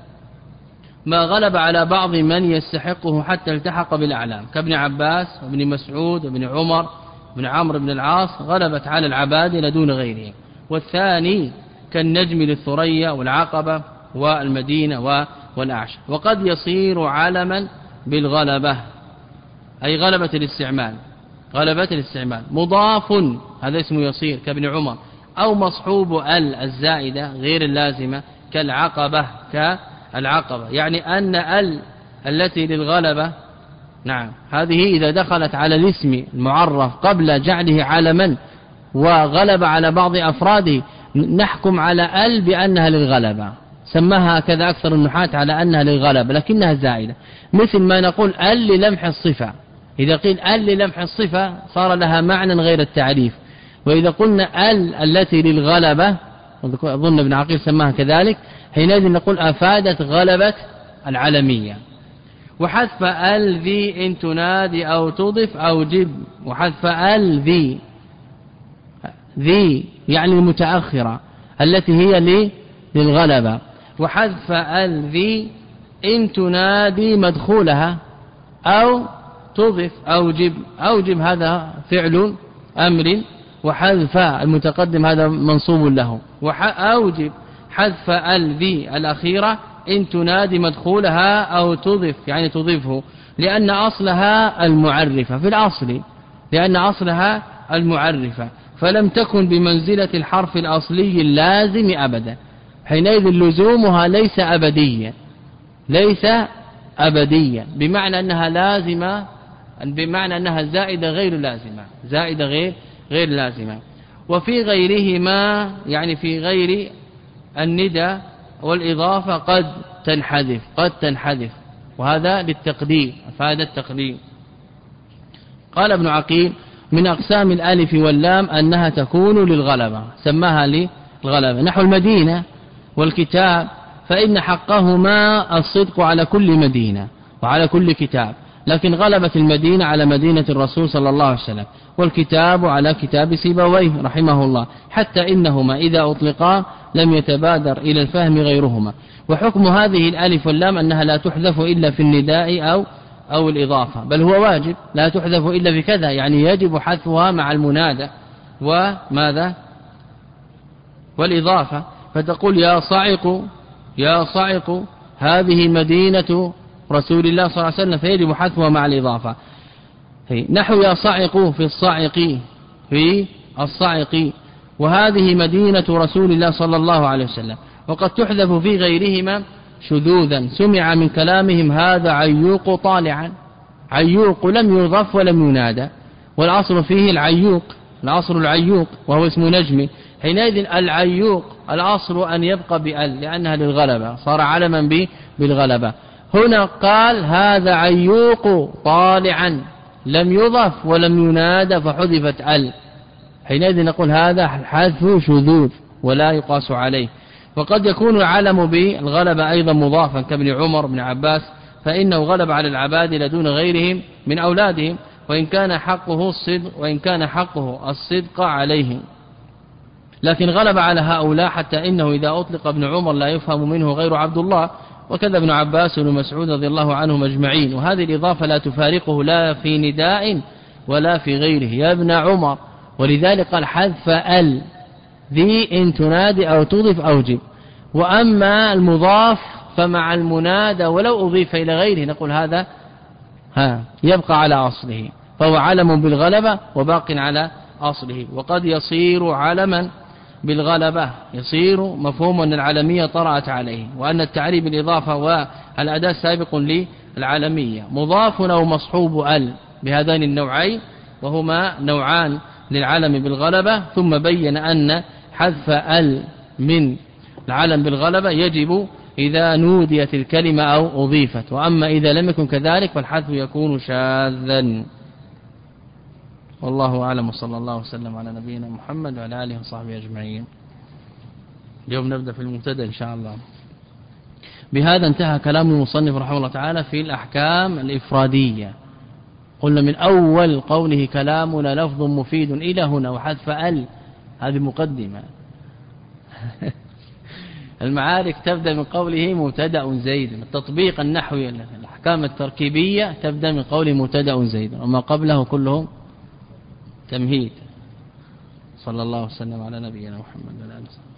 ما غلب على بعض من يستحقه حتى التحق بالأعلام كابن عباس وابن مسعود وابن عمر وابن عمرو بن العاص، غلبت على العبادلة دون غيره. والثاني كالنجم للثريا والعقبة والمدينة والأعشى. وقد يصير علما بالغلبة أي غلبة الاستعمال غلبة الاستعمال مضاف، هذا اسمه يصير كابن عمر، أو مصحوب ال الزائدة غير اللازمة كالعقبة كالعقبة، يعني أن ال التي للغلبة نعم هذه إذا دخلت على الاسم المعرف قبل جعله علما وغلب على بعض أفراده نحكم على ال بأنها للغلبة، سماها كذا أكثر النحاة على أنها للغلبة لكنها زائدة. مثل ما نقول ال للمح الصفة، إذا قيل ال للمح الصفة صار لها معنى غير التعريف. وإذا قلنا ال التي للغلبة أظن ابن عقيل سماها كذلك، حينئذ نقول أفادت غلبة العالمية. وحذف ال ذي إن تنادي أو تضف أو جب، وحذف ال ذي ذي يعني المتأخرة التي هي للغلبة، وحذف ال ذي إن تنادي مدخولها أو تضف أو جب. أو جب هذا فعل أمر، وحذف المتقدم هذا منصوب له. وأوجب حذف ال ذي الأخيرة إن تنادي مدخولها أو تضف يعني تضيفه، لأن أصلها المعرفة في الأصل لأن أصلها المعرفة فلم تكن بمنزلة الحرف الأصلي اللازم أبدا، حينئذ لزومها ليس أبديا ليس أبديا بمعنى أنها لازمة، بمعنى أنها زائدة غير لازمة زائدة غير غير لازمة. وفي غيرهما يعني في غير الندى والإضافة قد تنحذف قد تنحذف وهذا للتقدير أفاد التقدير. قال ابن عقيل من أقسام الألف واللام أنها تكون للغلبة، سماها للغلبة، نحو المدينة والكتاب فإن حقهما الصدق على كل مدينة وعلى كل كتاب، لكن غلبت المدينة على مدينة الرسول صلى الله عليه وسلم، والكتاب على كتاب سيبويه رحمه الله، حتى إنهما إذا أطلقا لم يتبادر إلى الفهم غيرهما. وحكم هذه الألف واللام أنها لا تحذف إلا في النداء أو أو الإضافة، بل هو واجب لا تحذف إلا في كذا، يعني يجب حذفها مع المنادى وماذا والإضافة. فتقول يا صعق يا صعق هذه مدينة رسول الله صلى الله عليه وسلم، فيجب حذفها مع الإضافة. نحو يا صعق في الصعق في الصعق وهذه مدينة رسول الله صلى الله عليه وسلم. وقد تحذف في غيرهما شذوذا سمع من كلامهم هذا عيوق طالعا، عيوق لم يضاف ولم ينادى، والعصر فيه العيوق العصر العيوق وهو اسم نجم، حينئذ العيوق الأصل أن يبقى بأل لأنها للغلبة صار علما بالغلبة. هنا قال هذا عيوق طالعا لم يضف ولم ينادى فحذفت أل، حينئذ نقول هذا حذف شذوذ ولا يقاس عليه. وقد يكون العلم بالغلبة أيضا مضافا كابن عمر بن عباس فإنه غلب على العبادلة دون غيرهم من أولادهم وإن كان حقه الصدق وإن كان حقه الصدق عليهم، لكن غلب على هؤلاء حتى إنه إذا أطلق ابن عمر لا يفهم منه غير عبد الله، وكذا ابن عباس وابن مسعود رضي الله عنهم أجمعين. وهذه الإضافة لا تفارقه لا في نداء ولا في غيره يا ابن عمر، ولذلك قال حذف ال ذي إن تنادي أو تضيف أوجب. وأما المضاف فمع المنادى ولو أضيف إلى غيره نقول هذا ها يبقى على أصله، فهو علم بالغلبة وباق على أصله. وقد يصير علما بالغلبة، يصير مفهوم أن العالمية طرأت عليه، وأن التعريب بالإضافة والأداة سابق للعالمية، مضاف أو مصحوب ال بهذين النوعين وهما نوعان للعلم بالغلبة. ثم بين أن حذف ال من العلم بالغلبة يجب إذا نوديت الكلمة أو أضيفت، وأما إذا لم يكن كذلك فالحذف يكون شاذا. والله أعلم، وصلى الله وسلم على نبينا محمد وعلى آله وصحبه أجمعين. اليوم نبدأ في المبتدأ إن شاء الله. بهذا انتهى كلام المصنف رحمه الله تعالى في الأحكام الإفرادية. قلنا من أول قوله كلامنا لفظ مفيد إلى هنا وحذف ال، هذه مقدمة. المعارك تبدأ من قوله مبتدأ زيد، التطبيق النحوي الأحكام التركيبية تبدأ من قوله مبتدأ زيد، وما قبله كله تمهيد. صلى الله وسلم على نبينا محمد وعلى آله وصحبه.